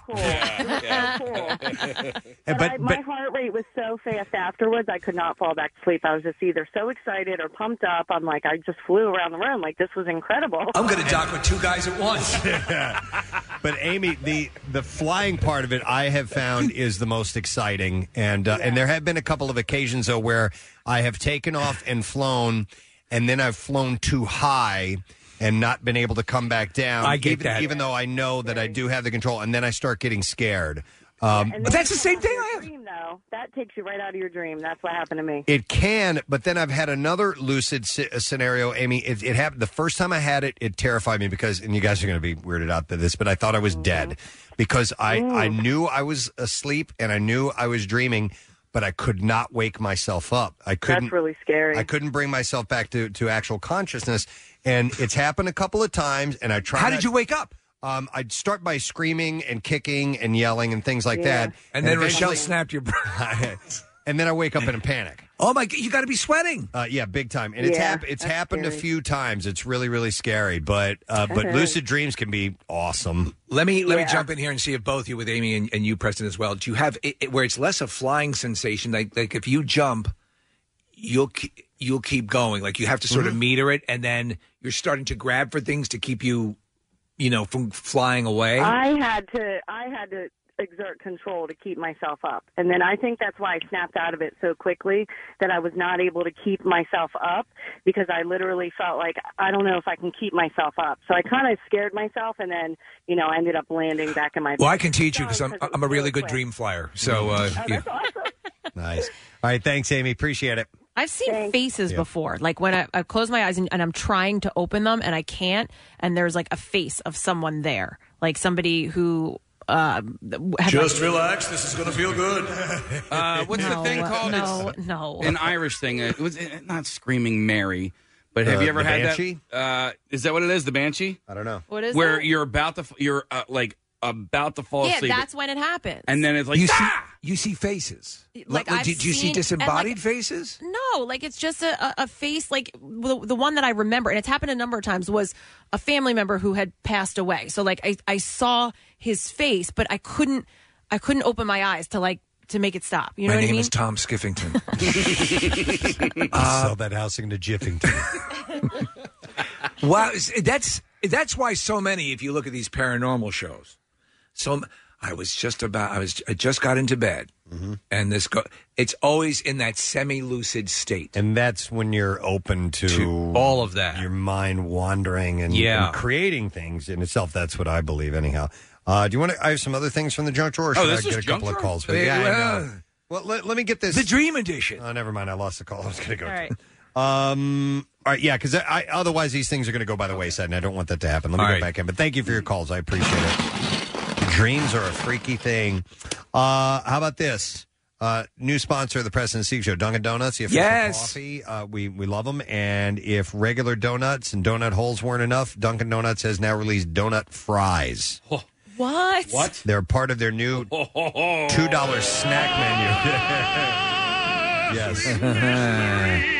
But, but- I, my but- heart rate was so fast afterwards, I could not fall back to sleep. I was just either so excited or pumped up. I'm like, I just flew around the room. Like, this was incredible. I'm going to dock with two guys at once. But Amy, the the flying part of it, I have found is the most exciting, and uh, and there have been a couple of occasions though where I have taken off and flown, and then I've flown too high and not been able to come back down. I get even, that. even though I know that I do have the control, and then I start getting scared. Um, And But then that's the same thing I have. Dream, though, that takes you right out of your dream. That's what happened to me. It can, but then I've had another lucid si- scenario, Amy. It, it happened the first time I had it. It terrified me because, and you guys are going to be weirded out by this, but I thought I was dead because I I knew I was asleep and I knew I was dreaming, but I could not wake myself up. I couldn't. That's really scary. I couldn't bring myself back to to actual consciousness, and it's happened a couple of times. And I tried. How did you wake up? Um, I'd start by screaming and kicking and yelling and things like Yeah. that. And then eventually- Rochelle snapped your and then I wake up in a panic. Oh my! You got to be sweating. Uh, yeah, big time. And it's Yeah, hap- it's that's happened a scary. few times. It's really really scary. But uh, but Okay. lucid dreams can be awesome. Let me let me Yeah. jump in here and see if both you with Amy and, and you, Preston, as well. Do you have it, it- where it's less a flying sensation? Like like if you jump, you'll ke- you'll keep going. Like you have to sort of Mhm. meter it, and then you're starting to grab for things to keep you, you know, from flying away. I had to I had to exert control to keep myself up. And then I think that's why I snapped out of it so quickly, that I was not able to keep myself up because I literally felt like I don't know if I can keep myself up. So I kind of scared myself and then, you know, I ended up landing back in my Well, I can teach you because I'm I'm a really good dream flyer. So uh, you- Nice. All right, thanks, Amy. Appreciate it. I've seen faces Yeah. before, like when I, I close my eyes and, and I'm trying to open them and I can't, and there's like a face of someone there, like somebody who. Uh, had Just like, relax. This is going to feel good. Uh, what's No, the thing called? no, It's no. An Irish thing. Uh, It was uh, not Screaming Mary, but have Uh, you ever the had Banshee? that? Uh, is that what it is? The Banshee? I don't know. What is Where that? you're about to, f- you're uh, like about to fall Yeah, asleep, that's when it happens. and then it's like you see "Ah!" you see faces. Like, Like, I've do, do you see seen- disembodied and, like, faces? No, like it's just a, a- a face. Like the, the one that I remember, and it's happened a number of times, was a family member who had passed away. So like I, I saw his face, but I couldn't I couldn't open my eyes to like to make it stop. You know My what name I mean? is Tom Skiffington. Sell that house into Jiffington. Wow, that's that's why so many. If you look at these paranormal shows, so I was just about. I was. I just got into bed, Mm-hmm. and this. Go, it's always in that semi-lucid state, and that's when you're open to, To all of that. Your mind wandering and, Yeah. and creating things in itself. That's what I believe, anyhow. Uh, do you want to? I have some other things from the junk drawer. Or should Oh, this I is get a junk couple of drawer? calls? But Yeah, yeah, I well, know. Well, let, let me get this. the Dream Edition. Oh, never mind. I lost the call. I was going to go. All to right. Um. All right. Yeah. Because I, I otherwise these things are going to go by the wayside, and I don't want that to happen. Let me All go right. back in. But thank you for your calls. I appreciate it. Dreams are a freaky thing. Uh, how about this? Uh, new sponsor of the Preston and Steve Show, Dunkin' Donuts. The official Yes. coffee. Uh, we we love them. And if regular donuts and donut holes weren't enough, Dunkin' Donuts has now released donut fries. What? What? They're part of their new two dollar snack menu. yes.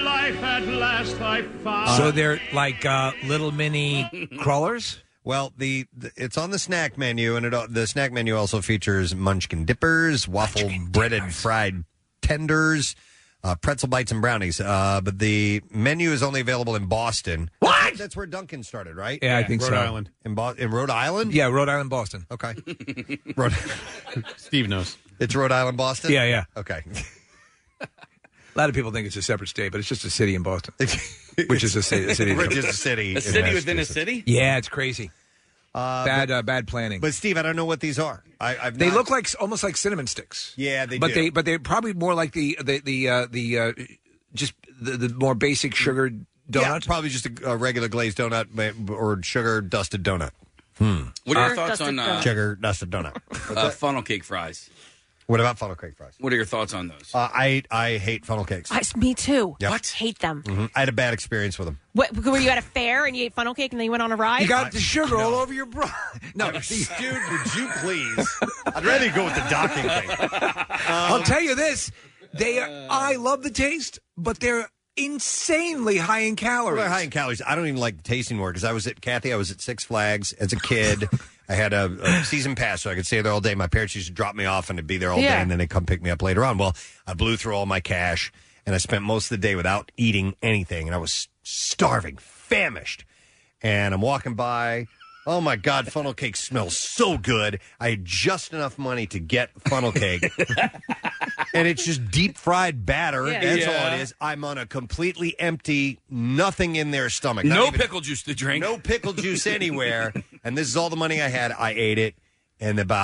So they're like uh, little mini crawlers. Well, the, the it's on the snack menu, and it al- the snack menu also features Munchkin dippers, waffle breaded fried tenders, uh, pretzel bites, and brownies. Uh, but the menu is only available in Boston. What? That's where Dunkin' started, right? Yeah, I think Rhode so. Island. In, Bo- in Rhode Island. Yeah, Rhode Island, Boston. Okay. Rhode. Steve knows. It's Rhode Island, Boston. Yeah, yeah. Okay. A lot of people think it's a separate state, but it's just a city in Boston, which is a city. A city, Which is a city. A in city within a Massachusetts. city? Yeah, it's crazy. Uh, bad, but, uh, bad planning. but Steve, I don't know what these are. I, I've They not- look like almost like cinnamon sticks. Yeah, they but do. they but they're probably more like the the the uh, the uh, just the, the more basic sugar donut. Yeah, probably just a, a regular glazed donut ma- or sugar dusted donut. What are your Uh, thoughts on uh, Sugar dusted donut. uh, funnel cake fries? What about funnel cake fries? What are your thoughts on those? Uh, I I hate funnel cakes. I, me too. Yep. What? Hate them. Mhm. I had a bad experience with them. What? Were you at a fair and you ate funnel cake and then you went on a ride? You got the sugar all over your bra. No, Dude, would you please? I'd rather go with the docking thing. I'll tell you this: they are, I love the taste, but they're insanely high in calories. They're high in calories. I don't even like the tasting more because I was at Kathy. I was at Six Flags as a kid. I had a, a season pass, so I could stay there all day. My parents used to drop me off and I'd be there all Yeah. day, and then they'd come pick me up later on. Well, I blew through all my cash, and I spent most of the day without eating anything, and I was starving, famished. And I'm walking by. Oh, my God, funnel cake smells so good. I had just enough money to get funnel cake. And it's just deep fried batter. Yeah. That's all Yeah. it is. I'm on a completely empty, nothing in their stomach. Not No even- pickle juice to drink. no pickle juice anywhere. And this is all the money I had. I ate it. And about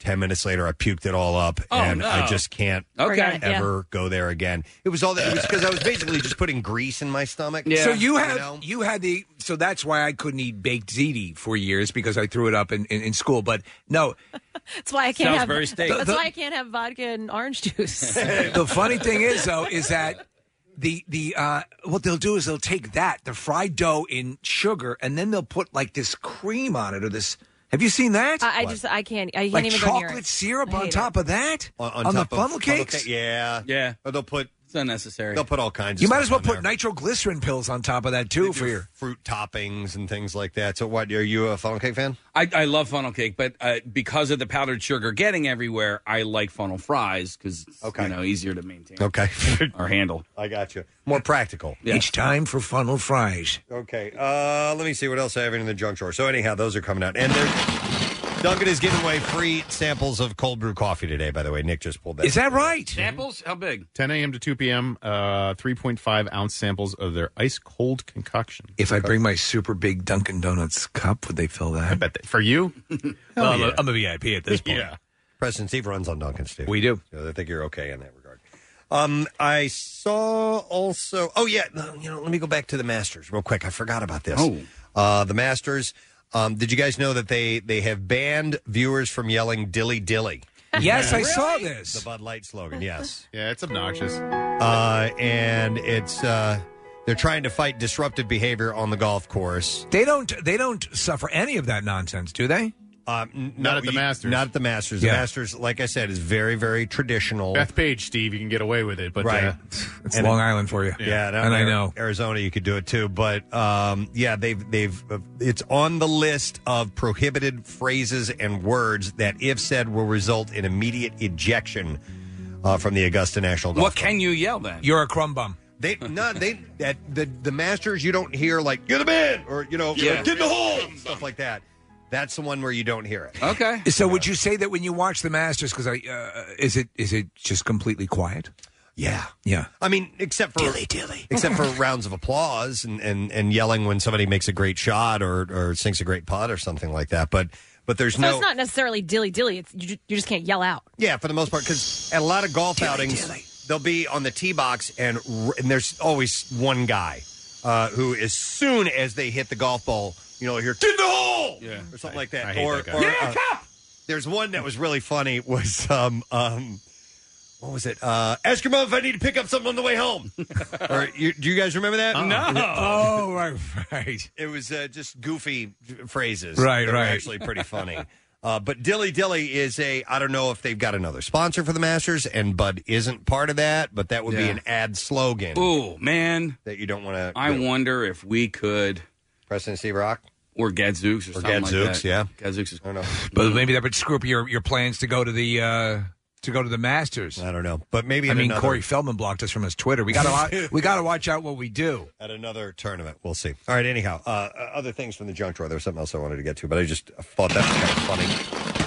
Ten minutes later, I puked it all up, Oh, and no. I just can't Okay. Forget it, yeah. ever go there again. It was all that. It was because I was basically just putting grease in my stomach. So you had know? you, had the so that's why I couldn't eat baked ziti for years because I threw it up in, in, in school. But no, That's why I can't Sounds have. very steak. That's The- why I can't have vodka and orange juice. the funny thing is though is that the the uh, what they'll do is they'll take that the fried dough in sugar and then they'll put like this cream on it or this. Have you seen that? I, I just I can't. I can't like even go near chocolate it. syrup I on hate top it. of that on, on on top the of funnel cakes. cake? Yeah, Yeah. Or they'll put. It's unnecessary. They'll put all kinds. of You might stuff as well on put there. nitroglycerin pills on top of that too They for do your. fruit toppings and things like that. So, what are you a funnel cake fan? I, I love funnel cake, but uh, because of the powdered sugar getting everywhere, I like funnel fries because it's Okay. you know easier to maintain. Okay, or handle. I got you. More practical. Yeah. It's time for funnel fries. Okay. Uh, let me see what else I have in the junk drawer. So anyhow, those are coming out, and there's Dunkin' is giving away free samples of cold brew coffee today. By the way, Nick just pulled that. Is that right? Samples? How big? ten a.m. to two p.m., uh, three point five ounce samples of their ice cold concoction. If I bring my super big Dunkin' Donuts cup, would they fill that? I bet that for you? Well, I'm, yeah. a, I'm a V I P at this point. Yeah. President Steve runs on Dunkin', Steve. We do. So I think you're okay in that regard. Um, I saw also. Oh yeah, no, you know. Let me go back to the Masters real quick. I forgot about this. Oh. uh, the Masters. Um, did you guys know that they they have banned viewers from yelling "dilly dilly"? Yes, I saw this. The Bud Light slogan. Yes. Yeah, it's obnoxious. Uh, and it's uh, they're trying to fight disruptive behavior on the golf course. They don't. They don't suffer any of that nonsense, do they? Um, n- Not no, at the you- Masters. Not at the Masters. Yeah. The Masters, like I said, is very very traditional. Beth Page, Steve, you can get away with it, but Right. uh, It's And Long Island for you. Yeah, down and I there, know. Arizona, you could do it too. But um, yeah, they've they've uh, it's on the list of prohibited phrases and words that, if said, will result in immediate ejection uh, from the Augusta National Golf What Club. can you yell then? You're a crumb bum. They no they at the the Masters, you don't hear like "you're the man" or you know Yeah. "get in the hole" stuff like that. That's the one where you don't hear it. Okay. So, would you say that when you watch the Masters, because I uh, is it is it just completely quiet? Yeah. Yeah. I mean, except for Dilly dilly. except for rounds of applause and, and, and yelling when somebody makes a great shot or, or sinks a great putt or something like that. But but there's So no it's not necessarily dilly dilly. It's you, ju- you just can't yell out. yeah for the most part because at a lot of golf outings they'll be on the tee box and r- and there's always one guy uh, who as soon as they hit the golf ball, you know, hear "get in the hole" Yeah. or something like that. I hate or that guy. or, Yeah, uh, cop! there's one that was really funny was um um. What was it? Uh, ask your mom if I need to pick up something on the way home. or you, do you guys remember that? No. Oh, right, right. It was uh, just goofy phrases. Right, that were right. Actually, pretty funny. Uh, but Dilly Dilly is a. I don't know if they've got another sponsor for the Masters, and Bud isn't part of that. But that would be Yeah. an ad slogan Oh man, that you don't want to. I wonder if we could, President Steve Rock or Gadzooks, or, or something like Gadzooks, that. yeah. Gadzooks is. I don't know. But maybe that would screw up your, your plans to go to the uh, to go to the Masters. I don't know. But maybe I in mean, another, Corey Feldman blocked us from his Twitter. We got to we got to watch out what we do. at another tournament. We'll see. All right. Anyhow, uh, uh, other things from the junk drawer. There was something else I wanted to get to, but I just thought that was kind of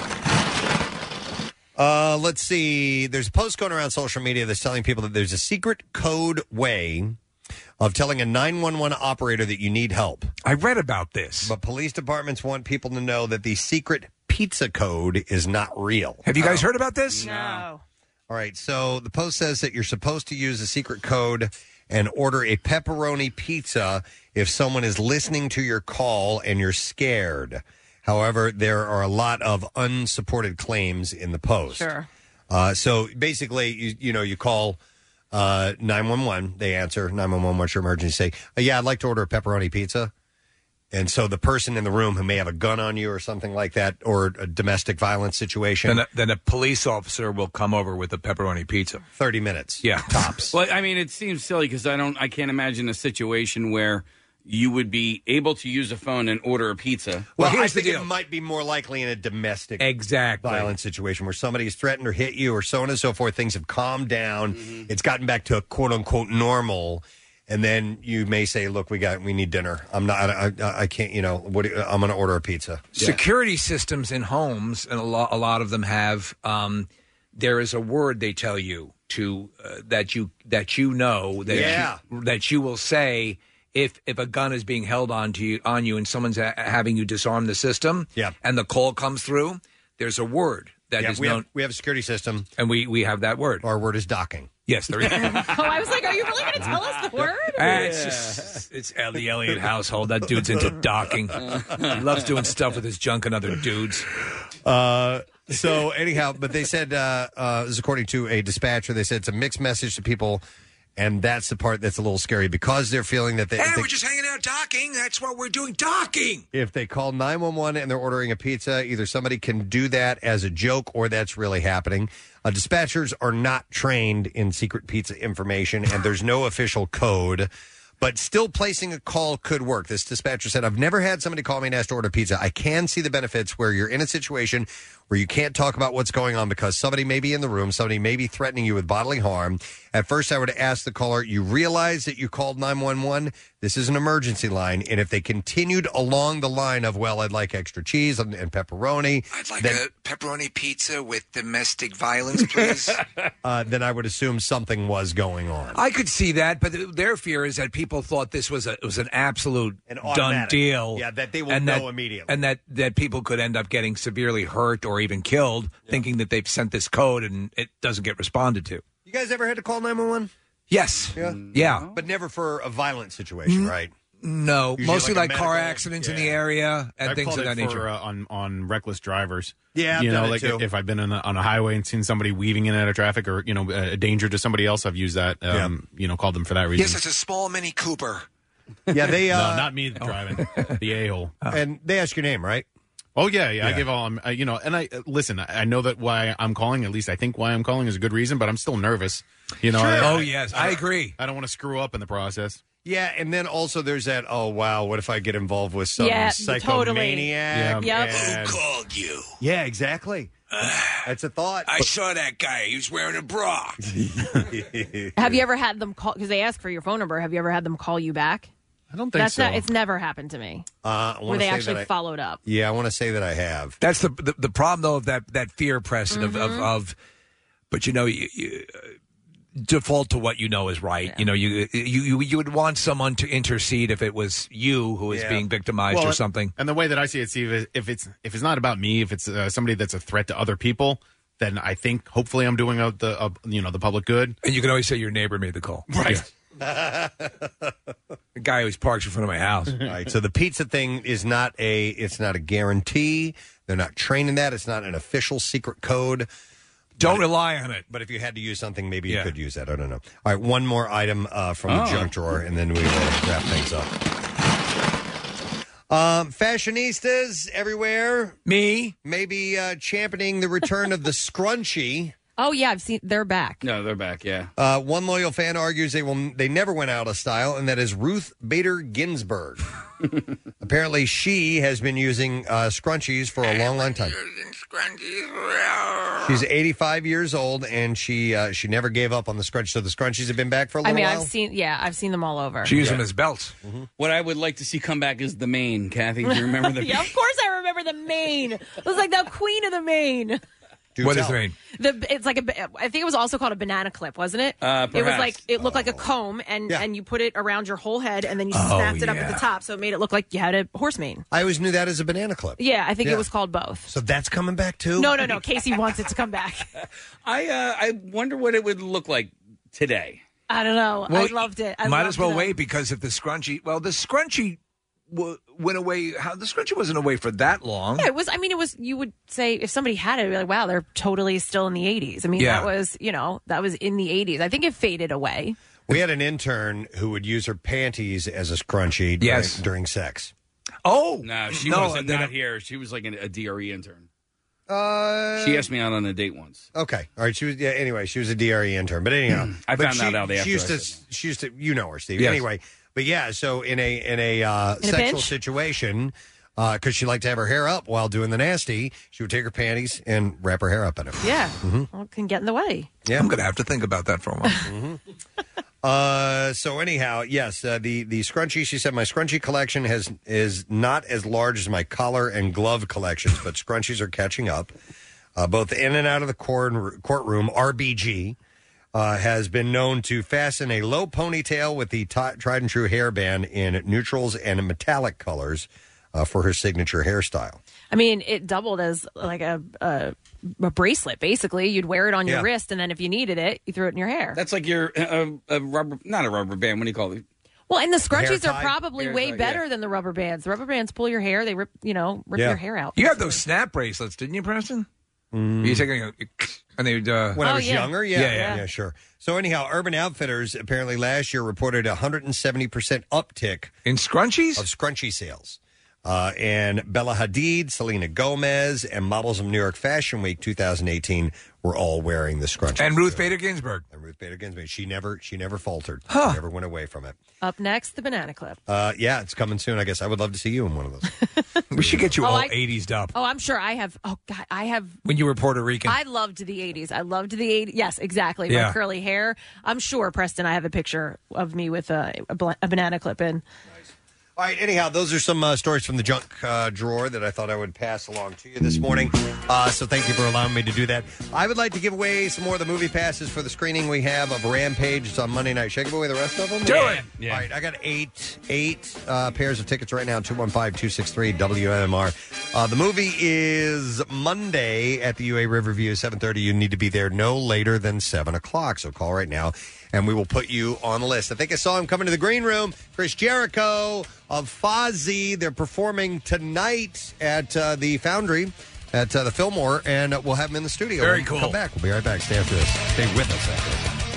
funny. Uh, let's see. There's a post going around social media that's telling people that there's a secret code way of telling a nine one one operator that you need help. I read about this. But police departments want people to know that the secret pizza code is not real. Have you guys heard about this? No. All right, so the post says that you're supposed to use a secret code and order a pepperoni pizza if someone is listening to your call and you're scared. However, there are a lot of unsupported claims in the post. Sure. Uh, so basically, you, you know, you call uh, nine one one, they answer, nine one one, what's your emergency? Say, oh, yeah, I'd like to order a pepperoni pizza. And so the person in the room who may have a gun on you or something like that, or a domestic violence situation, Then a, then a police officer will come over with a pepperoni pizza. thirty minutes. Yeah. Tops. Well, I mean, it seems silly because I don't, I can't imagine a situation where you would be able to use a phone and order a pizza. Well, here's I the think deal. it might be more likely in a domestic Exactly. violence situation where somebody has threatened or hit you or so on and so forth. Things have calmed down. Mm-hmm. It's gotten back to a quote unquote normal. And then you may say, look, we got, we need dinner. I'm not, I, I, I can't, you know, what do you- I'm going to order a pizza. Security systems in homes, and a lot, a lot of them have. Um, there is a word they tell you to uh, that you that you know that Yeah. you, that you will say if if a gun is being held on to you on you and someone's ha- having you disarm the system. Yeah. And the call comes through. There's a word that yeah, is we known, have we have a security system, and we we have that word. Our word is docking. Yes, there is. Oh, I was like, are you really going to tell us the word? Uh, it's just, it's the Elliott household. That dude's into docking. He loves doing stuff with his junk and other dudes. Uh, so anyhow, but they said, uh, uh, this is according to a dispatcher, they said it's a mixed message to people, and that's the part that's a little scary because they're feeling that they, Hey, they we're just hanging out docking. That's what we're doing, docking. if they call nine one one and they're ordering a pizza, either somebody can do that as a joke or that's really happening. Uh, dispatchers are not trained in secret pizza information, and there's no official code. But still placing a call could work. This dispatcher said, I've never had somebody call me and ask to order pizza. I can see the benefits where you're in a situation where you can't talk about what's going on because somebody may be in the room, somebody may be threatening you with bodily harm. At first, I would ask the caller, you realize that you called nine one one? This is an emergency line. And if they continued along the line of, well, I'd like extra cheese and, and pepperoni. I'd like then, a pepperoni pizza with domestic violence, please. uh, then I would assume something was going on. I could see that, but their fear is that people thought this was a it was an absolute An done automatic. deal. Yeah, that they will and know that, immediately. and that that people could end up getting severely hurt or even killed, thinking that they've sent this code and it doesn't get responded to. You guys ever had to call nine one one? Yes. Yeah. Yeah. But never for a violent situation, right? No, Usually mostly like like, a car medical- accidents in the area and I've things called of that it for, nature. uh, on on reckless drivers. Yeah, I've you know, done it like too. if I've been on a, on a highway and seen somebody weaving in and out of traffic, or you know, a danger to somebody else, I've used that. Um, You know, called them for that reason. Yes, it's a small Mini Cooper. Yeah, they. Uh, no, not me driving. The a hole. And they ask your name, right? Oh yeah, yeah. I Yeah. give all. Um, uh, you know, and I uh, listen. I I know that why I'm calling. At least I think why I'm calling is a good reason, but I'm still nervous. You know. Sure. I, Oh, I- yes, I agree. I don't want to screw up in the process. Yeah, and then also there's that, oh, wow, what if I get involved with some Yeah, psychomaniac? totally. Yeah. Yep. and- Who called you? Yeah, exactly. That's a thought. I saw that guy. He was wearing a bra. Have you ever had them call, because they ask for your phone number, have you ever had them call you back? I don't That's not, it's never happened to me. Uh, I where wanna they say actually that I- followed up. Yeah, I want to say that I have. That's the the, the problem, though, of that, that fear, Preston, of, of, Mhm. of, but you know, you, you uh, default to what you know is right. You know, you, you you you would want someone to intercede if it was you who is Yeah. being victimized Well, or something. And the way that I see it, Steve, is if it's if it's not about me, if it's uh, somebody that's a threat to other people, then I think hopefully I'm doing uh, the uh, you know the public good. And you can always say your neighbor made the call. Right. The guy always parks in front of my house. All right, so the pizza thing is not a it's not a guarantee. They're not trained in that. It's not an official secret code. Don't rely on it. But if you had to use something, maybe Yeah. you could use that. I don't know. All right, one more item uh, from Oh. the junk drawer, and then we will wrap things up. Um, fashionistas everywhere. Me. Maybe uh, championing the return of the scrunchie. Oh, yeah, I've seen, they're back. No, they're back. Yeah. Uh, one loyal fan argues they will they never went out of style, and that is Ruth Bader Ginsburg. Apparently, she has been using uh, scrunchies for a long, long time. She's eighty-five years old, and she uh, she never gave up on the scrunch. So the scrunchies have been back for a I little mean, while. I've seen, yeah, I've seen them all over. She used them as belts. What I would like to see come back is the mane, Kathy. Do you remember the? yeah, of course I remember the mane. It was like the queen of the mane. What is the mane? The it's like a I think it was also called a banana clip, wasn't it? Uh, it was perhaps. like it looked like a comb, and and you put it around your whole head, and then you Oh, snapped it up at yeah. the top, so it made it look like you had a horse mane. I always knew that as a banana clip. Yeah, I think Yeah. it was called both. So that's coming back too. No, no, no. Casey wants it to come back. I uh, I wonder what it would look like today. I don't know. I loved it. I might loved as well it. wait because if the scrunchie, well, the scrunchie w- went away. How the scrunchie wasn't away for that long. Yeah, it was. I mean, it was. You would say if somebody had it, it'd be like, wow, they're totally still in the eighties. I mean, Yeah. that was, you know, that was in the eighties. I think it faded away. We had an intern who would use her panties as a scrunchie during, Yes. during sex. Oh No, she No, wasn't they not don't- here. She was like an, a D R E intern. Uh, She asked me out on a date once. Okay. All right. She was. Yeah. Anyway, she was a D R E intern. But anyhow, I but found she, that out after She used I to. said She used to. You know her, Steve. Yes. Anyway, but yeah. So in a in a uh, In a sexual pinch? situation, because she liked to have her hair up while doing the nasty, she would take her panties and wrap her hair up in it. Yeah, Mhm. well, it can get in the way. Yeah. I'm going to have to think about that for a while. Uh, so anyhow, yes, uh, the the scrunchie. She said my scrunchie collection has is not as large as my collar and glove collections, but scrunchies are catching up. Uh, both in and out of the court, courtroom, R B G uh, has been known to fasten a low ponytail with the t- tried and true hairband in neutrals and metallic colors. uh, for her signature hairstyle. I mean, it doubled as like a, a a bracelet. Basically, you'd wear it on your Yeah. wrist, and then if you needed it, you threw it in your hair. That's like your uh, a rubber, not a rubber band. What do you call it? Well, and the Hair scrunchies tie? are probably Hair way tie, better yeah. than the rubber bands. The rubber bands pull your hair; they rip, you know, rip Yeah. your hair out. You had those snap bracelets, didn't you, Preston? You taking a, and they would. Uh, When I Oh, was younger, yeah. yeah, yeah. sure. So anyhow, Urban Outfitters apparently last year reported a one hundred seventy percent uptick in scrunchies of scrunchie sales. Uh, and Bella Hadid, Selena Gomez, and models of New York Fashion Week twenty eighteen were all wearing the scrunchie. And Ruth Bader Ginsburg. And Ruth Bader Ginsburg. She never, she never faltered. Huh. She never went away from it. Up next, the banana clip. Uh, yeah, it's coming soon. I guess I would love to see you in one of those. We should get you Oh, all I- eighties up Oh, I'm sure I have. Oh God, I have. when you were Puerto Rican. I loved the eighties. I loved the eighties. Yes, exactly. Yeah. My curly hair. I'm sure, Preston, I have a picture of me with a, a, bla- a banana clip in. All right, anyhow, those are some uh, stories from the junk uh, drawer that I thought I would pass along to you this morning. Uh, so thank you for allowing me to do that. I would like to give away some more of the movie passes for the screening we have of Rampage. It's on Monday night. Should I give away the rest of them? Do it. All right, I got eight eight uh, pairs of tickets right now, two one five, two six three, W M M R. Uh, the movie is Monday at the U A Riverview, seven thirty. You need to be there no later than seven o'clock, so call right now, and we will put you on the list. I think I saw him coming to the green room. Chris Jericho of Fozzy. They're performing tonight at uh, the Foundry at uh, the Fillmore, and uh, we'll have them in the studio. Very When we cool. Come back. We'll be right back. Stay after this. Stay with us after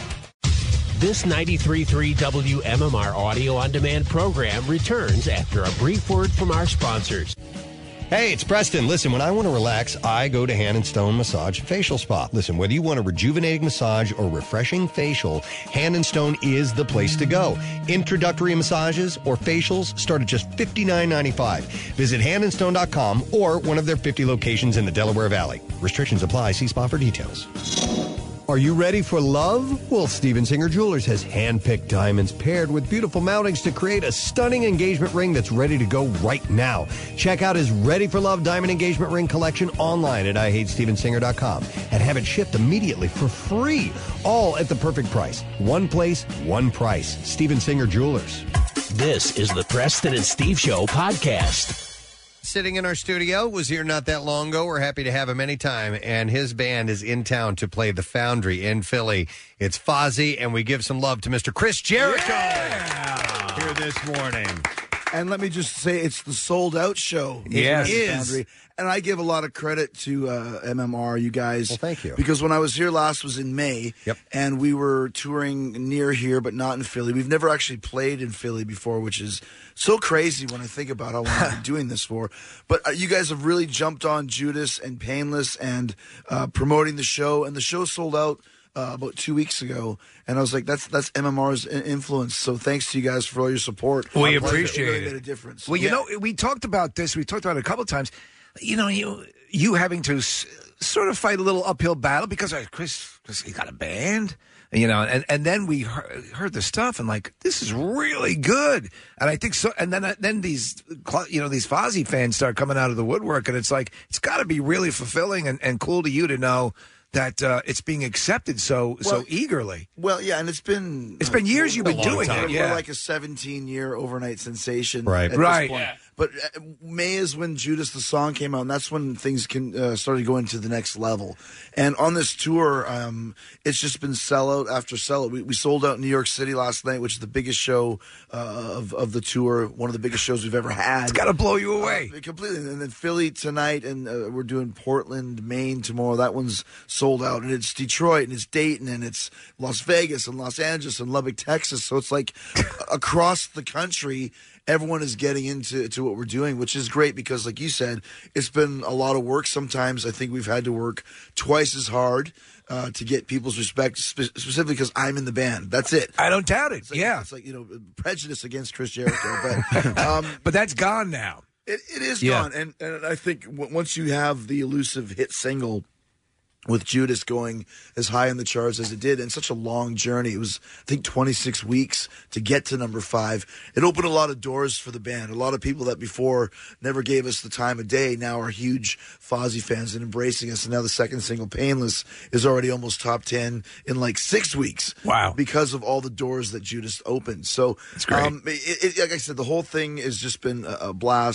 this. This ninety-three point three W M M R audio on demand program returns after a brief word from our sponsors. Hey, it's Preston. Listen, when I want to relax, I go to Hand and Stone Massage and Facial Spa. Listen, whether you want a rejuvenating massage or refreshing facial, Hand and Stone is the place to go. Introductory massages or facials start at just fifty-nine ninety-five. Visit hand and stone dot com or one of their fifty locations in the Delaware Valley. Restrictions apply. See spa for details. Are you ready for love? Well, Steven Singer Jewelers has hand-picked diamonds paired with beautiful mountings to create a stunning engagement ring that's ready to go right now. Check out his Ready for Love diamond engagement ring collection online at I hate steven singer dot com and have it shipped immediately for free, all at the perfect price. One place, one price. Steven Singer Jewelers. This is the Preston and Steve Show podcast. Sitting in our studio, was here not that long ago. We're happy to have him anytime, and his band is in town to play the Foundry in Philly. It's Fozzy, and we give some love to Mister Chris Jericho here this morning. And let me just say, it's the sold out show. Yes. It It is. Foundry. And I give a lot of credit to uh, M M R, you guys. Well, thank you. Because when I was here last was in May, Yep. and we were touring near here, but not in Philly. We've never actually played in Philly before, which is so crazy when I think about how long I've been doing this for. But uh, you guys have really jumped on Judas and Painless and uh, promoting the show, and the show sold out Uh, about two weeks ago, and I was like, "That's that's M M R's i- influence." So thanks to you guys for all your support. We Our pleasure. appreciate really it. made a difference. Well, you Yeah. know, we talked about this. We talked about it a couple of times. You know, you you having to s- sort of fight a little uphill battle because uh, Chris, Chris, he got a band. You know, and, and then we heard, heard the stuff and like, this is really good. And I think so. And then, then these, cl- you know, these Fozzy fans start coming out of the woodwork, and it's like, it's got to be really fulfilling and, and cool to you to know that uh, it's being accepted so so Well, eagerly. Well, yeah, and it's been It's been years you've been a long doing time. it, yeah. We're like a seventeen-year overnight sensation, Right. at this Right. point. Yeah. But uh, May is when Judas the song came out, and that's when things can uh, started going to the next level. And on this tour, um, it's just been sellout after sellout. We, we sold out in New York City last night, which is the biggest show uh, of of the tour, one of the biggest shows we've ever had. It's got to blow you away. Uh, completely. And then Philly tonight, and uh, we're doing Portland, Maine tomorrow. That one's sold out. And it's Detroit, and it's Dayton, and it's Las Vegas, and Los Angeles, and Lubbock, Texas. So it's like across the country, everyone is getting into to what we're doing, which is great because, like you said, it's been a lot of work. Sometimes I think we've had to work twice as hard uh, to get people's respect, spe- specifically because I'm in the band. That's it. I don't doubt it. It's like, yeah. It's like, you know, prejudice against Chris Jericho. But, um, but that's gone now. It, it is Yeah. gone. And, and I think w- once you have the elusive hit single with Judas going as high in the charts as it did, and such a long journey. It was, I think, twenty-six weeks to get to number five. It opened a lot of doors for the band. A lot of people that before never gave us the time of day now are huge Fozzy fans and embracing us. And now the second single, Painless, is already almost top ten in like six weeks. Wow. Because of all the doors that Judas opened. So, That's great. Um, it, it, like I said, the whole thing has just been a, a blast.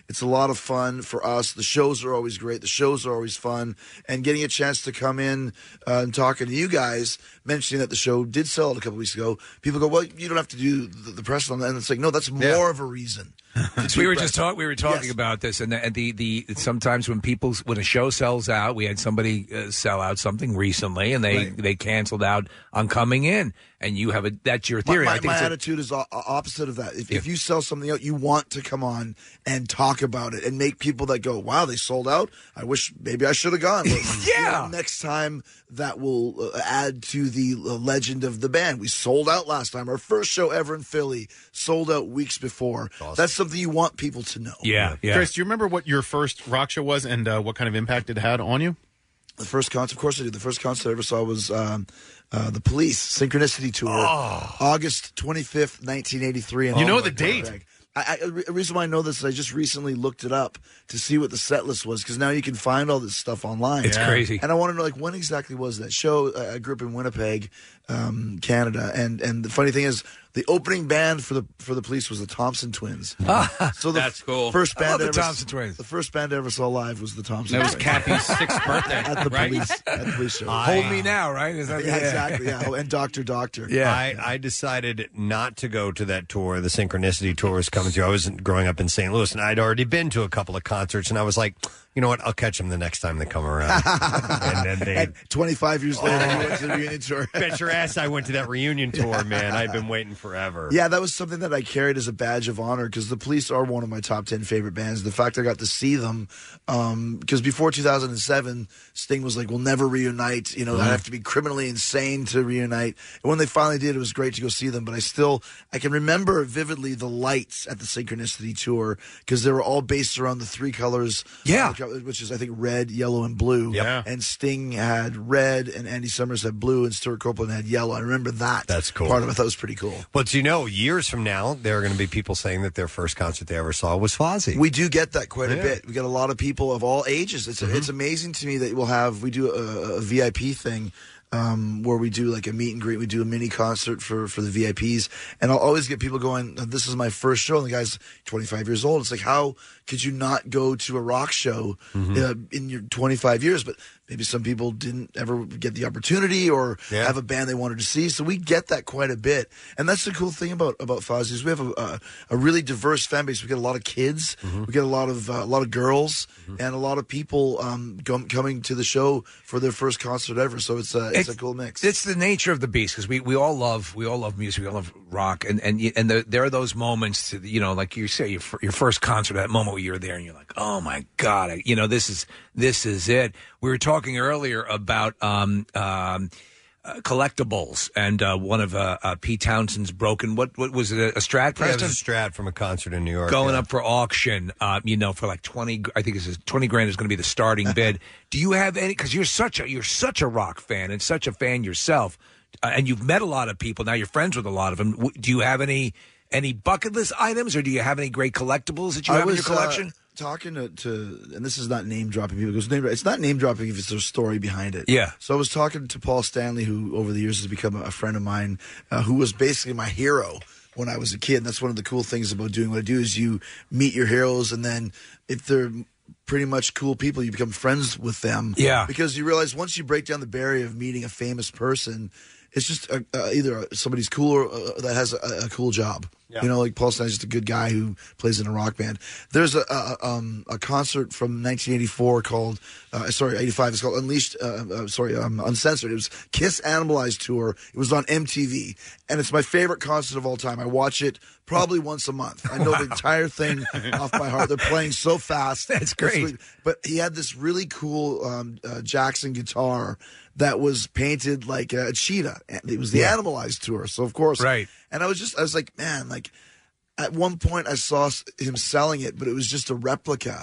It's a lot of fun for us. The shows are always great. The shows are always fun. And getting a chance to come in uh, and talking to you guys, mentioning that the show did sell out a couple weeks ago, people go, well, you don't have to do the, the press on that. And it's like, no, that's more Yeah. of a reason. So we were just talking. We were talking Yes. about this, and the, and the the sometimes when people when a show sells out, we had somebody uh, sell out something recently, and they Right. they canceled out on coming in, and you have a that's your My, theory. my, I think my it's a- attitude is o- opposite of that. If, if you sell something out, you want to come on and talk about it and make people that go, wow, they sold out. I wish maybe I should have gone. But, Yeah. you know, next time that will uh, add to the uh, legend of the band. We sold out last time. Our first show ever in Philly sold out weeks before. That's something you want people to know. Chris, do you remember what your first rock show was and uh, what kind of impact it had on you? The first concert, of course I did. The first concert I ever saw was um, uh, the Police Synchronicity Tour, August twenty-fifth, nineteen eighty-three. in You know Hallmark the date. Winnipeg. I, I, the reason why I know this is I just recently looked it up to see what the set list was, because now you can find all this stuff online. It's Yeah. crazy. And I want to know, like, when exactly was that show? I I grew up in Winnipeg, um, Canada, and and the funny thing is, the opening band for the for the Police was the Thompson Twins. So the That's cool. First I band love the I ever, Thompson Twins. The first band I ever saw live was the Thompson. That was Twins. Cappy's sixth birthday, at the right? police at the police show. Hold Me Now, right? Is that Yeah, exactly. Yeah, oh, and Doctor Doctor. I, I decided not to go to that tour. The Synchronicity tour was coming through. I was growing up in Saint Louis, and I'd already been to a couple of concerts, and I was like, you know what? I'll catch them the next time they come around. and then they, And twenty-five years later, you went to the reunion tour. bet your ass I went to that reunion tour, man. I've been waiting forever. Yeah, that was something that I carried as a badge of honor, because the Police are one of my top ten favorite bands. The fact I got to see them, because before two thousand seven, Sting was like, we'll never reunite. You know, I'd have to be criminally insane to reunite. And when they finally did, it was great to go see them. But I still, I can remember vividly the lights at the Synchronicity tour, because they were all based around the three colors. Yeah. uh, which is, I think, red, yellow, and blue. Yeah. And Sting had red, and Andy Summers had blue, and Stuart Copeland had yellow. I remember that. That's cool. Part of it. That was pretty cool. But you know, years from now, there are going to be people saying that their first concert they ever saw was Fozzy. We do get that quite a Yeah. bit. We get a lot of people of all ages. It's it's amazing to me that we'll have we do a, a V I P thing. Um, where we do like a meet and greet, we do a mini concert for, for the V I Ps, and I'll always get people going, this is my first show, and the guy's twenty-five years old. It's like, how could you not go to a rock show uh, in your twenty-five years? But maybe some people didn't ever get the opportunity or Yeah. have a band they wanted to see, so we get that quite a bit. And that's the cool thing about about Fozzy is we have a, a, a really diverse fan base. We get a lot of kids, we get a lot of uh, a lot of girls, and a lot of people um, com- coming to the show for their first concert ever. So it's a it's, a cool mix. It's the nature of the beast, because we, we all love we all love music, we all love rock, and and y- and there, there are those moments, to, you know, like you say, your fir- your first concert, that moment where you're there and you're like, oh my god, I, you know, this is this is it. We were talking earlier about um, um, uh, collectibles, and uh, one of uh, uh, Pete Townshend's broken. What what was it? A, a Strat? Yeah, it was Preston? a Strat from a concert in New York. Going yeah. up for auction, uh, you know, for like twenty. I think it's twenty grand is going to be the starting bid. Do you have any? Because you're such a you're such a rock fan and such a fan yourself, uh, and you've met a lot of people. Now you're friends with a lot of them. W- Do you have any any bucket list items, or do you have any great collectibles that you I have in was, your collection? Uh, talking to, to, and this is not name dropping people, because name, it's not name dropping if it's a story behind it. Yeah. So I was talking to Paul Stanley, who over the years has become a friend of mine, uh, who was basically my hero when I was a kid. And that's one of the cool things about doing what I do is you meet your heroes, and then if they're pretty much cool people, you become friends with them. Yeah. Because you realize once you break down the barrier of meeting a famous person, it's just uh, uh, either somebody's cool or uh, that has a, a cool job. Yeah. You know, like Paul Stanley's just a good guy who plays in a rock band. There's a a, um, a concert from nineteen eighty-four called, uh, sorry, eighty-five. It's called Unleashed, uh, uh, sorry, um, Uncensored. It was Kiss Animalized Tour. It was on M T V. And it's my favorite concert of all time. I watch it probably once a month. I know the entire thing off by heart. They're playing so fast. That's great. But he had this really cool um, uh, Jackson guitar that was painted like a cheetah. It was the Yeah. Animalized Tour. So, of course. Right. And I was just, I was like, man, like, at one point I saw s- him selling it, but it was just a replica.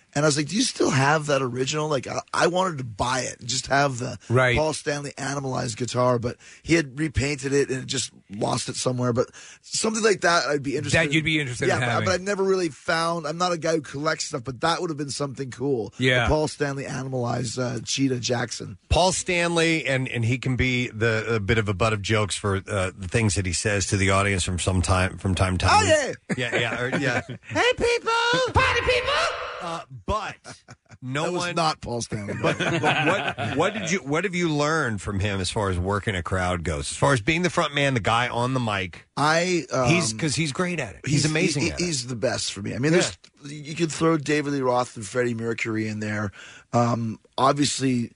And I was like, do you still have that original? Like, I, I wanted to buy it and just have the Right. Paul Stanley Animalized guitar, but he had repainted it and just lost it somewhere. But something like that, I'd be interested That you'd be interested yeah, in but- having. but I've never really found, I'm not a guy who collects stuff, but that would have been something cool. Yeah. The Paul Stanley Animalized uh, Cheetah Jackson. Paul Stanley, and, and he can be the a bit of a butt of jokes for uh, the things that he says to the audience from some time from time to time. Oh, yeah. yeah, yeah, or, yeah. Hey, people! Party people! Uh, but no that was one not Paul Stanley. But, but what what did you what have you learned from him as far as working a crowd goes? As far as being the front man, the guy on the mic. I um, he's because he's great at it. He's, amazing. he- at it. he's the best for me. I mean, there's you could throw David Lee Roth and Freddie Mercury in there. Um, obviously,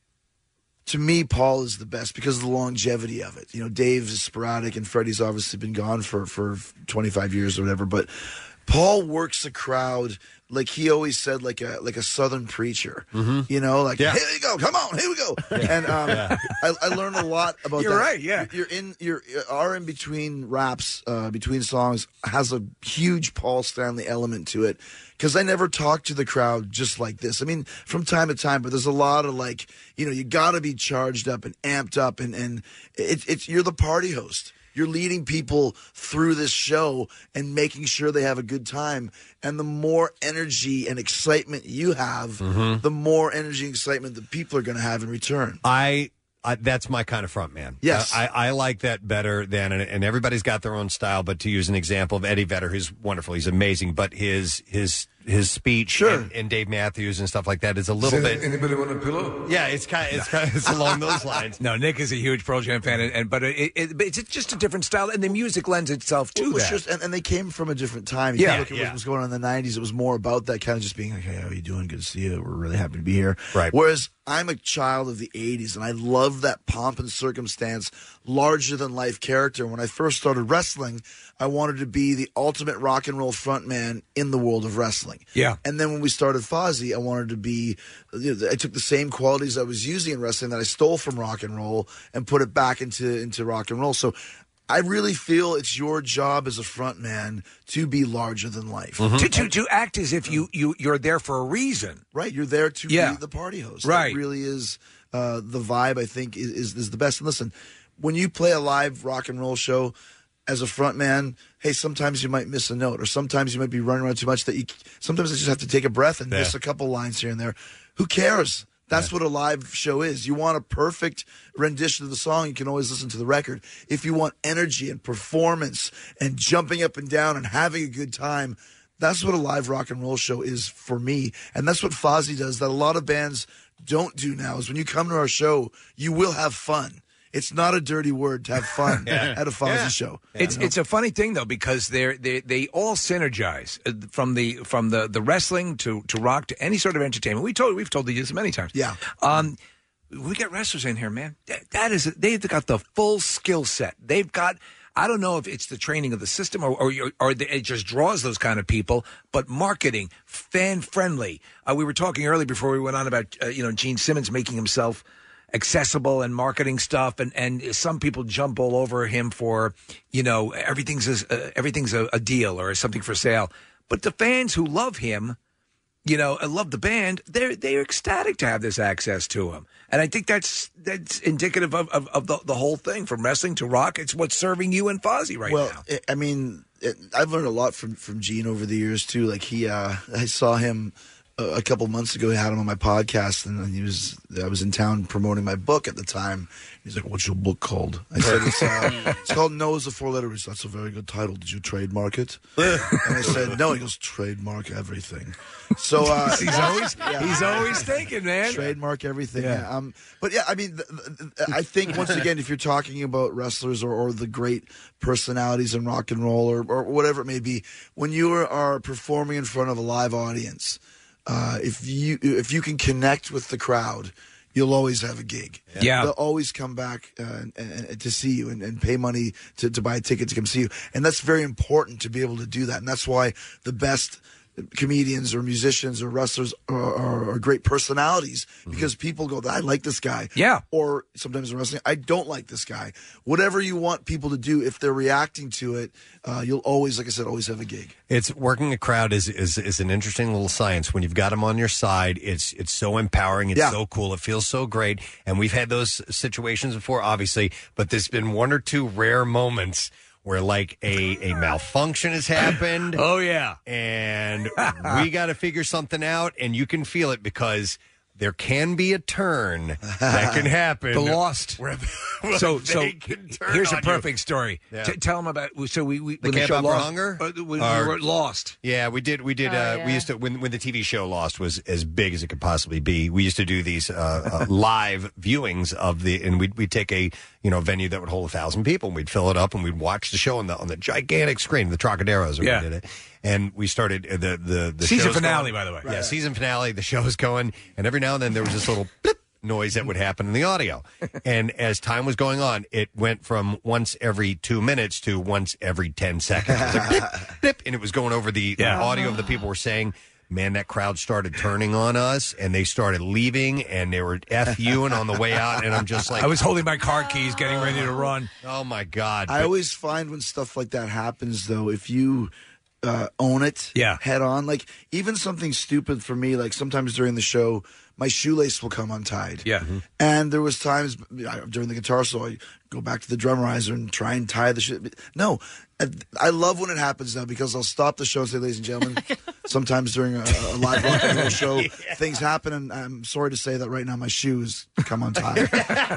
to me, Paul is the best because of the longevity of it. You know, Dave is sporadic, and Freddie's obviously been gone for for twenty-five years or whatever. But Paul works the crowd like he always said, like a like a Southern preacher. Mm-hmm. You know, like Yeah. here we go, come on, here we go. And um, I, I learned a lot about You're that. right, yeah. You're in your our in between raps, uh, between songs has a huge Paul Stanley element to it. Because I never talk to the crowd just like this. I mean, from time to time, but there's a lot of like, you know, you got to be charged up and amped up, and and it, it's you're the party host. You're leading people through this show and making sure they have a good time. And the more energy and excitement you have, Mhm. the more energy and excitement the people are going to have in return. I, I that's my kind of front man. Yes. Uh, I, I like that better than, and, and everybody's got their own style. But to use an example of Eddie Vedder, who's wonderful, he's amazing, but his his his speech and, and Dave Matthews and stuff like that is a little bit. Anybody want a pillow? Yeah, it's kind of it's kind of it's along those lines. No, Nick is a huge Pearl Jam fan, and, and but it, it, but it's just a different style, and the music lends itself to Well, it's that. just- and, and they came from a different time. You Yeah, yeah, look at yeah. what was going on in the nineties. It was more about that kind of just being like, hey, how are you doing? Good to see you. We're really happy to be here. Right. Whereas I'm a child of the eighties, and I love that pomp and circumstance, larger than life character. When I first started wrestling, I wanted to be the ultimate rock and roll frontman in the world of wrestling. Yeah. And then when we started Fozzy, I wanted to be, you know, I took the same qualities I was using in wrestling that I stole from rock and roll and put it back into, into rock and roll. So I really feel it's your job as a front man to be larger than life. to, to to act as if you you you're there for a reason. Right, you're there to Yeah. be the party host. Right. That really is uh, the vibe, I think, is, is, is the best. And listen, when you play a live rock and roll show as a front man, hey, sometimes you might miss a note, or sometimes you might be running around too much that you, sometimes I just have to take a breath and Yeah. miss a couple lines here and there. Who cares? That's what a live show is. You want a perfect rendition of the song, you can always listen to the record. If you want energy and performance and jumping up and down and having a good time, that's what a live rock and roll show is for me. And that's what Fozzy does that a lot of bands don't do now, is when you come to our show, you will have fun. It's not a dirty word to have fun at a Fozzy show. It's You know? it's a funny thing though, because they're they they all synergize uh, from the from the, the wrestling to, to rock to any sort of entertainment. We told we've told you this many times. Yeah. Um, we get wrestlers in here, man. That, that is they've got the full skill set. They've got. I don't know if it's the training of the system or or, or the, it just draws those kind of people. But marketing, fan friendly. Uh, we were talking earlier before we went on about uh, you know Gene Simmons making himself accessible and marketing stuff, and, and some people jump all over him for, you know, everything's a, uh, everything's a, a deal or something for sale. But the fans who love him, you know, and love the band, they're they're ecstatic to have this access to him. And I think that's that's indicative of, of, of the, the whole thing, from wrestling to rock. It's what's serving you and Fozzy right well, now. It, I mean, it, I've learned a lot from, from Gene over the years, too. Like, he, uh, I saw him a, a couple months ago. I had him on my podcast, and he was, I was in town promoting my book at the time. He's like, what's your book called? I said, it's, uh, it's called No is a four letter. He said, that's a very good title. Did you trademark it? And I said, no. He goes, trademark everything. So uh, he's always he's always thinking, man. Trademark everything. Yeah. Yeah. Um, but yeah, I mean, th- th- I think once again, if you're talking about wrestlers or, or the great personalities in rock and roll or, or whatever it may be, when you are, are performing in front of a live audience, uh, if you if you can connect with the crowd, you'll always have a gig. Yeah. They'll always come back uh, and, and, to see you and, and pay money to, to buy a ticket to come see you. And that's very important to be able to do that. And that's why the best comedians or musicians or wrestlers are, are, are great personalities Mm-hmm. because people go, I like this guy. Yeah. Or sometimes in wrestling, I don't like this guy. Whatever you want people to do, if they're reacting to it, uh, you'll always, like I said, always have a gig. It's working a crowd is, is is an interesting little science. When you've got them on your side, it's it's so empowering. It's Yeah. so cool. It feels so great. And we've had those situations before, obviously, but there's been one or two rare moments where like a, a malfunction has happened. Oh, yeah. And we got to figure something out, and you can feel it because there can be a turn that can happen. The Lost. Where, so, they so can turn here's a on you. perfect story. Yeah. T- tell them about. So we, we The when Camp show Out for Lost, Hunger? uh, when Or- we were Lost. Yeah, we did. We did. Oh, uh, yeah. We used to when when the T V show Lost was as big as it could possibly be. We used to do these uh, uh, live viewings of the, and we'd we'd take a you know venue that would hold a thousand people, and we'd fill it up, and we'd watch the show on the on the gigantic screen, the Trocaderos. Yeah. We did it, and we started uh, the the the Season show's finale, going- by the way. Yeah, Right. season finale. The show's going, and every now and then there was this little blip noise that would happen in the audio. And as time was going on, it went from once every two minutes to once every ten seconds. It was like, blip, blip, and it was going over the, Yeah. the audio of the people were saying, man, that crowd started turning on us, and they started leaving, and they were F Uing on the way out, and I'm just like... I was holding my car keys, getting ready to run. Oh, my God. I But- always find when stuff like that happens, though, if you uh, own it Yeah. head on, like even something stupid for me, like sometimes during the show, my shoelace will come untied. Yeah. And there was times I- during the guitar solo, I go back to the drummerizer and try and tie the shit. No, I, I love when it happens now because I'll stop the show and say, ladies and gentlemen, sometimes during a, a live rock and roll show, things happen, and I'm sorry to say that right now my shoes come untied.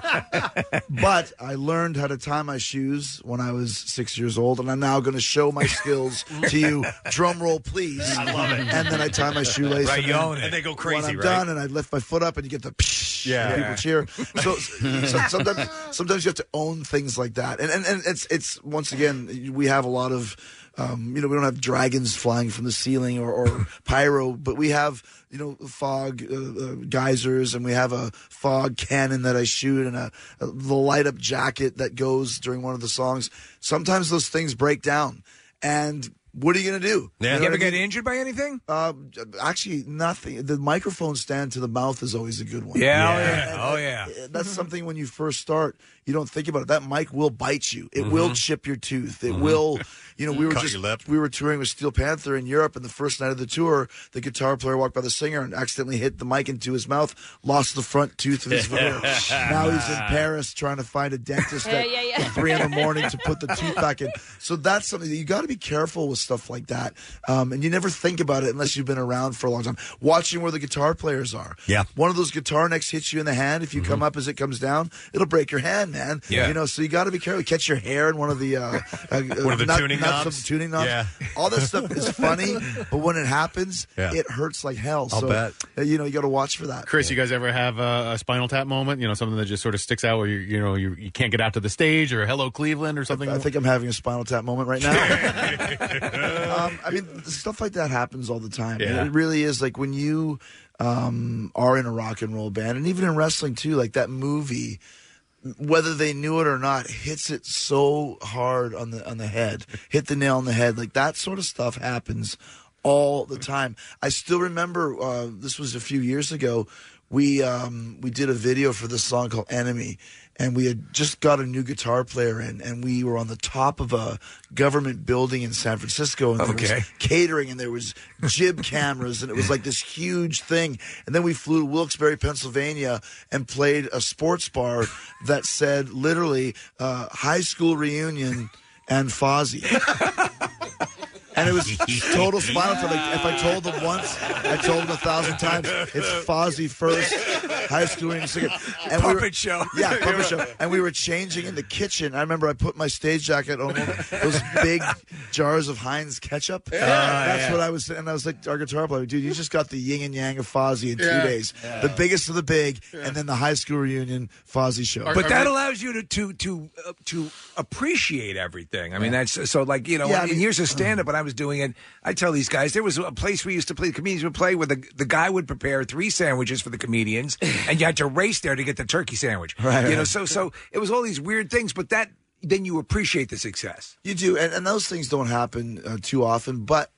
But I learned how to tie my shoes when I was six years old, and I'm now going to show my skills to you. Drum roll, please. I love it. And then I tie my shoelace. Right, and you then own it. And they go crazy, When I'm right? done, and I lift my foot up, and you get the psh, Yeah. and people Yeah. cheer. So, so sometimes, sometimes you have to own things like that, and and, and it's it's once again we have a lot of. Um, you know, we don't have dragons flying from the ceiling or, or pyro, but we have, you know, fog uh, uh, geysers, and we have a fog cannon that I shoot, and a, a the light up jacket that goes during one of the songs. Sometimes those things break down, and what are you going to do? Yeah. know You what ever I get mean? injured by anything? Uh, actually, nothing. The microphone stand to the mouth is always a good one. Yeah, oh, And- yeah. and- Oh, yeah. and That's something when you first start, you don't think about it. That mic will bite you. It will chip your tooth. It will, you know, we were Cut just your lip. we were touring with Steel Panther in Europe, and the first night of the tour, the guitar player walked by the singer and accidentally hit the mic into his mouth, lost the front tooth of his veneer. Now he's in Paris trying to find a dentist Yeah, at yeah, yeah. three in the morning to put the tooth back in. So that's something that you got to be careful with stuff like that. Um, and you never think about it unless you've been around for a long time. Watching where the guitar players are. Yeah. One of those guitar necks hits you in the hand. If you come up as it comes down, it'll break your hand, man. Yeah. You know, so you got to be careful. Catch your hair in one of the uh, uh, One of the nut- tuning nuts knobs? of the tuning knobs. Yeah. All this stuff is funny, but when it happens, Yeah. it hurts like hell. I'll so, bet. uh, you know, you got to watch for that. Chris, you guys ever have a, a Spinal Tap moment? You know, something that just sort of sticks out where you you know you, you can't get out to the stage, or Hello Cleveland, or something. I think I'm having a Spinal Tap moment right now. um, I mean, stuff like that happens all the time. Yeah. It really is like when you um, are in a rock and roll band, and even in wrestling too. Like that movie, whether they knew it or not, hits it so hard on the on the head, hit the nail on the head. Like that sort of stuff happens all the time. I still remember uh, this was a few years ago. We um, we did a video for this song called Enemy, and we had just got a new guitar player in, and we were on the top of a government building in San Francisco, and there Okay. was catering, and there was jib cameras, and it was like this huge thing. And then we flew to Wilkes-Barre, Pennsylvania, and played a sports bar that said literally uh, high school reunion and Fozzy. And it was total Spinal Tap. Like, if I told them once, I told them a thousand times. It's Fozzy first, high school reunion second. And we were- Puppet show. Yeah, puppet show. And we were changing in the kitchen. I remember I put my stage jacket on one of those big jars of Heinz ketchup. Yeah. That's yeah. what I was saying. And I was like, our guitar player, dude, you just got the yin and yang of Fozzy in two Yeah. days. Yeah. The biggest of the big, and then the high school reunion Fozzy show. But that allows you to to to uh, to appreciate everything. I mean, that's so like you know. Yeah, I when- mean- years of stand up when I was doing it, I tell these guys there was a place we used to play. The comedians would play where the the guy would prepare three sandwiches for the comedians, and you had to race there to get the turkey sandwich. Right, You right. know, so so it was all these weird things, but that then you appreciate the success. You do, and, and those things don't happen uh, too often. But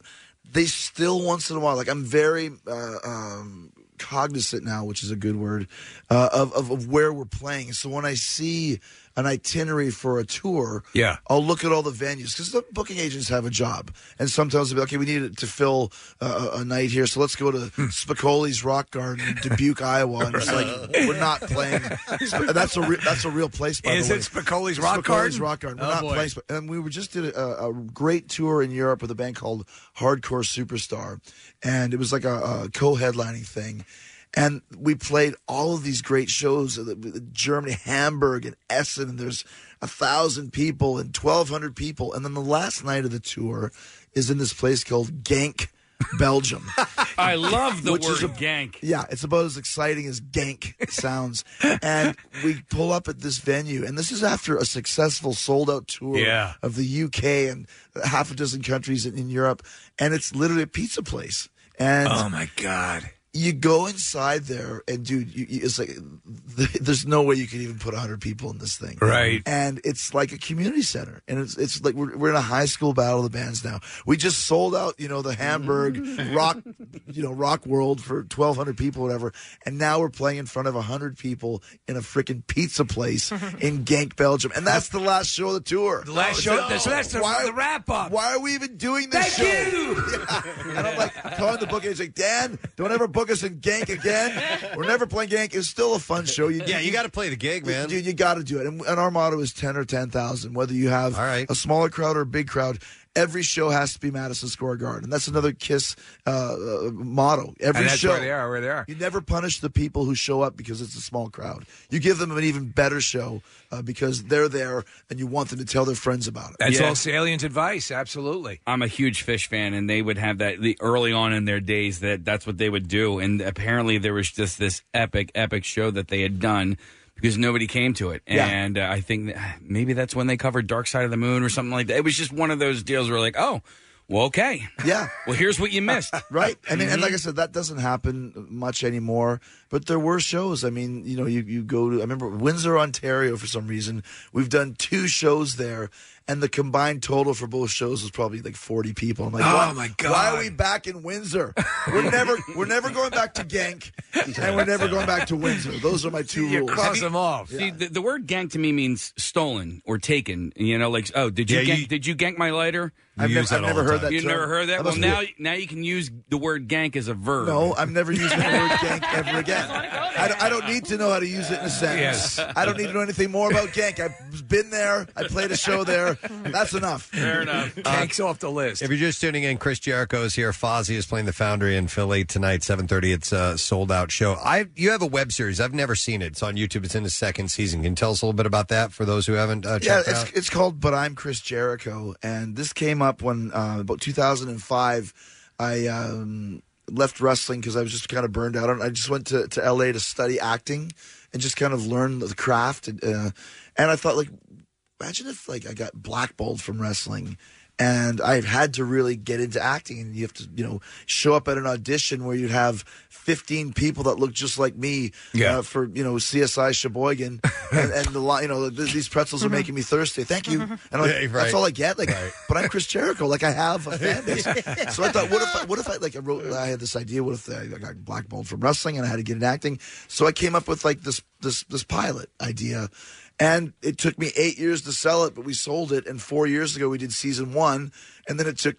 they still once in a while, like I'm very uh, um, cognizant now, which is a good word, uh, of, of of where we're playing. So when I see an itinerary for a tour, yeah, I'll look at all the venues because the booking agents have a job, and sometimes they'll be okay. We need to fill uh, a night here, so let's go to Spicoli's Rock Garden in Dubuque, Iowa. And it's like we're not playing. That's a re- that's a real place. By Is the way, it Spicoli's Rock Spicoli's Garden? Rock Garden. We're Oh, not boy. playing. Sp- And we were just did a, a great tour in Europe with a band called Hardcore Superstar, and it was like a, a co-headlining thing. And we played all of these great shows in Germany, Hamburg, and Essen. And there's a thousand people and twelve hundred people. And then the last night of the tour is in this place called Genk, Belgium. I love the Which is word a- gank. Yeah, it's about as exciting as Genk sounds. And we pull up at this venue, and this is after a successful sold-out tour Yeah. of the U K and half a dozen countries in, in Europe. And it's literally a pizza place. And Oh, my God. you go inside there, and dude, you, you, it's like th- there's no way you could even put one hundred people in this thing, Right. And it's like a community center, and it's it's like we're we're in a high school battle of the bands now. We just sold out, you know, the Hamburg rock, you know, rock world for twelve hundred people, whatever, and now we're playing in front of a hundred people in a freaking pizza place in Genk, Belgium, and that's the last show of the tour. The last show, so that's the, Why- the wrap up. Why are we even doing this Thank show? you. Yeah. And I'm like calling the booking agent, like, Dan, don't ever book us in Genk again. We're never playing Genk. It's still a fun show. You, Yeah, you got to play the gig, man. Dude, you got to do it. And, and our motto is ten or ten thousand. Whether you have a smaller crowd or a big crowd, every show has to be Madison Square Garden. That's another KISS uh, uh, motto. Every And that's show. where they are, where they are. You never punish the people who show up because it's a small crowd. You give them an even better show uh, because they're there and you want them to tell their friends about it. That's Yeah. all Salient advice. Absolutely. I'm a huge Fish fan, and they would have that the early on in their days that that's what they would do. And apparently, there was just this epic, epic show that they had done because nobody came to it. Yeah. And uh, I think that maybe that's when they covered Dark Side of the Moon or something like that. It was just one of those deals where like, oh, well, okay, Yeah. well, here's what you missed. Right. I mean, and Mhm. like I said, that doesn't happen much anymore. But there were shows. I mean, you know, you, you go to, I remember Windsor, Ontario, for some reason. We've done two shows there, and the combined total for both shows was probably like forty people. I'm like, Oh, why, my God. why are we back in Windsor? We're never we're never going back to Genk, and we're never going back to Windsor. Those are my two You rules. cross them off. See, the, the word gank to me means stolen or taken. You know, like, oh, did you, Yeah, gank, you- did you gank my lighter? I've use never, that I've all never the heard time. that You term. never heard that? That Well, must now be- now you can use the word gank as a verb. No, I'm never using the word Genk ever again. I, don't- I don't need to know how to use it in a sentence. Yes. I don't need to know anything more about Genk. I've been there. I played a show there. That's enough. Fair enough. Tank's off the list. If you're just tuning in, Chris Jericho is here. Fozzy is playing the Foundry in Philly tonight, seven thirty. It's a sold-out show. I You have a web series. I've never seen it. It's on YouTube. It's in the second season. Can you tell us a little bit about that for those who haven't uh, Yeah, checked it it's, out? it's called But I'm Chris Jericho. And this came up when, uh, about two thousand five, I um, left wrestling because I was just kind of burned out. I just went to, to L A to study acting and just kind of learn the craft. And, uh, and I thought, like, imagine if like I got blackballed from wrestling and I had to really get into acting, and you have to, you know, show up at an audition where you'd have fifteen people that look just like me Yeah. uh, for, you know, C S I Sheboygan, and, and the line, you know, th- these pretzels are making me thirsty. Thank you. And I'm like, Yeah, right. that's all I get. Like, but I'm Chris Jericho. Like, I have a fan base. So I thought, what if, I, what if I like, I wrote, I had this idea. What if I got blackballed from wrestling and I had to get into acting? So I came up with like this, this, this pilot idea. And it took me eight years to sell it, but we sold it. And four years ago, we did season one. And then it took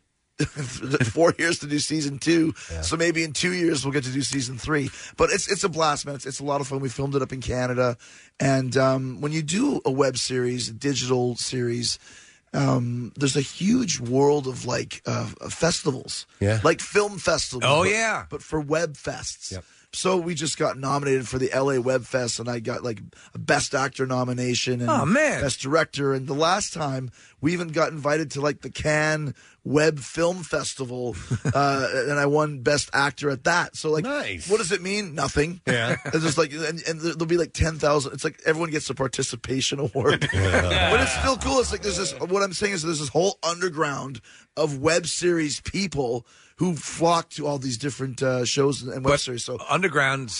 four years to do season two. So maybe in two years, we'll get to do season three. But it's it's a blast, man. It's, it's a lot of fun. We filmed it up in Canada. And um, when you do a web series, a digital series, um, there's a huge world of like uh, festivals. Yeah. Like film festivals. Oh, but- yeah. But for web fests. Yep. So we just got nominated for the L A Web Fest, and I got like a Best Actor nomination and Oh, man. Best Director. And the last time we even got invited to like the Cannes Web Film Festival, uh, and I won Best Actor at that. So like, Nice. what does it mean? Nothing. Yeah. It's just like, and, and there'll be like ten thousand. It's like everyone gets a participation award, but it's still cool. It's like there's this. What I'm saying is there's this whole underground of web series people who flock to all these different uh, shows and web But series. So Underground's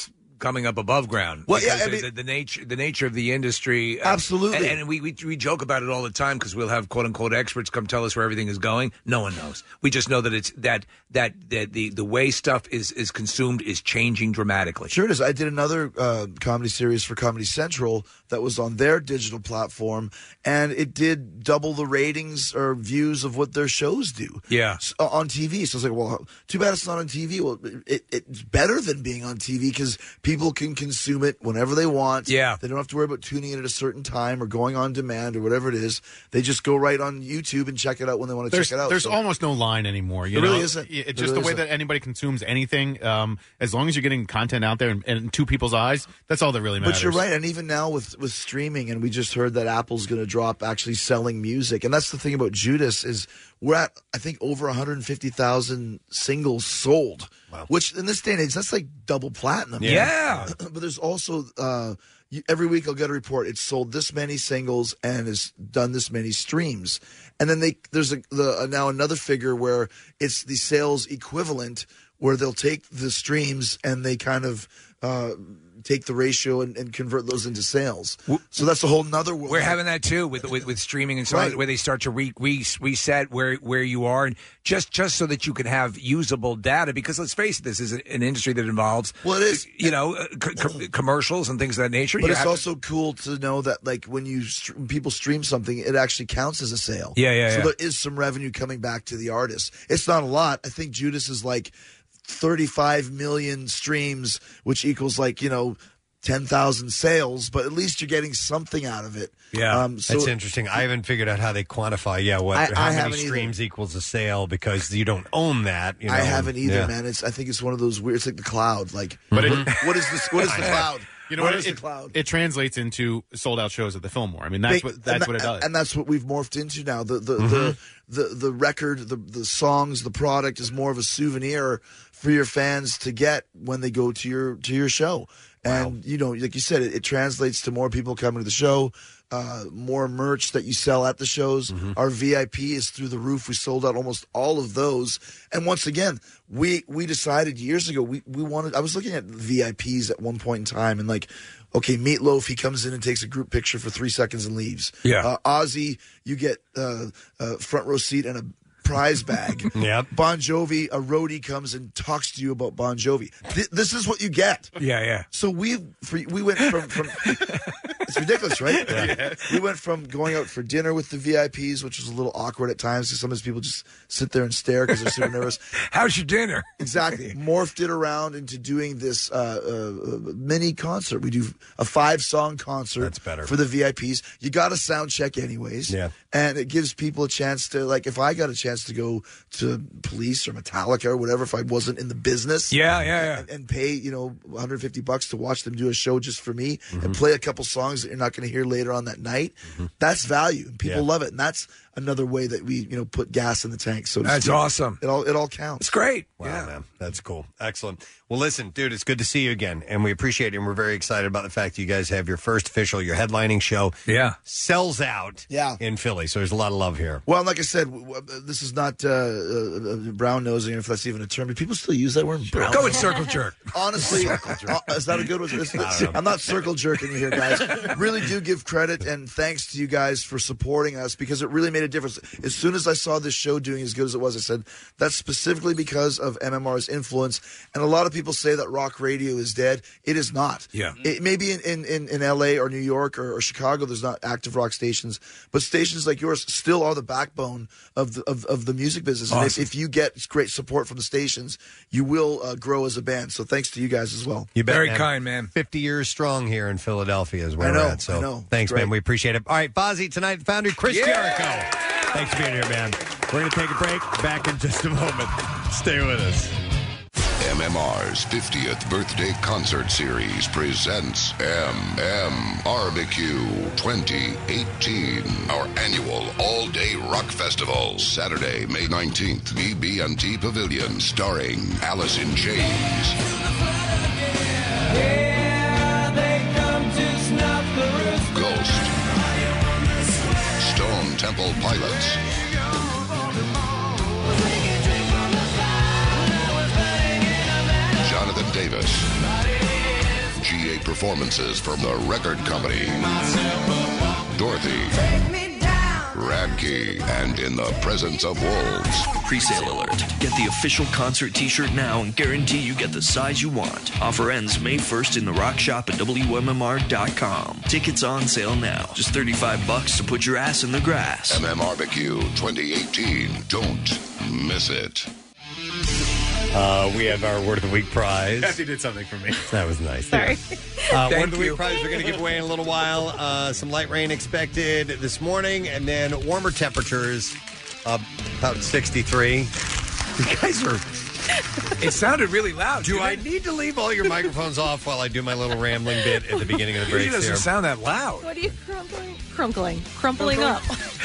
coming up above ground. Well, yeah, Because I mean- the, the nature the nature of the industry. uh, Absolutely. and, and we, we we joke about it all the time because we'll have quote unquote experts come tell us where everything is going. No one knows. We just know that it's that that that the the way stuff is is consumed is changing dramatically. Sure it is. I did another uh, comedy series for Comedy Central that was on their digital platform, and it did double the ratings or views of what their shows do. Yeah. S- uh, on T V. So it's like, well, too bad it's not on T V. Well, it, it's better than being on T V because people can consume it whenever they want. Yeah. They don't have to worry about tuning in at a certain time or going on demand or whatever it is. They just go right on YouTube and check it out when they want to There's, check it out. there's So- almost no line anymore. You There know? really isn't. It- There just really the way isn't. that anybody consumes anything, um, as long as you're getting content out there and, and in two people's eyes, that's all that really matters. But you're right, and even now with with streaming, and we just heard that Apple's going to drop actually selling music, and that's the thing about Judas is we're at I think over one hundred fifty thousand singles sold, which in this day and age that's like double platinum. Yeah. Yeah. But there's also uh, you, every week I'll get a report. It's sold this many singles and has done this many streams, and then they there's a, the, uh, now another figure where it's the sales equivalent, where they'll take the streams and they kind of uh, take the ratio and, and convert those into sales. So that's a whole nother world. We're having that too with with, with streaming and so on, Right. where they start to re, re, reset where where you are, and just just so that you can have usable data. Because let's face it, this is an industry that involves well, it is you know uh, co- co- commercials and things of that nature. But You it's have- also cool to know that, like, when you str- people stream something, it actually counts as a sale. Yeah, yeah, So yeah. there is some revenue coming back to the artist. It's not a lot. I think Judas is like thirty-five million streams, which equals like you know ten thousand sales. But at least you're getting something out of it. Um, so That's interesting. I haven't figured out how they quantify. Yeah, what I- how I many haven't either. streams equals a sale because you don't own that. You know, I haven't either, yeah. man. It's I think it's one of those weird. It's like the cloud. Like, But it- what is this? What is the cloud? You know what what? is It, the cloud? it translates into sold out shows at the Fillmore. I mean, that's Big- what and that's that- what it does. and that's what we've morphed into now. The the Mhm. the, the the record, the the songs, the product is more of a souvenir for your fans to get when they go to your to your show. And you know, like you said, it, it translates to more people coming to the show, uh, more merch that you sell at the shows. Our V I P is through the roof. We sold out almost all of those. And once again, we we decided years ago we we wanted. I was looking at V I Ps at one point in time, and like, okay, Meatloaf, he comes in and takes a group picture for three seconds and leaves. Yeah. Uh, Ozzy, you get uh, a front row seat and a prize bag. Yep. Bon Jovi, a roadie comes and talks to you about Bon Jovi. Th- this is what you get. Yeah, yeah. So we we went from from it's ridiculous, right? Yeah. We went from going out for dinner with the V I Ps, which was a little awkward at times because sometimes people just sit there and stare because they're super nervous. How's your dinner? Exactly. Morphed it around into doing this uh, uh, mini concert. We do a five song concert. That's better. For the V I Ps. You got a sound check anyways. Yeah. And it gives people a chance to, like, if I got a chance to go to Police or Metallica or whatever, if I wasn't in the business. Yeah, yeah, yeah. And, and pay, you know, one hundred fifty bucks to watch them do a show just for me Mm-hmm. and play a couple songs that you're not going to hear later on that night. That's value. And people Yeah. love it. And that's another way that we, you know, put gas in the tank. So to That's speak. awesome. It all, it all counts. It's great. Wow, man. That's cool. Excellent. Well, listen, dude, it's good to see you again, and we appreciate it, and we're very excited about the fact that you guys have your first official, your headlining show. Yeah. Sells out Yeah. in Philly, so there's a lot of love here. Well, like I said, w- w- this is not uh, uh, brown nosing, if that's even a term. But people still use that word. Brown Go with circle jerk. Honestly, uh, is that a good one? Is- is- I'm not circle jerking you here, guys. Really do give credit and thanks to you guys for supporting us because it really made a difference. As soon as I saw this show doing as good as it was, I said that's specifically because of M M R's influence. And a lot of people say that rock radio is dead. It is not. Yeah. It, maybe in, in, in, in L A or New York or, or Chicago, there's not active rock stations, but stations like yours still are the backbone of the of, of the music business. And if, Awesome. if you get great support from the stations, you will uh, grow as a band. So thanks to you guys as well. You bet, Very man. kind, man. fifty years strong here in Philadelphia is where I know, we're at. So I know. thanks, Great. man. We appreciate it. All right, Fozzie, tonight, founder Chris Yeah. Jericho. Thanks for being here, man. We're going to take a break. Back in just a moment. Stay with us. M M R's fiftieth birthday concert series presents M M Barbecue twenty eighteen, our annual all-day rock festival. Saturday, May nineteenth, B B and T Pavilion, starring Alice in Chains, Ghost, Stone Temple Pilots, Jonathan Davis, appreciate performances from the record company, Dorothy, Radke, and in the presence of wolves. Pre-sale alert. Get the official concert t-shirt now and guarantee you get the size you want. Offer ends May first in the Rock Shop at W M M R dot com. Tickets on sale now. Just thirty-five bucks to put your ass in the grass. M M R B Q twenty eighteen. Don't miss it. Uh, we have our Word of the Week prize. Kathy did something for me. That was nice. Sorry. Uh, Thank Word of the you. Week prize we're going to give away in a little while. Uh, some light rain expected this morning, and then warmer temperatures, uh, about sixty-three. You guys are... It sounded really loud. Do I need to leave all your microphones off while I do my little rambling bit at the beginning of the break? It doesn't there? sound that loud. What are you crumpling? Crumpling. Crumpling up.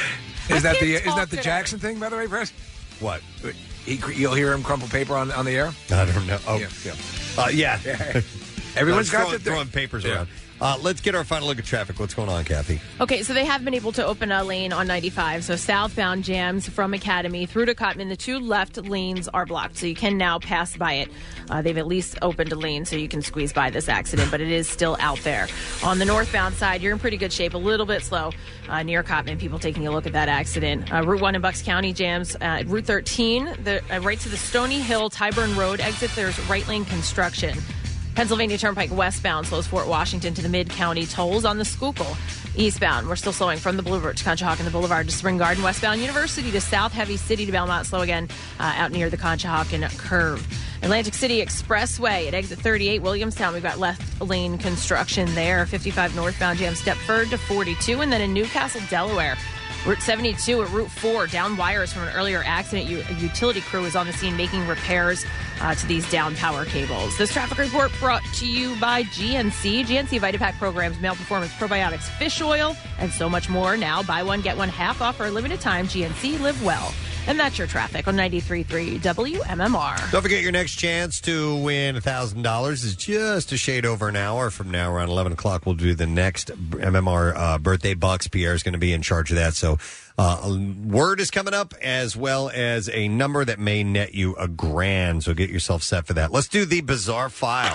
Is that the can't is that talk the today. Jackson thing, by the way, Press? What? He, you'll hear him crumple paper on on the air. I don't know. Oh, yeah. Uh, yeah. Everyone's Uh, got throwing, the- throwing papers Yeah. around. Uh, let's get our final look at traffic. What's going on, Kathy? Okay, so they have been able to open a lane on ninety-five. So southbound jams from Academy through to Cotman. The two left lanes are blocked, so you can now pass by it. Uh, they've at least opened a lane so you can squeeze by this accident, but it is still out there. On the northbound side, you're in pretty good shape. A little bit slow uh, near Cotman. People taking a look at that accident. Uh, Route one in Bucks County jams. Uh, Route thirteen, the, uh, right to the Stony Hill Tyburn Road exit. There's right lane construction. Pennsylvania Turnpike westbound slows Fort Washington to the Mid-County tolls on the Schuylkill. Eastbound, we're still slowing from the Bluebird to Conshohocken Boulevard to Spring Garden. Westbound University to South Heavy City to Belmont. Slow again uh, out near the Conshohocken curve. Atlantic City Expressway at exit thirty-eight, Williamstown. We've got left lane construction there. fifty-five northbound jam Stepford to forty-two. And then in Newcastle, Delaware, Route seventy-two at Route four, down wires from an earlier accident. U- a utility crew is on the scene making repairs uh, to these down power cables. This traffic report brought to you by G N C. G N C Vitapack programs, male performance probiotics, fish oil, and so much more. Now buy one, get one half off for a limited time. G N C, live well. And that's your traffic on ninety-three point three W M M R. Don't forget your next chance to win one thousand dollars is just a shade over an hour from now. Around eleven o'clock, we'll do the next M M R uh, birthday bucks. Pierre's going to be in charge of that. So uh, a word is coming up as well as a number that may net you a grand. So get yourself set for that. Let's do the Bizarre File.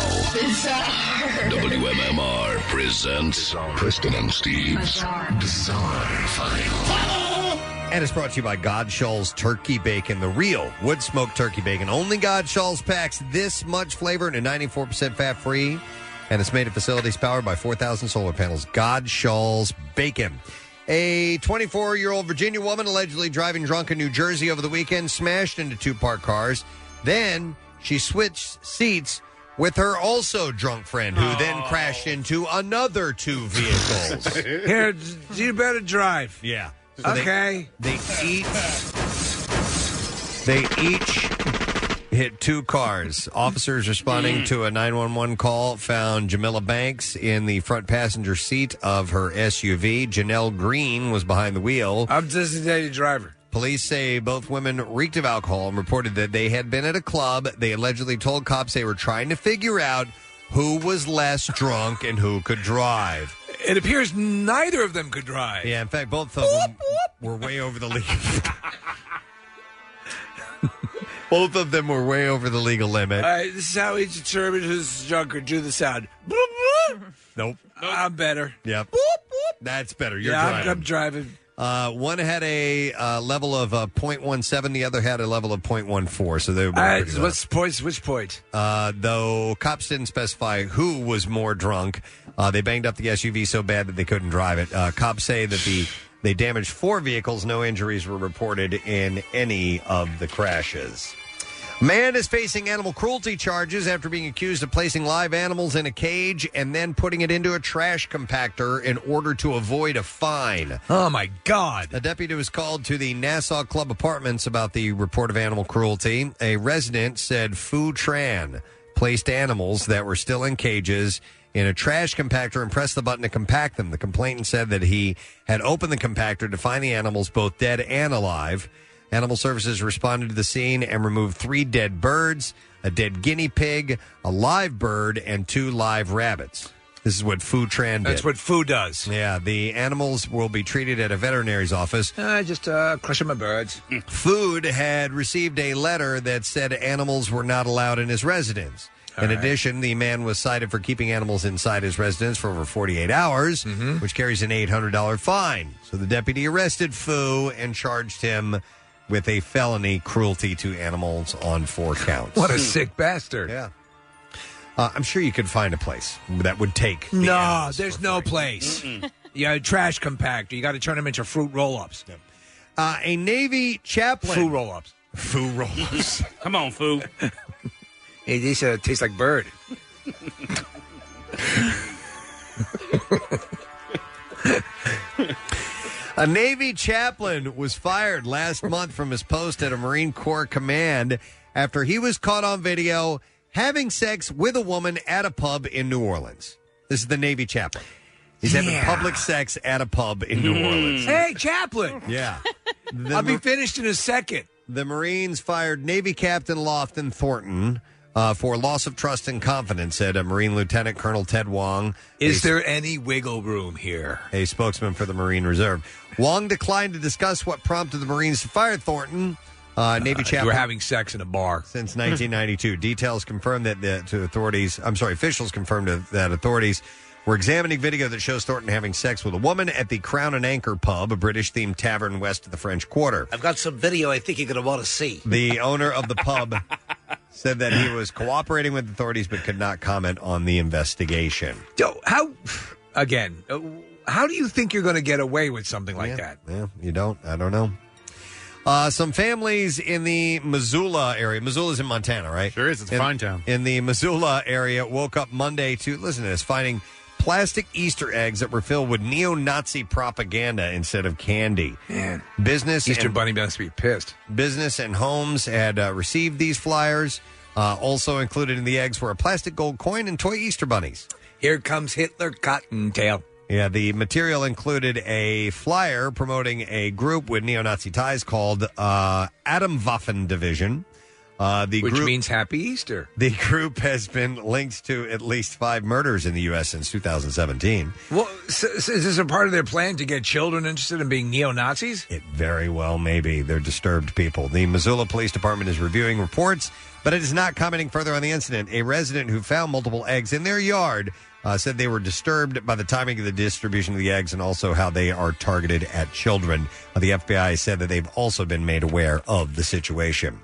W M M R presents Preston and Steve's Bizarre File. And it's brought to you by Godshall's Turkey Bacon, the real wood-smoked turkey bacon. Only Godshall's packs this much flavor and ninety-four percent fat-free. And it's made at facilities powered by four thousand solar panels. Godshall's Bacon. A twenty-four-year-old Virginia woman allegedly driving drunk in New Jersey over the weekend smashed into two parked cars. Then she switched seats with her also drunk friend, who then crashed into another two vehicles. Here, you better drive. Yeah. So they- okay. They, each they each hit two cars. Officers responding to a nine one one call found Jamila Banks in the front passenger seat of her S U V. Janelle Green was behind the wheel. I'm just a daily driver. Police say both women reeked of alcohol and reported that they had been at a club. They allegedly told cops they were trying to figure out who was less drunk and who could drive. It appears neither of them could drive. Yeah, in fact, both of them were way over the legal. Both of them were way over the legal limit. All right, this is how we determine who's drunker. Do the sound. Nope. I'm better. Yep. That's better. You're yeah, I'm, driving. I'm driving. Uh, one had a uh, level of uh, point one seven. The other had a level of point one four. So they were both All right, pretty so low. what's the point? Which point? Uh, though cops didn't specify who was more drunk. Uh, they banged up the S U V so bad that they couldn't drive it. Uh, cops say that the they damaged four vehicles. No injuries were reported in any of the crashes. Man is facing animal cruelty charges after being accused of placing live animals in a cage and then putting it into a trash compactor in order to avoid a fine. Oh, my God. A deputy was called to the Nassau Club Apartments about the report of animal cruelty. A resident said Fu Tran placed animals that were still in cages in a trash compactor and pressed the button to compact them. The complainant said that he had opened the compactor to find the animals both dead and alive. Animal Services responded to the scene and removed three dead birds, a dead guinea pig, a live bird, and two live rabbits. This is what Fu Tran did. That's what Fu does. Yeah, the animals will be treated at a veterinary's office. Uh, just uh, crushing my birds. Food had received a letter that said animals were not allowed in his residence. In addition, the man was cited for keeping animals inside his residence for over forty-eight hours, Mm-hmm. which carries an eight hundred dollars fine. So the deputy arrested Fu and charged him with a felony cruelty to animals on four counts. What a sick bastard. Yeah. Uh, I'm sure you could find a place that would take. the No, animals there's for no free. place. You got a trash compactor. You got to turn them into fruit roll-ups. Uh, a Navy chaplain. Fruit roll-ups. Foo roll-ups. Come on, Foo. Hey, these uh, taste like bird. A Navy chaplain was fired last month from his post at a Marine Corps command after he was caught on video having sex with a woman at a pub in New Orleans. This is the Navy chaplain. He's having Yeah. public sex at a pub in New Orleans. Hey, chaplain. Yeah. I'll be finished in a second. The Marines fired Navy Captain Lofton Thornton uh, for loss of trust and confidence, said a Marine Lieutenant Colonel Ted Wong. Is a, there any wiggle room here? a spokesman for the Marine Reserve. Wong declined to discuss what prompted the Marines to fire Thornton. Uh, Navy Uh, chaplain. you were having sex in a bar. Since nineteen ninety-two. Details confirmed that the, to authorities, I'm sorry, officials confirmed that authorities were examining video that shows Thornton having sex with a woman at the Crown and Anchor pub, a British-themed tavern west of the French Quarter. I've got some video I think you're going to want to see. The owner of the pub said that he was cooperating with authorities but could not comment on the investigation. Yo, how, again, uh, how do you think you're going to get away with something like that? Yeah, you don't. I don't know. Uh, some families in the Missoula area. Missoula's in Montana, right? Sure is. It's a in, fine town. In the Missoula area, woke up Monday to, listen to this, finding plastic Easter eggs that were filled with neo-Nazi propaganda instead of candy. Man. Business Easter and, Bunny must be pissed. Business and homes had uh, received these flyers. Uh, also included in the eggs were a plastic gold coin and toy Easter bunnies. Here comes Hitler Cottontail. Yeah, the material included a flyer promoting a group with neo-Nazi ties called uh, Atomwaffen Division. Uh, the Which group, means Happy Easter. The group has been linked to at least five murders in the U S since two thousand seventeen. Well, so, so is this a part of their plan to get children interested in being neo-Nazis? It very well may be. They're disturbed people. The Missoula Police Department is reviewing reports, but it is not commenting further on the incident. A resident who found multiple eggs in their yard uh, said they were disturbed by the timing of the distribution of the eggs and also how they are targeted at children. Uh, the F B I said that they've also been made aware of the situation.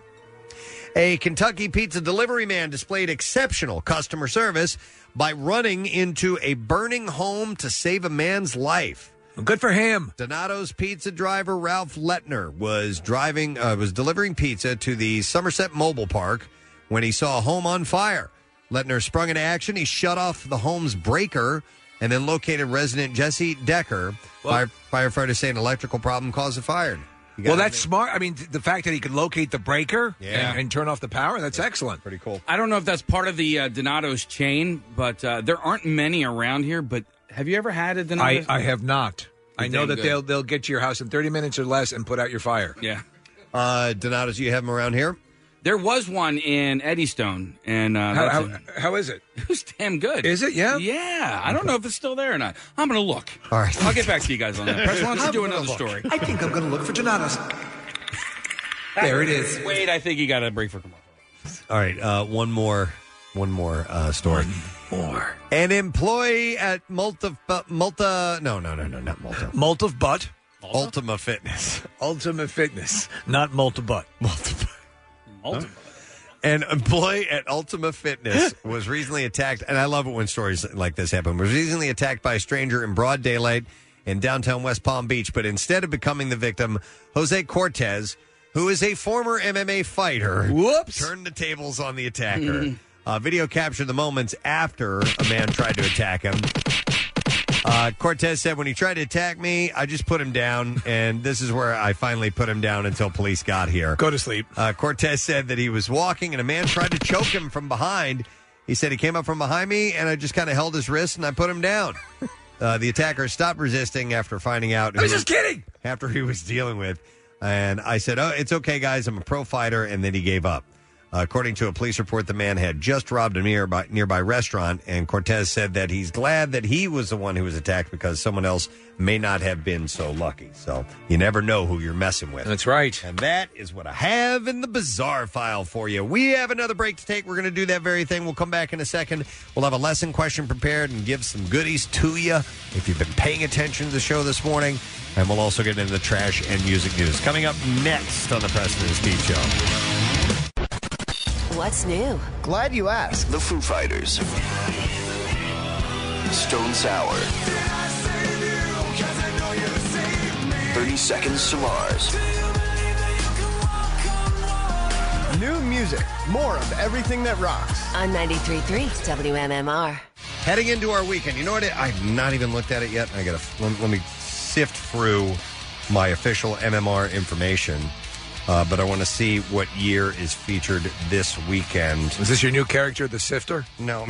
A Kentucky pizza delivery man displayed exceptional customer service by running into a burning home to save a man's life. Good for him. Donato's pizza driver Ralph Lettner was driving, uh, was delivering pizza to the Somerset Mobile Park when he saw a home on fire. Lettner sprung into action. He shut off the home's breaker and then located resident Jesse Decker. Fire, firefighters say an electrical problem caused the fire. You got Well, it? that's smart. I mean, th- the fact that he could locate the breaker Yeah. and, and turn off the power, that's excellent. Pretty cool. I don't know if that's part of the uh, Donato's chain, but uh, there aren't many around here. But have you ever had a I, Donato's? I have not. I know Damn that good. they'll they'll get to your house in thirty minutes or less and put out your fire. Yeah. Uh, Donato's, you have them around here? There was one in Eddystone, and uh, How, that's how, a- how is it? it was damn good. Is it? Yeah? Yeah. I don't know if it's still there or not. I'm going to look. All right. I'll get back to you guys on that. Press, why don't you do another story? I think I'm going to look for Donato's. There it is. Wait, I think you got to break for commercial. All right, uh, one more, one more uh, story. More. An employee at Multa, Multa, no, no, no, no, not Multa. Multi butt. Ultima Fitness. Ultimate Fitness, not multi butt. Multi. Multi- An employee at Ultima Fitness was recently attacked, and I love it when stories like this happen, was recently attacked by a stranger in broad daylight in downtown West Palm Beach, but instead of becoming the victim, Jose Cortez, who is a former M M A fighter, Whoops. turned the tables on the attacker. Uh, video captured the moments after a man tried to attack him. Uh, Cortez said, when he tried to attack me, I just put him down, and this is where I finally put him down until police got here. Go to sleep. Uh, Cortez said that he was walking, and a man tried to choke him from behind. He said he came up from behind me, and I just kind of held his wrist, and I put him down. Uh, the attacker stopped resisting after finding out. I was who- just kidding. After he was dealing with. And I said, oh, it's okay, guys. I'm a pro fighter. And then he gave up. Uh, according to a police report, the man had just robbed a nearby, nearby restaurant, and Cortez said that he's glad that he was the one who was attacked because someone else may not have been so lucky. So you never know who you're messing with. That's right. And that is what I have in the bizarre file for you. We have another break to take. We're going to do that very thing. We'll come back in a second. We'll have a lesson question prepared and give some goodies to you if you've been paying attention to the show this morning. And we'll also get into the trash and music news. Coming up next on the Preston and Steve Show. What's new? Glad you asked. The Foo Fighters. Stone Sour. thirty Seconds to Mars. New music. More of everything that rocks. On ninety-three point three W M M R. Heading into our weekend. You know what? I've not even looked at it yet. I got to let, let me sift through my official M M R information. Uh, but I want to see what year is featured this weekend. Is this your new character, the Sifter? No.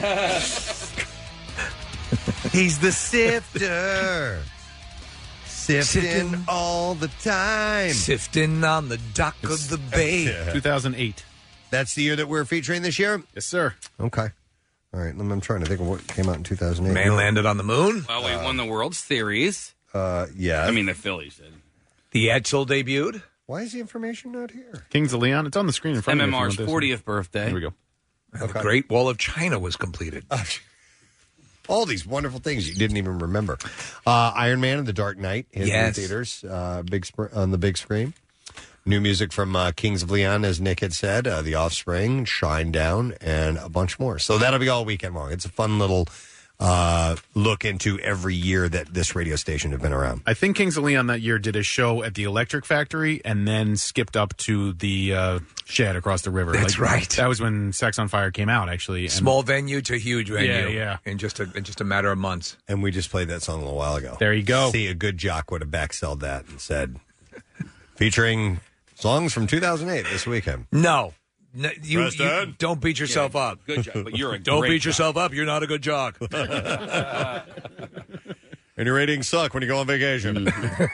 He's the Sifter. Sifting, Sifting all the time. Sifting on the dock of the bay. two thousand eight. That's the year that we're featuring this year? Yes, sir. Okay. All right. I'm trying to think of what came out in two thousand eight. Man landed on the moon. Well, we uh, won the World Series. Uh, yeah. I mean, the Phillies did. The Edsel debuted. Why is the information not here? Kings of Leon. It's on the screen in front M of M R's you. fortieth birthday. Here we go. And okay. The Great Wall of China was completed. All these wonderful things you didn't even remember. Uh, Iron Man and the Dark Knight in yes. the theaters, uh, big sp- on the big screen. New music from uh, Kings of Leon, as Nick had said, uh, The Offspring, Shine Down, and a bunch more. So that'll be all weekend long. It's a fun little uh, look into every year that this radio station has been around. I think Kings of Leon that year did a show at the Electric Factory and then skipped up to the uh, shed across the river. That's like, right. That was when Sex on Fire came out, actually. And small venue to huge venue. Yeah, yeah. In just a in just a matter of months. And we just played that song a little while ago. There you go. See, a good jock would have backsold that and said, featuring songs from two thousand eight this weekend. No. No, you, you don't beat yourself yeah, up. Good job, but you're a don't great beat jock. yourself up. You're not a good jock. And your ratings suck when you go on vacation.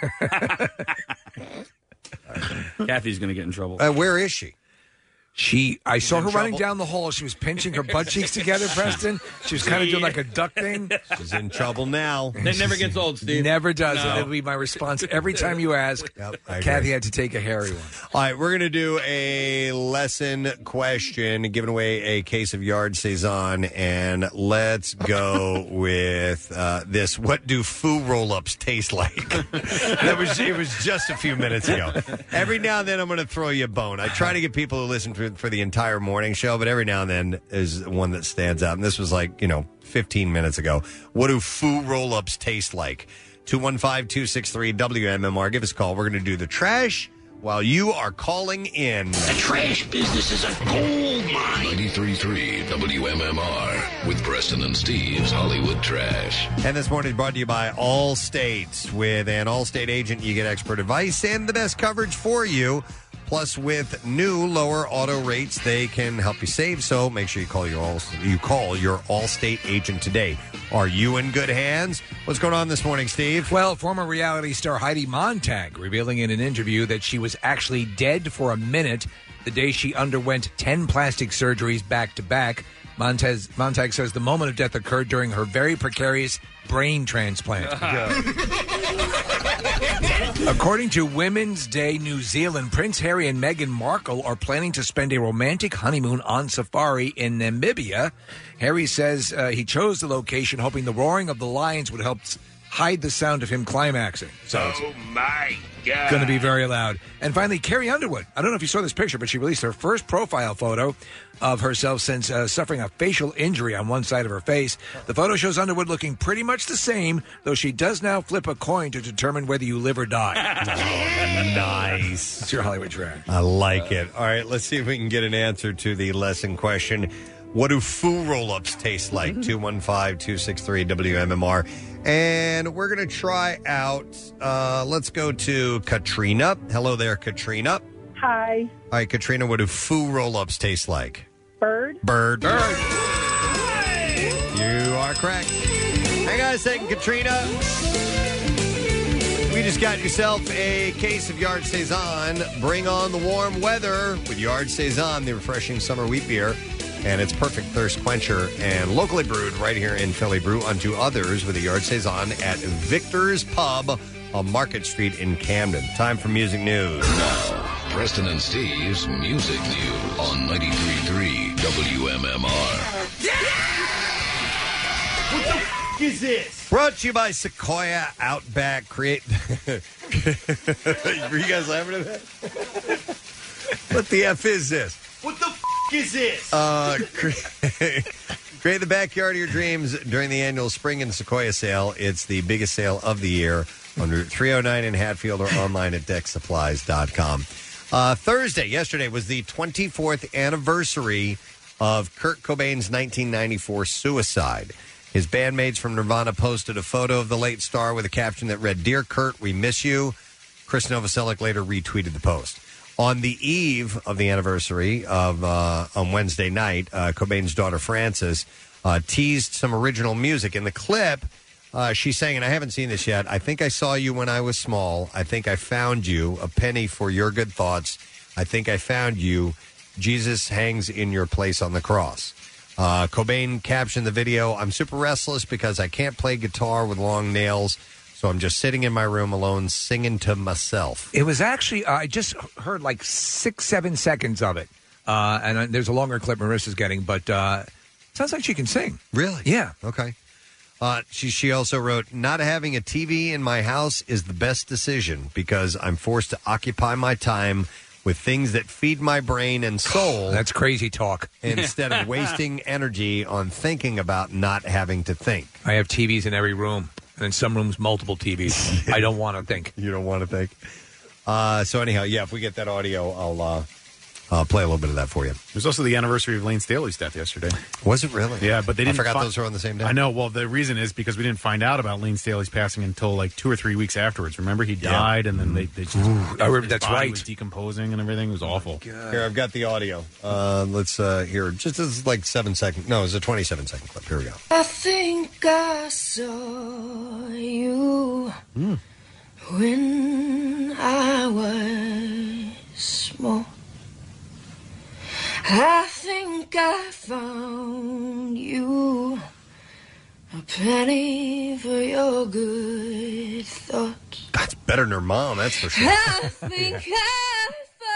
Kathy's going to get in trouble. Uh, where is she? She, I saw her trouble? running down the hall. She was pinching her butt cheeks together, Preston. She was kind of doing like a duck thing. She's in trouble now. That never gets old, Steve. Never does. No. And it'll be my response every time you ask. Yep, I Kathy agree. had to take a hairy one. All right, we're going to do a lesson question, giving away a case of Yard Saison, and let's go with uh, this. What do foo roll-ups taste like? that was It was just a few minutes ago. Every now and then I'm going to throw you a bone. I try to get people who listen to for the entire morning show, but every now and then is one that stands out. And this was like, you know, fifteen minutes ago. What do foo roll-ups taste like? two one five, two six three, W M M R. Give us a call. We're going to do the trash while you are calling in. The trash business is a gold mine. ninety-three point three W M M R with Preston and Steve's Hollywood Trash. And this morning is brought to you by Allstate. With an Allstate agent, you get expert advice and the best coverage for you. Plus, with new lower auto rates, they can help you save. So make sure you call your all you call your Allstate agent today. Are you in good hands? What's going on this morning, Steve? Well, former reality star Heidi Montag revealing in an interview that she was actually dead for a minute the day she underwent ten plastic surgeries back to back. Montag, Montag says the moment of death occurred during her very precarious brain transplant. According to Women's Day New Zealand, Prince Harry and Meghan Markle are planning to spend a romantic honeymoon on safari in Namibia. Harry says uh, he chose the location hoping the roaring of the lions would help hide the sound of him climaxing. So Oh, my God. going to be very loud. And finally, Carrie Underwood. I don't know if you saw this picture, but she released her first profile photo of herself since uh, suffering a facial injury on one side of her face. The photo shows Underwood looking pretty much the same, though she does now flip a coin to determine whether you live or die. Nice. It's your Hollywood trash. I like it. All right, let's see if we can get an answer to the lesson question. What do foo roll-ups taste like? two one five, two six three, W M M R. And we're going to try out, uh, let's go to Katrina. Hello there, Katrina. Hi. All right, Katrina, what do foo roll-ups taste like? Bird. Bird. Bird. You are correct. Hang on a second, Katrina. you just got yourself a case of Yard Saison, bring on the warm weather with Yard Saison, the refreshing summer wheat beer. And it's perfect thirst quencher and locally brewed right here in Philly. Brew unto others with a Yard Saison at Victor's Pub on Market Street in Camden. Time for music news. Now, Preston and Steve's Music News on ninety-three point three W M M R. What the f*** is this? Brought to you by Sequoia Outback Create. Were you guys laughing at that? What the F is this? What the f*** is this? Uh, create, create the backyard of your dreams during the annual Spring and Sequoia sale. It's the biggest sale of the year on Route three oh nine in Hatfield or online at deck supplies dot com. Uh, Thursday, yesterday, was the twenty-fourth anniversary of Kurt Cobain's nineteen ninety-four suicide. His bandmates from Nirvana posted a photo of the late star with a caption that read, "Dear Kurt, we miss you." Chris Novoselic later retweeted the post. On the eve of the anniversary of uh, on Wednesday night, uh, Cobain's daughter Frances uh, teased some original music. In the clip, uh, she sang, and I haven't seen this yet, "I think I saw you when I was small. I think I found you. A penny for your good thoughts. I think I found you. Jesus hangs in your place on the cross." Uh, Cobain captioned the video, "I'm super restless because I can't play guitar with long nails, so I'm just sitting in my room alone singing to myself." It was actually, uh, I just heard like six, seven seconds of it. Uh, and uh, there's a longer clip Marissa's getting, but uh, sounds like she can sing. Really? Yeah. Okay. Uh, she, she also wrote, "Not having a T V in my house is the best decision because I'm forced to occupy my time with things that feed my brain and soul." That's crazy talk. Instead of wasting energy on thinking about not having to think. I have T Vs in every room, and in some rooms, multiple T Vs. I don't want to think. You don't want to think. Uh, so anyhow, yeah, if we get that audio, I'll uh, uh, play a little bit of that for you. It was also the anniversary of Lane Staley's death yesterday. Was it really? Yeah, but they didn't. I forgot fi- those were on the same day. I know. Well, the reason is because we didn't find out about Lane Staley's passing until like two or three weeks afterwards. Remember, he died, and then they, they just, Ooh, his I remember- his that's body right. was decomposing and everything. It was awful. Here, I've got the audio. Uh, let's uh, hear just this is like seven second. No, it's a twenty-seven second clip. Here we go. I think I saw you when I was small. I think I found you, a penny for your good thoughts. That's better than her mom, that's for sure. I think I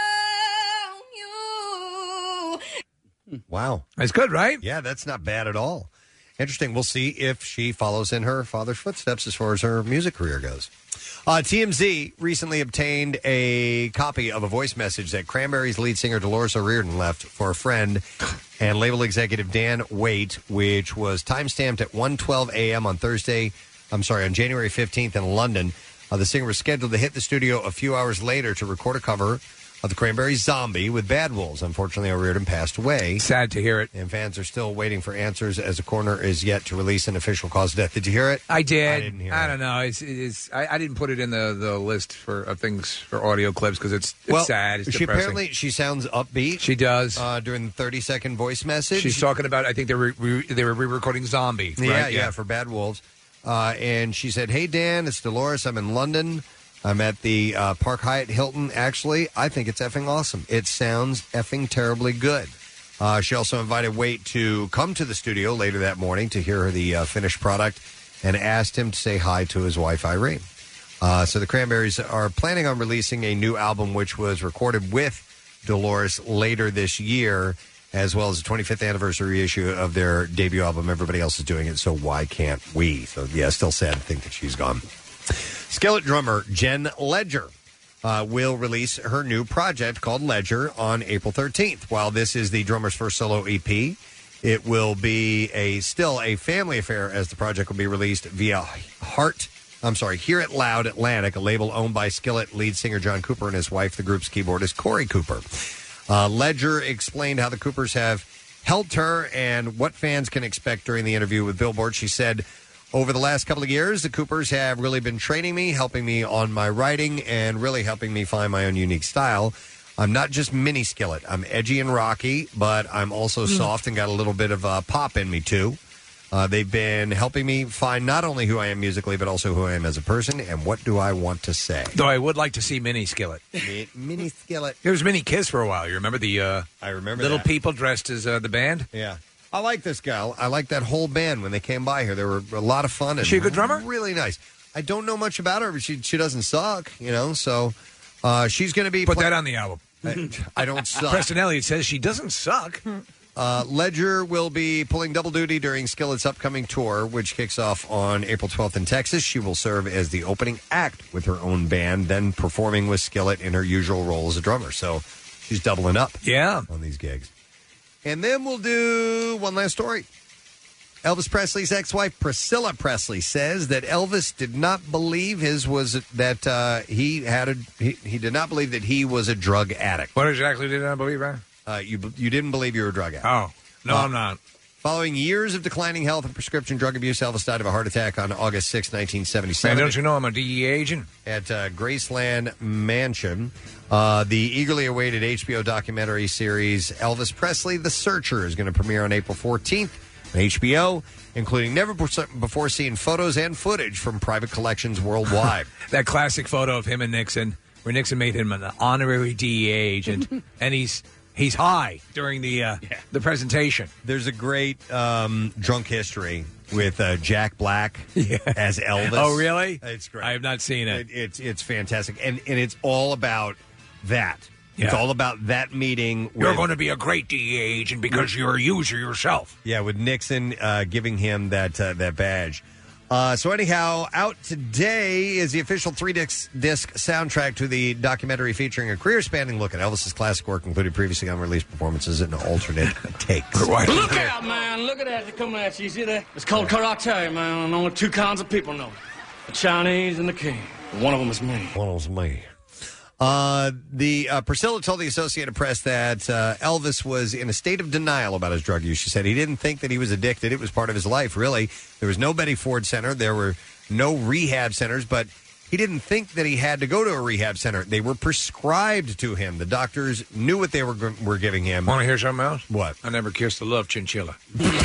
found you. Wow. That's good, right? Yeah, that's not bad at all. Interesting. We'll see if she follows in her father's footsteps as far as her music career goes. Uh, T M Z recently obtained a copy of a voice message that Cranberries lead singer Dolores O'Riordan left for a friend and label executive Dan Waite, which was timestamped at one twelve a.m. on Thursday, I'm sorry, on January fifteenth in London. Uh, the singer was scheduled to hit the studio a few hours later to record a cover of the Cranberries' Zombie with Bad Wolves. Unfortunately, O'Riordan passed away. Sad to hear it. And fans are still waiting for answers as the coroner is yet to release an official cause of death. Did you hear it? I did. I didn't hear I it. don't know. It's, it's, I, I didn't put it in the, the list for of things for audio clips because it's, it's well, sad. It's she depressing. apparently she sounds upbeat. She does uh, during the thirty second voice message. She's talking about. I think they were re, they were re-recording Zombie. Right? Yeah, yeah, for Bad Wolves. Uh, and she said, "Hey Dan, it's Dolores. I'm in London. I'm at the uh, Park Hyatt Hilton. Actually, I think it's effing awesome. It sounds effing terribly good." Uh, she also invited Waite to come to the studio later that morning to hear the uh, finished product and asked him to say hi to his wife, Irene. Uh, so the Cranberries are planning on releasing a new album, which was recorded with Dolores later this year, as well as the twenty-fifth anniversary issue of their debut album. Everybody else is doing it, so why can't we? So, yeah, still sad to think that she's gone. Skillet drummer Jen Ledger uh, will release her new project called Ledger on April thirteenth. While this is the drummer's first solo E P, it will be a still a family affair as the project will be released via Heart. I'm sorry, Hear It Loud Atlantic, a label owned by Skillet lead singer John Cooper and his wife, the group's keyboardist Corey Cooper. Uh, Ledger explained how the Coopers have helped her and what fans can expect during the interview with Billboard. She said, "Over the last couple of years, the Coopers have really been training me, helping me on my writing, and really helping me find my own unique style. I'm not just mini Skillet. I'm edgy and rocky, but I'm also soft and got a little bit of uh, pop in me, too. Uh, they've been helping me find not only who I am musically, but also who I am as a person and what do I want to say. Though I would like to see Minnie Skillet. Minnie Skillet. There was Minnie Kiss for a while. You remember the uh, I remember little that. people dressed as uh, the band? Yeah. I like this gal. I like that whole band when they came by here. They were a lot of fun. And Is she a good drummer? Really nice. I don't know much about her, but she she doesn't suck, you know, so uh, she's going to be... Put play- that on the album. I, I don't suck. Preston Elliott says she doesn't suck. Uh, Ledger will be pulling double duty during Skillet's upcoming tour, which kicks off on April twelfth in Texas. She will serve as the opening act with her own band, then performing with Skillet in her usual role as a drummer. So she's doubling up yeah. on these gigs. And then we'll do one last story. Elvis Presley's ex-wife Priscilla Presley says that Elvis did not believe his was that uh, he had a he, he did not believe that he was a drug addict. What exactly did I believe, Ryan? Uh, you you didn't believe you were a drug addict. Oh, no, Uh, I'm not. Following years of declining health and prescription drug abuse, Elvis died of a heart attack on August sixth, nineteen Man, seventy-seven. don't you know I'm a D E A agent? At uh, Graceland Mansion. Uh, the eagerly awaited H B O documentary series Elvis Presley, The Searcher, is going to premiere on April fourteenth on H B O, including never before seen photos and footage from private collections worldwide. That classic photo of him and Nixon, where Nixon made him an honorary D E A agent, and he's he's high during the uh, the presentation. There's a great um, drunk history with uh, Jack Black as Elvis. Oh, really? It's great. I have not seen it. It, it's it's fantastic, and and it's all about that. It's Yeah. all about that meeting. You're with- going to be a great D E A agent because you're a user yourself. Yeah, with Nixon uh, giving him that uh, that badge. Uh, so anyhow, out today is the official three-disc disc soundtrack to the documentary featuring a career-spanning look at Elvis's classic work, including previously unreleased performances and alternate takes. Look out, man. Look at that. They're coming at you. You see that? It's called karate, man. And only two kinds of people know it. The Chinese and the king. One of them is me. One of them is me. Uh, the uh, Priscilla told the Associated Press that uh, Elvis was in a state of denial about his drug use. She said he didn't think that he was addicted. It was part of his life, really. There was no Betty Ford Center. There were no rehab centers, but he didn't think that he had to go to a rehab center. They were prescribed to him. The doctors knew what they were were giving him. Want to hear something else? What? I never kissed a love chinchilla.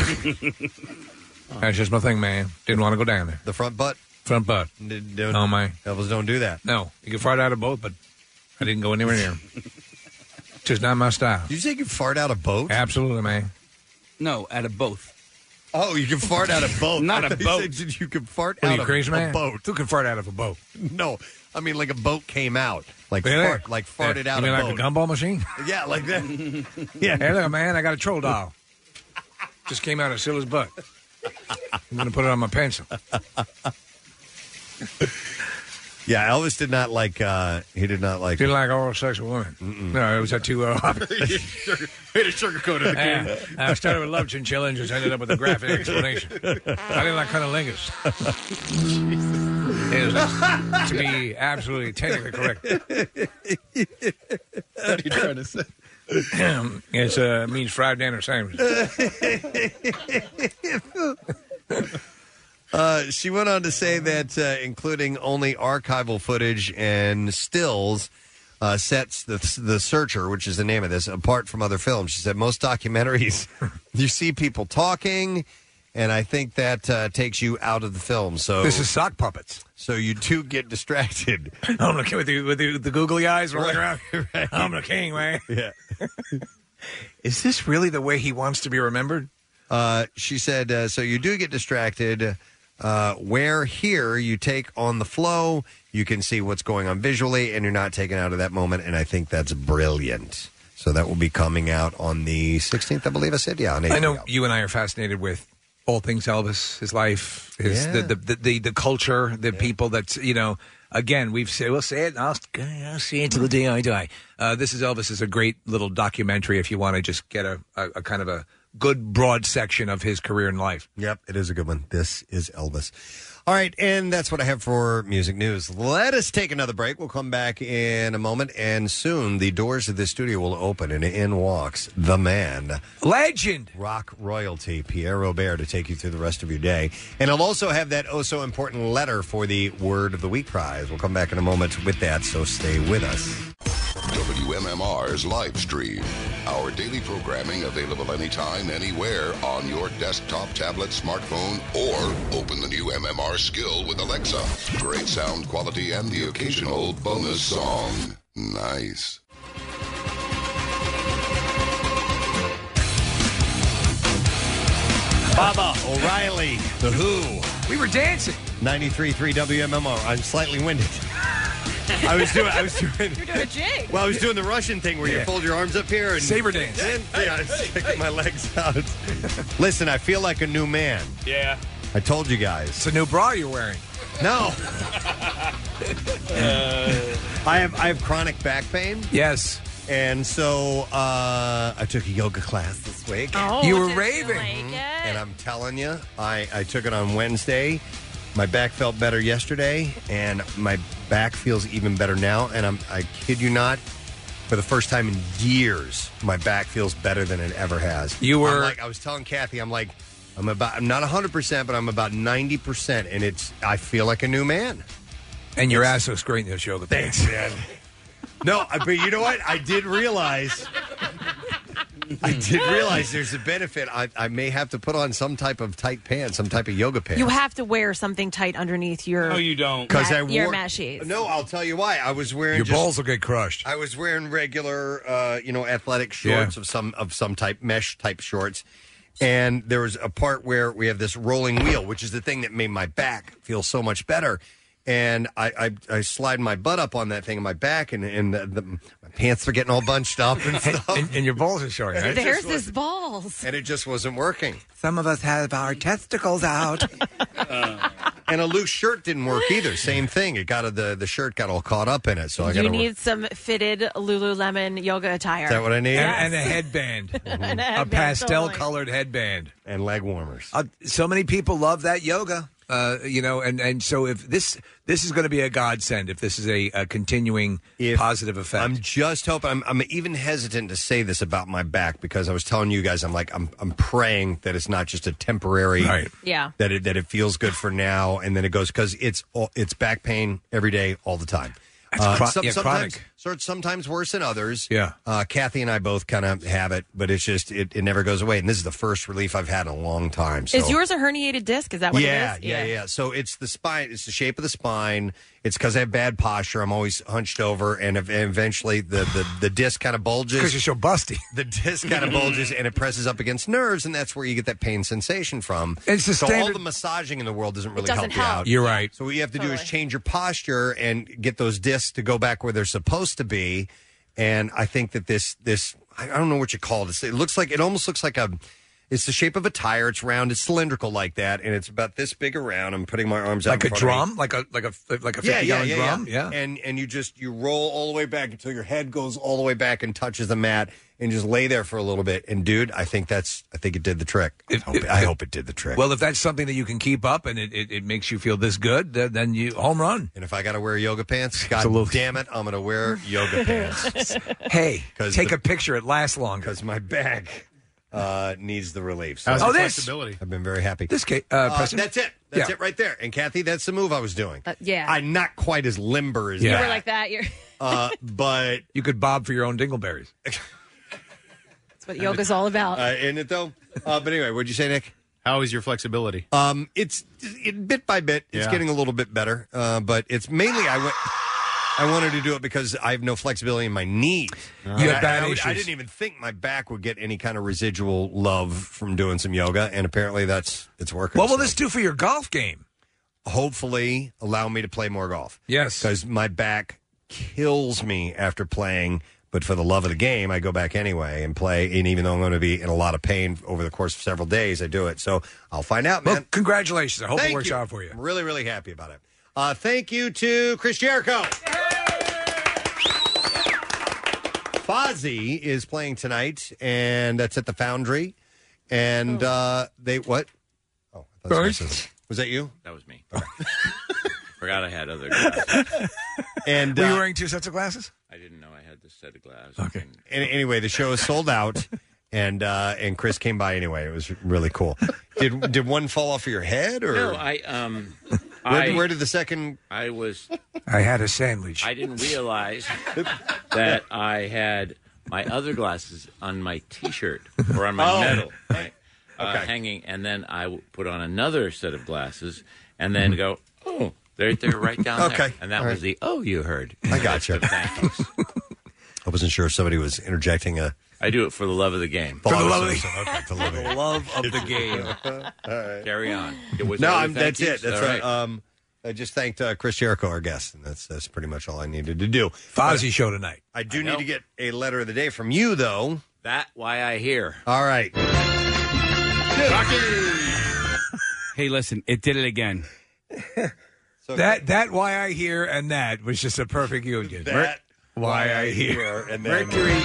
That's just my thing, man. Didn't want to go down there. The front butt? Front butt. Don't, oh, my. Elvis don't do that. No. You can fart out of both, but I didn't go anywhere near him. Just not my style. Did you say you could fart out of both? Absolutely, man. No, out of both. Oh, you can fart out of both. Not I a thought you boat. said You can fart What are out you, of crazy a man? boat. Who can fart out of a boat? No, I mean like a boat came out, like Really? fart, like farted Yeah. out You a mean boat. like a gumball machine? Yeah, like that. Yeah. Hey, look, man, I got a troll doll. Just came out of Silla's butt. I'm going to put it on my pencil. Yeah, Elvis did not like. Uh, he did not like. Didn't like oral sex with women. No, it was that too. Uh, Way to sugarcoat it again. Yeah, I started with love chinchilla and just ended up with a graphic explanation. I didn't like cunnilingus. It was, to be absolutely technically correct. What are you trying to say? It uh, means fried dinner sandwich. Uh, she went on to say that, uh, including only archival footage and stills, uh, sets the the Searcher, which is the name of this, apart from other films. She said most documentaries, you see people talking, and I think that uh, takes you out of the film. So This is sock puppets. So you do get distracted. I'm looking with the with the, the googly eyes rolling Right, around. right. I'm the king, man. Yeah. Is this really the way he wants to be remembered? Uh, she said, uh, so you do get distracted. Uh, where here you take on the flow, you can see what's going on visually, and you're not taken out of that moment. And I think that's brilliant. So that will be coming out on the sixteenth, I believe I said. Yeah, on I know H B O. you and I are fascinated with all things Elvis, his life, his Yeah. the, the, the the the culture, the people that you know. Again, we've said we'll say it. And I'll, I'll see it until the day I die. Uh, this is Elvis is a great little documentary if you want to just get a, a, a kind of a good broad section of his career and life. Yep, it is a good one. This is Elvis. All right, and that's what I have for music news. Let us take another break. We'll come back in a moment, and soon the doors of this studio will open, and in walks the man. Legend! Rock royalty, Pierre Robert, to take you through the rest of your day. And I'll also have that oh-so-important letter for the Word of the Week prize. We'll come back in a moment with that, so stay with us. W M M R's live stream. Our daily programming available anytime, anywhere on your desktop, tablet, smartphone, or open the new M M R skill with Alexa. Great sound quality and the occasional bonus song. Nice. Baba O'Reilly, The Who. We were dancing. ninety-three point three W M M R. I'm slightly winded. I was doing. I was doing. You're doing a jig. Well, I was doing the Russian thing where you Yeah. fold your arms up here and Saber dance. And, yeah, I was sticking my legs out. Listen, I feel like a new man. Yeah. I told you guys. It's a new bra you're wearing. No. I have I have chronic back pain. Yes. And so uh, I took a yoga class this week. Oh, You were did raving. like it? And I'm telling you, I, I took it on Wednesday. My back felt better yesterday, and my back feels even better now. And I'm I kid you not, for the first time in years, my back feels better than it ever has. You were- I'm like I was telling Kathy, I'm like I'm about I'm not one hundred percent, but I'm about ninety percent, and it's I feel like a new man. And your ass looks great in those yoga pants. Thanks, man. No, but you know what? I did realize. I did realize there's a benefit. I, I may have to put on some type of tight pants, some type of yoga pants. You have to wear something tight underneath your. No, you don't. Because I mat- your wore, mat sheets. No, I'll tell you why. I was wearing Your just, balls will get crushed. I was wearing regular, uh, you know, athletic shorts Yeah. of some of some type mesh type shorts, and there was a part where we have this rolling wheel, which is the thing that made my back feel so much better. And I, I, I slide my butt up on that thing in my back, and, and the, the, my pants are getting all bunched up and stuff. and, and your balls are showing, right? There's his balls. And it just wasn't working. Some of us have our testicles out. And a loose shirt didn't work either. Same thing. It got a, the the shirt got all caught up in it. So I got You to. need some fitted Lululemon yoga attire. Is that what I need? And, and a headband. And a A headband, pastel totally. colored headband. And leg warmers. Uh, so many people love that yoga. Uh, you know, and, and so if this this is going to be a godsend, if this is a, a continuing If- positive effect. I'm just hoping. I'm, I'm even hesitant to say this about my back because I was telling you guys, I'm like, I'm I'm praying that it's not just a temporary. Right. Yeah. That it that it feels good for now, and then it goes because it's all, it's back pain every day, all the time. That's chro- some- yeah, sometimes, chronic. so it's sometimes worse than others. Yeah. Uh, Kathy and I both kind of have it, but it's just it, it never goes away, and this is the first relief I've had in a long time. So. Is yours a herniated disc? Is that what yeah, it is? yeah, yeah. So it's the spine. It's the shape of the spine. It's because I have bad posture. I'm always hunched over, and ev- eventually the, the, the disc kind of bulges. Because you're so busty. The disc kind of bulges, and it presses up against nerves, and that's where you get that pain sensation from. It's the so all standard- the massaging in the world doesn't really doesn't help you help. out. You're right. So what you have to do is Totally. change your posture and get those discs to go back where they're supposed to be. And I think that this this I I don't know what you call it. It's- It looks like it almost looks like a. It's the shape of a tire. It's round. It's cylindrical like that, and it's about this big around. I'm putting my arms out like in a front of me. drum, like a like a like a Yeah, fifty yeah, gallon yeah, drum. yeah, And and you just you roll all the way back until your head goes all the way back and touches the mat, and just lay there for a little bit. And dude, I think that's I think it did the trick. I hope, I hope it did the trick. Well, if that's something that you can keep up and it, it, it makes you feel this good, then, then you home run. And if I got to wear yoga pants, God a little- damn it, I'm going to wear yoga pants. Hey, 'Cause take the- a picture. It lasts longer. Because my back uh, needs the relief. So How's Oh, the this- flexibility? I've been very happy. This case, uh, Uh, Preston? that's it. That's Yeah. it right there. And Kathy, that's the move I was doing. Uh, yeah. I'm not quite as limber as Yeah. You that. were like that. You're. uh, but You could bob for your own dingleberries. That's what yoga's all about. uh, in it though. Uh, but anyway, what'd you say, Nick? How is your flexibility? Um, it's it, bit by bit, it's Yeah. getting a little bit better. Uh, but it's mainly I went. I wanted to do it because I have no flexibility in my knees. You And had I, bad and I, would- I issues. didn't even think my back would get any kind of residual love from doing some yoga, and apparently that's it's working. What will So this do for your golf game? hopefully allow me to play more golf? Yes. Because my back kills me after playing. But for the love of the game, I go back anyway and play. And even though I'm going to be in a lot of pain over the course of several days, I do it. So I'll find out, man. Well, congratulations. I hope Thank it works you. out for you. I'm really, really happy about it. Uh, thank you to Chris Jericho. Fozzy is playing tonight, and that's at the Foundry. And uh, they, what? Oh, I thought somebody said- was that you? That was me. Forgot I had other glasses. And Were you uh, wearing two sets of glasses? I didn't know I had this set of glasses. Okay. And anyway, the show is sold out, and uh, and Chris came by anyway. It was really cool. Did did one fall off of your head, or No, I um, where, I, where did the second? I was I had a sandwich. I didn't realize that I had my other glasses on my T-shirt or on my Oh. medal, right? Uh, Okay. hanging, and then I w- put on another set of glasses, and then go, oh, they're they're right down there, Okay. and that All was right. the oh you heard. I got you. Thank you. I wasn't sure if somebody was interjecting a. I do it for the love of the game. For the love of the okay, for the love of the game. love of the game. All right. Carry on. It was No, all I'm, the thank that's it. yous? That's All right. Um, I just thanked uh, Chris Jericho, our guest, and that's that's pretty much all I needed to do. Fozzie show tonight. I do I need know. to get a letter of the day from you, though. That why I hear. All right. Hey, listen, it did it again. That that why I hear and that was just a perfect union. That why I hear and then Mercury.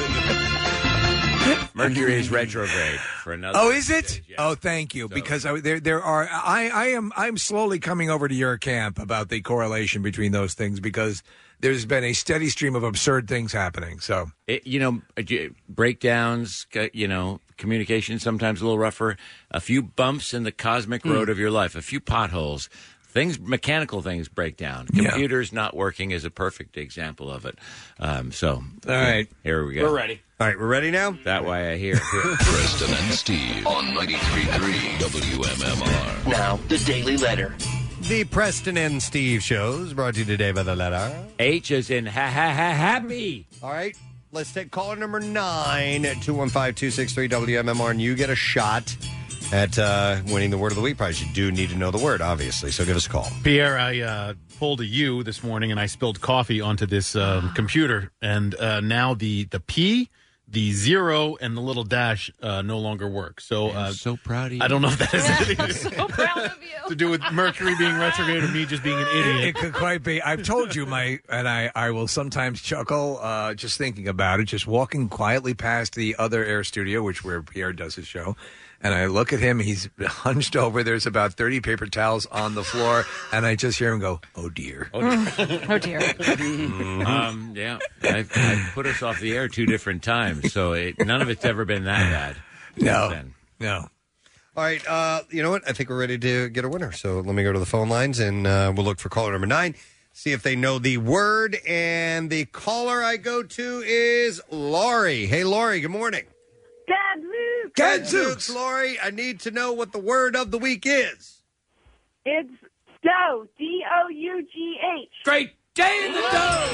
Mercury is retrograde for another. Oh, is it? Oh, thank you. Because I, there, there are. I, I am. I'm slowly coming over to your camp about the correlation between those things because there's been a steady stream of absurd things happening. So, It, you know, uh, j- breakdowns, c- you know, communication sometimes a little rougher, a few bumps in the cosmic road of your life, a few potholes, things, mechanical things break down. Yeah. Computers not working is a perfect example of it. Um, so, all right, here we go. We're ready. All right, we're ready now? That way I hear. Preston and Steve on ninety-three point three W M M R. Now, the Daily Letter. The Preston and Steve shows brought to you today by the letter H is in ha ha ha happy. All right, let's take caller number nine at two one five, two six three W M M R, and you get a shot at uh, winning the Word of the Week prize. You do need to know the word, obviously, so give us a call. Pierre, I uh, pulled a U this morning and I spilled coffee onto this um, computer, and uh, now the the P, the zero, and the little dash uh, no longer work. So, uh, I'm so proud of you. I don't know if that has anything So proud of you. to do with Mercury being retrograde or me just being an it, idiot. it could quite be. I've told you my, and I, I will sometimes chuckle uh, just thinking about it. Just walking quietly past the other air studio, which where Pierre does his show. And I look at him, he's hunched over. There's about thirty paper towels on the floor. And I just hear him go, oh, dear. Oh, dear. Um, yeah, I've, I've put us off the air two different times, so it, none of it's ever been that bad. No, Then. no. All right, uh, you know what? I think we're ready to get a winner. So let me go to the phone lines, and uh, we'll look for caller number nine, see if they know the word. And the caller I go to is Laurie. Hey, Laurie, good morning. Gadzooks. Gadzooks, Laurie, I need to know what the word of the week is. It's dough. D O U G H. Great day in the dough.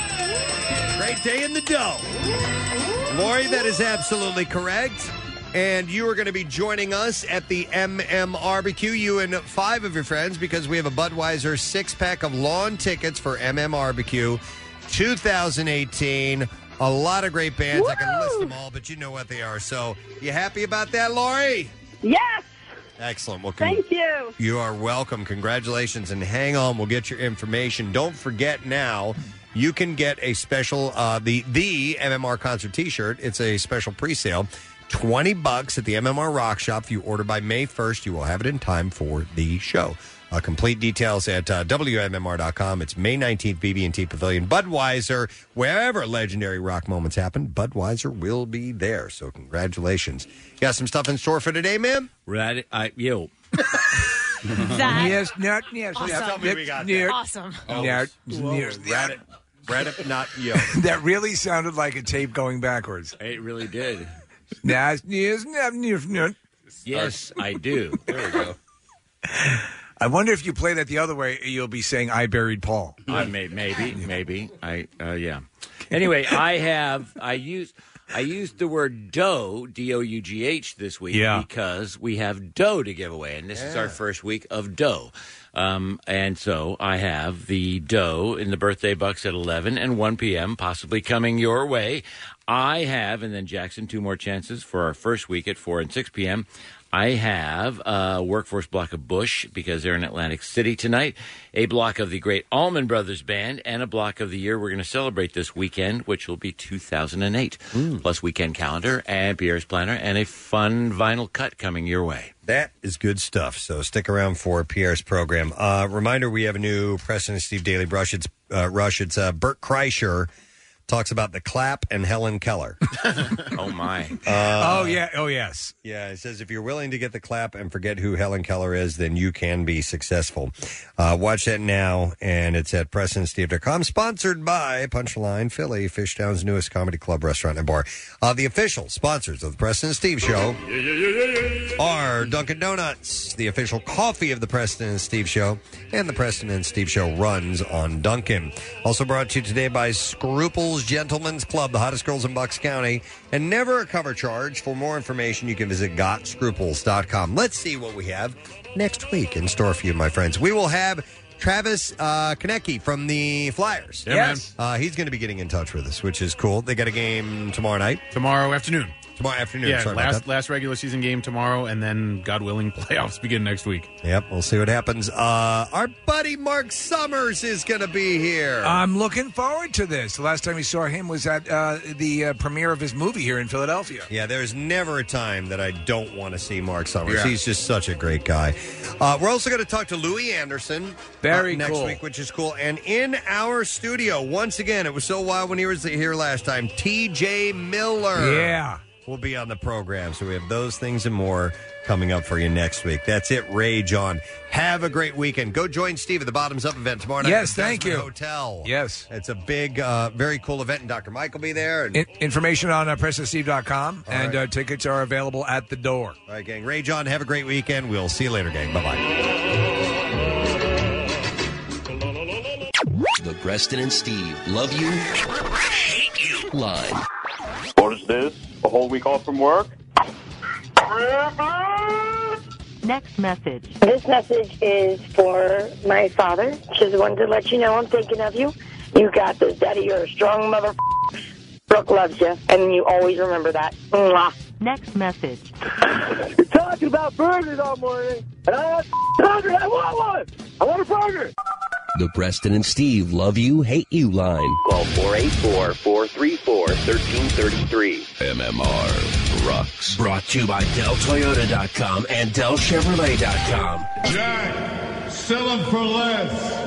Great day in the dough. Lori, that is absolutely correct. And you are going to be joining us at the M M R B Q, you and five of your friends, because we have a Budweiser six-pack of lawn tickets for M M R B Q twenty eighteen. A lot of great bands. Woo! I can list them all, but you know what they are. So you happy about that, Lori? Yes. Excellent. Well, con- Thank you. You are welcome. Congratulations. And hang on, we'll get your information. Don't forget now, you can get a special, uh, the, the M M R concert t-shirt. It's a special pre-sale. twenty bucks at the M M R Rock Shop. If you order by May first, you will have it in time for the show. Uh, complete details at uh, W M M R dot com. It's May nineteenth, B B and T Pavilion. Budweiser, wherever legendary rock moments happen, Budweiser will be there. So congratulations. You got some stuff in store for today, ma'am? Right, I, yo. That Yes, not, yes. Awesome. yes, Tell me we got near- awesome. near- Whoa. near- Read it. Read it, not yo. That really sounded like a tape going backwards. It really did. Yes, yes, yes, yes, yes. Yes, I do. There we go. I wonder if you play that the other way, you'll be saying "I buried Paul." I may, maybe, maybe. I uh, yeah. Anyway, I have I used I used the word dough, D O U G H, this week Yeah. because we have dough to give away, and this is our first week of dough. Um, and so I have the dough in the birthday bucks at eleven and one p.m. possibly coming your way. I have, and then Jackson, two more chances for our first week at four and six p.m. I have a workforce block of Bush because they're in Atlantic City tonight, a block of the great Allman Brothers Band, and a block of the year we're going to celebrate this weekend, which will be two thousand eight, plus weekend calendar and Pierre's planner and a fun vinyl cut coming your way. That is good stuff. So stick around for Pierre's program. Uh, reminder, we have a new Preston and Steve Daily Brush. It's, uh, Rush. It's uh, Bert Kreischer talks about the clap and Helen Keller. Oh, my. Uh, oh, yeah. Oh, yes. Yeah, it says if you're willing to get the clap and forget who Helen Keller is, then you can be successful. Uh, watch that now, and it's at preston steve dot com, sponsored by Punchline Philly, Fishtown's newest comedy club, restaurant, and bar. Uh, the official sponsors of the Preston and Steve Show are Dunkin' Donuts, the official coffee of the Preston and Steve Show, and the Preston and Steve Show runs on Dunkin'. Also brought to you today by Scruples Gentlemen's Club, the hottest girls in Bucks County, and never a cover charge. For more information, you can visit got scruples dot com. Let's see what we have next week in store for you, my friends. We will have Travis uh, Konecki from the Flyers. Yeah, yes. Uh, he's going to be getting in touch with us, which is cool. They got a game tomorrow night. Tomorrow afternoon. Tomorrow afternoon. Yeah, Sorry about last that. last regular season game tomorrow, and then, God willing, playoffs begin next week. Yep, we'll see what happens. Uh, our buddy Mark Summers is going to be here. I'm looking forward to this. The last time we saw him was at uh, the uh, premiere of his movie here in Philadelphia. Yeah, there's never a time that I don't want to see Mark Summers. Yeah. He's just such a great guy. Uh, we're also going to talk to Louis Anderson Very uh, next cool. week, which is cool. And in our studio, once again, it was so wild when he was here last time, T J Miller. Yeah. Will be on the program. So we have those things and more coming up for you next week. That's it. Rage on. Have a great weekend. Go join Steve at the Bottoms Up event tomorrow night. Yes, at the thank Desmond you. Hotel. Yes. It's a big, uh, very cool event, and Doctor Mike will be there. And In- information on uh, preston steve dot com, All and right. uh, tickets are available at the door. All right, gang. Rage on. Have a great weekend. We'll see you later, gang. Bye-bye. The Preston and Steve Love You, Hate You line. What is this? A whole week off from work? Next message. This message is for my father. Just wanted to let you know I'm thinking of you. You got this, Daddy. You're a strong mother. Brooke loves you, and you always remember that. Mwah. Next message. You're talking about burgers all morning, and I want burger. I want one. I want a burger. The Preston and Steve Love You, Hate You line. Call four eight four, four three four, one three three three. M M R rocks. Brought to you by Del Toyota dot com and Del Chevrolet dot com. Jack, sell them for less.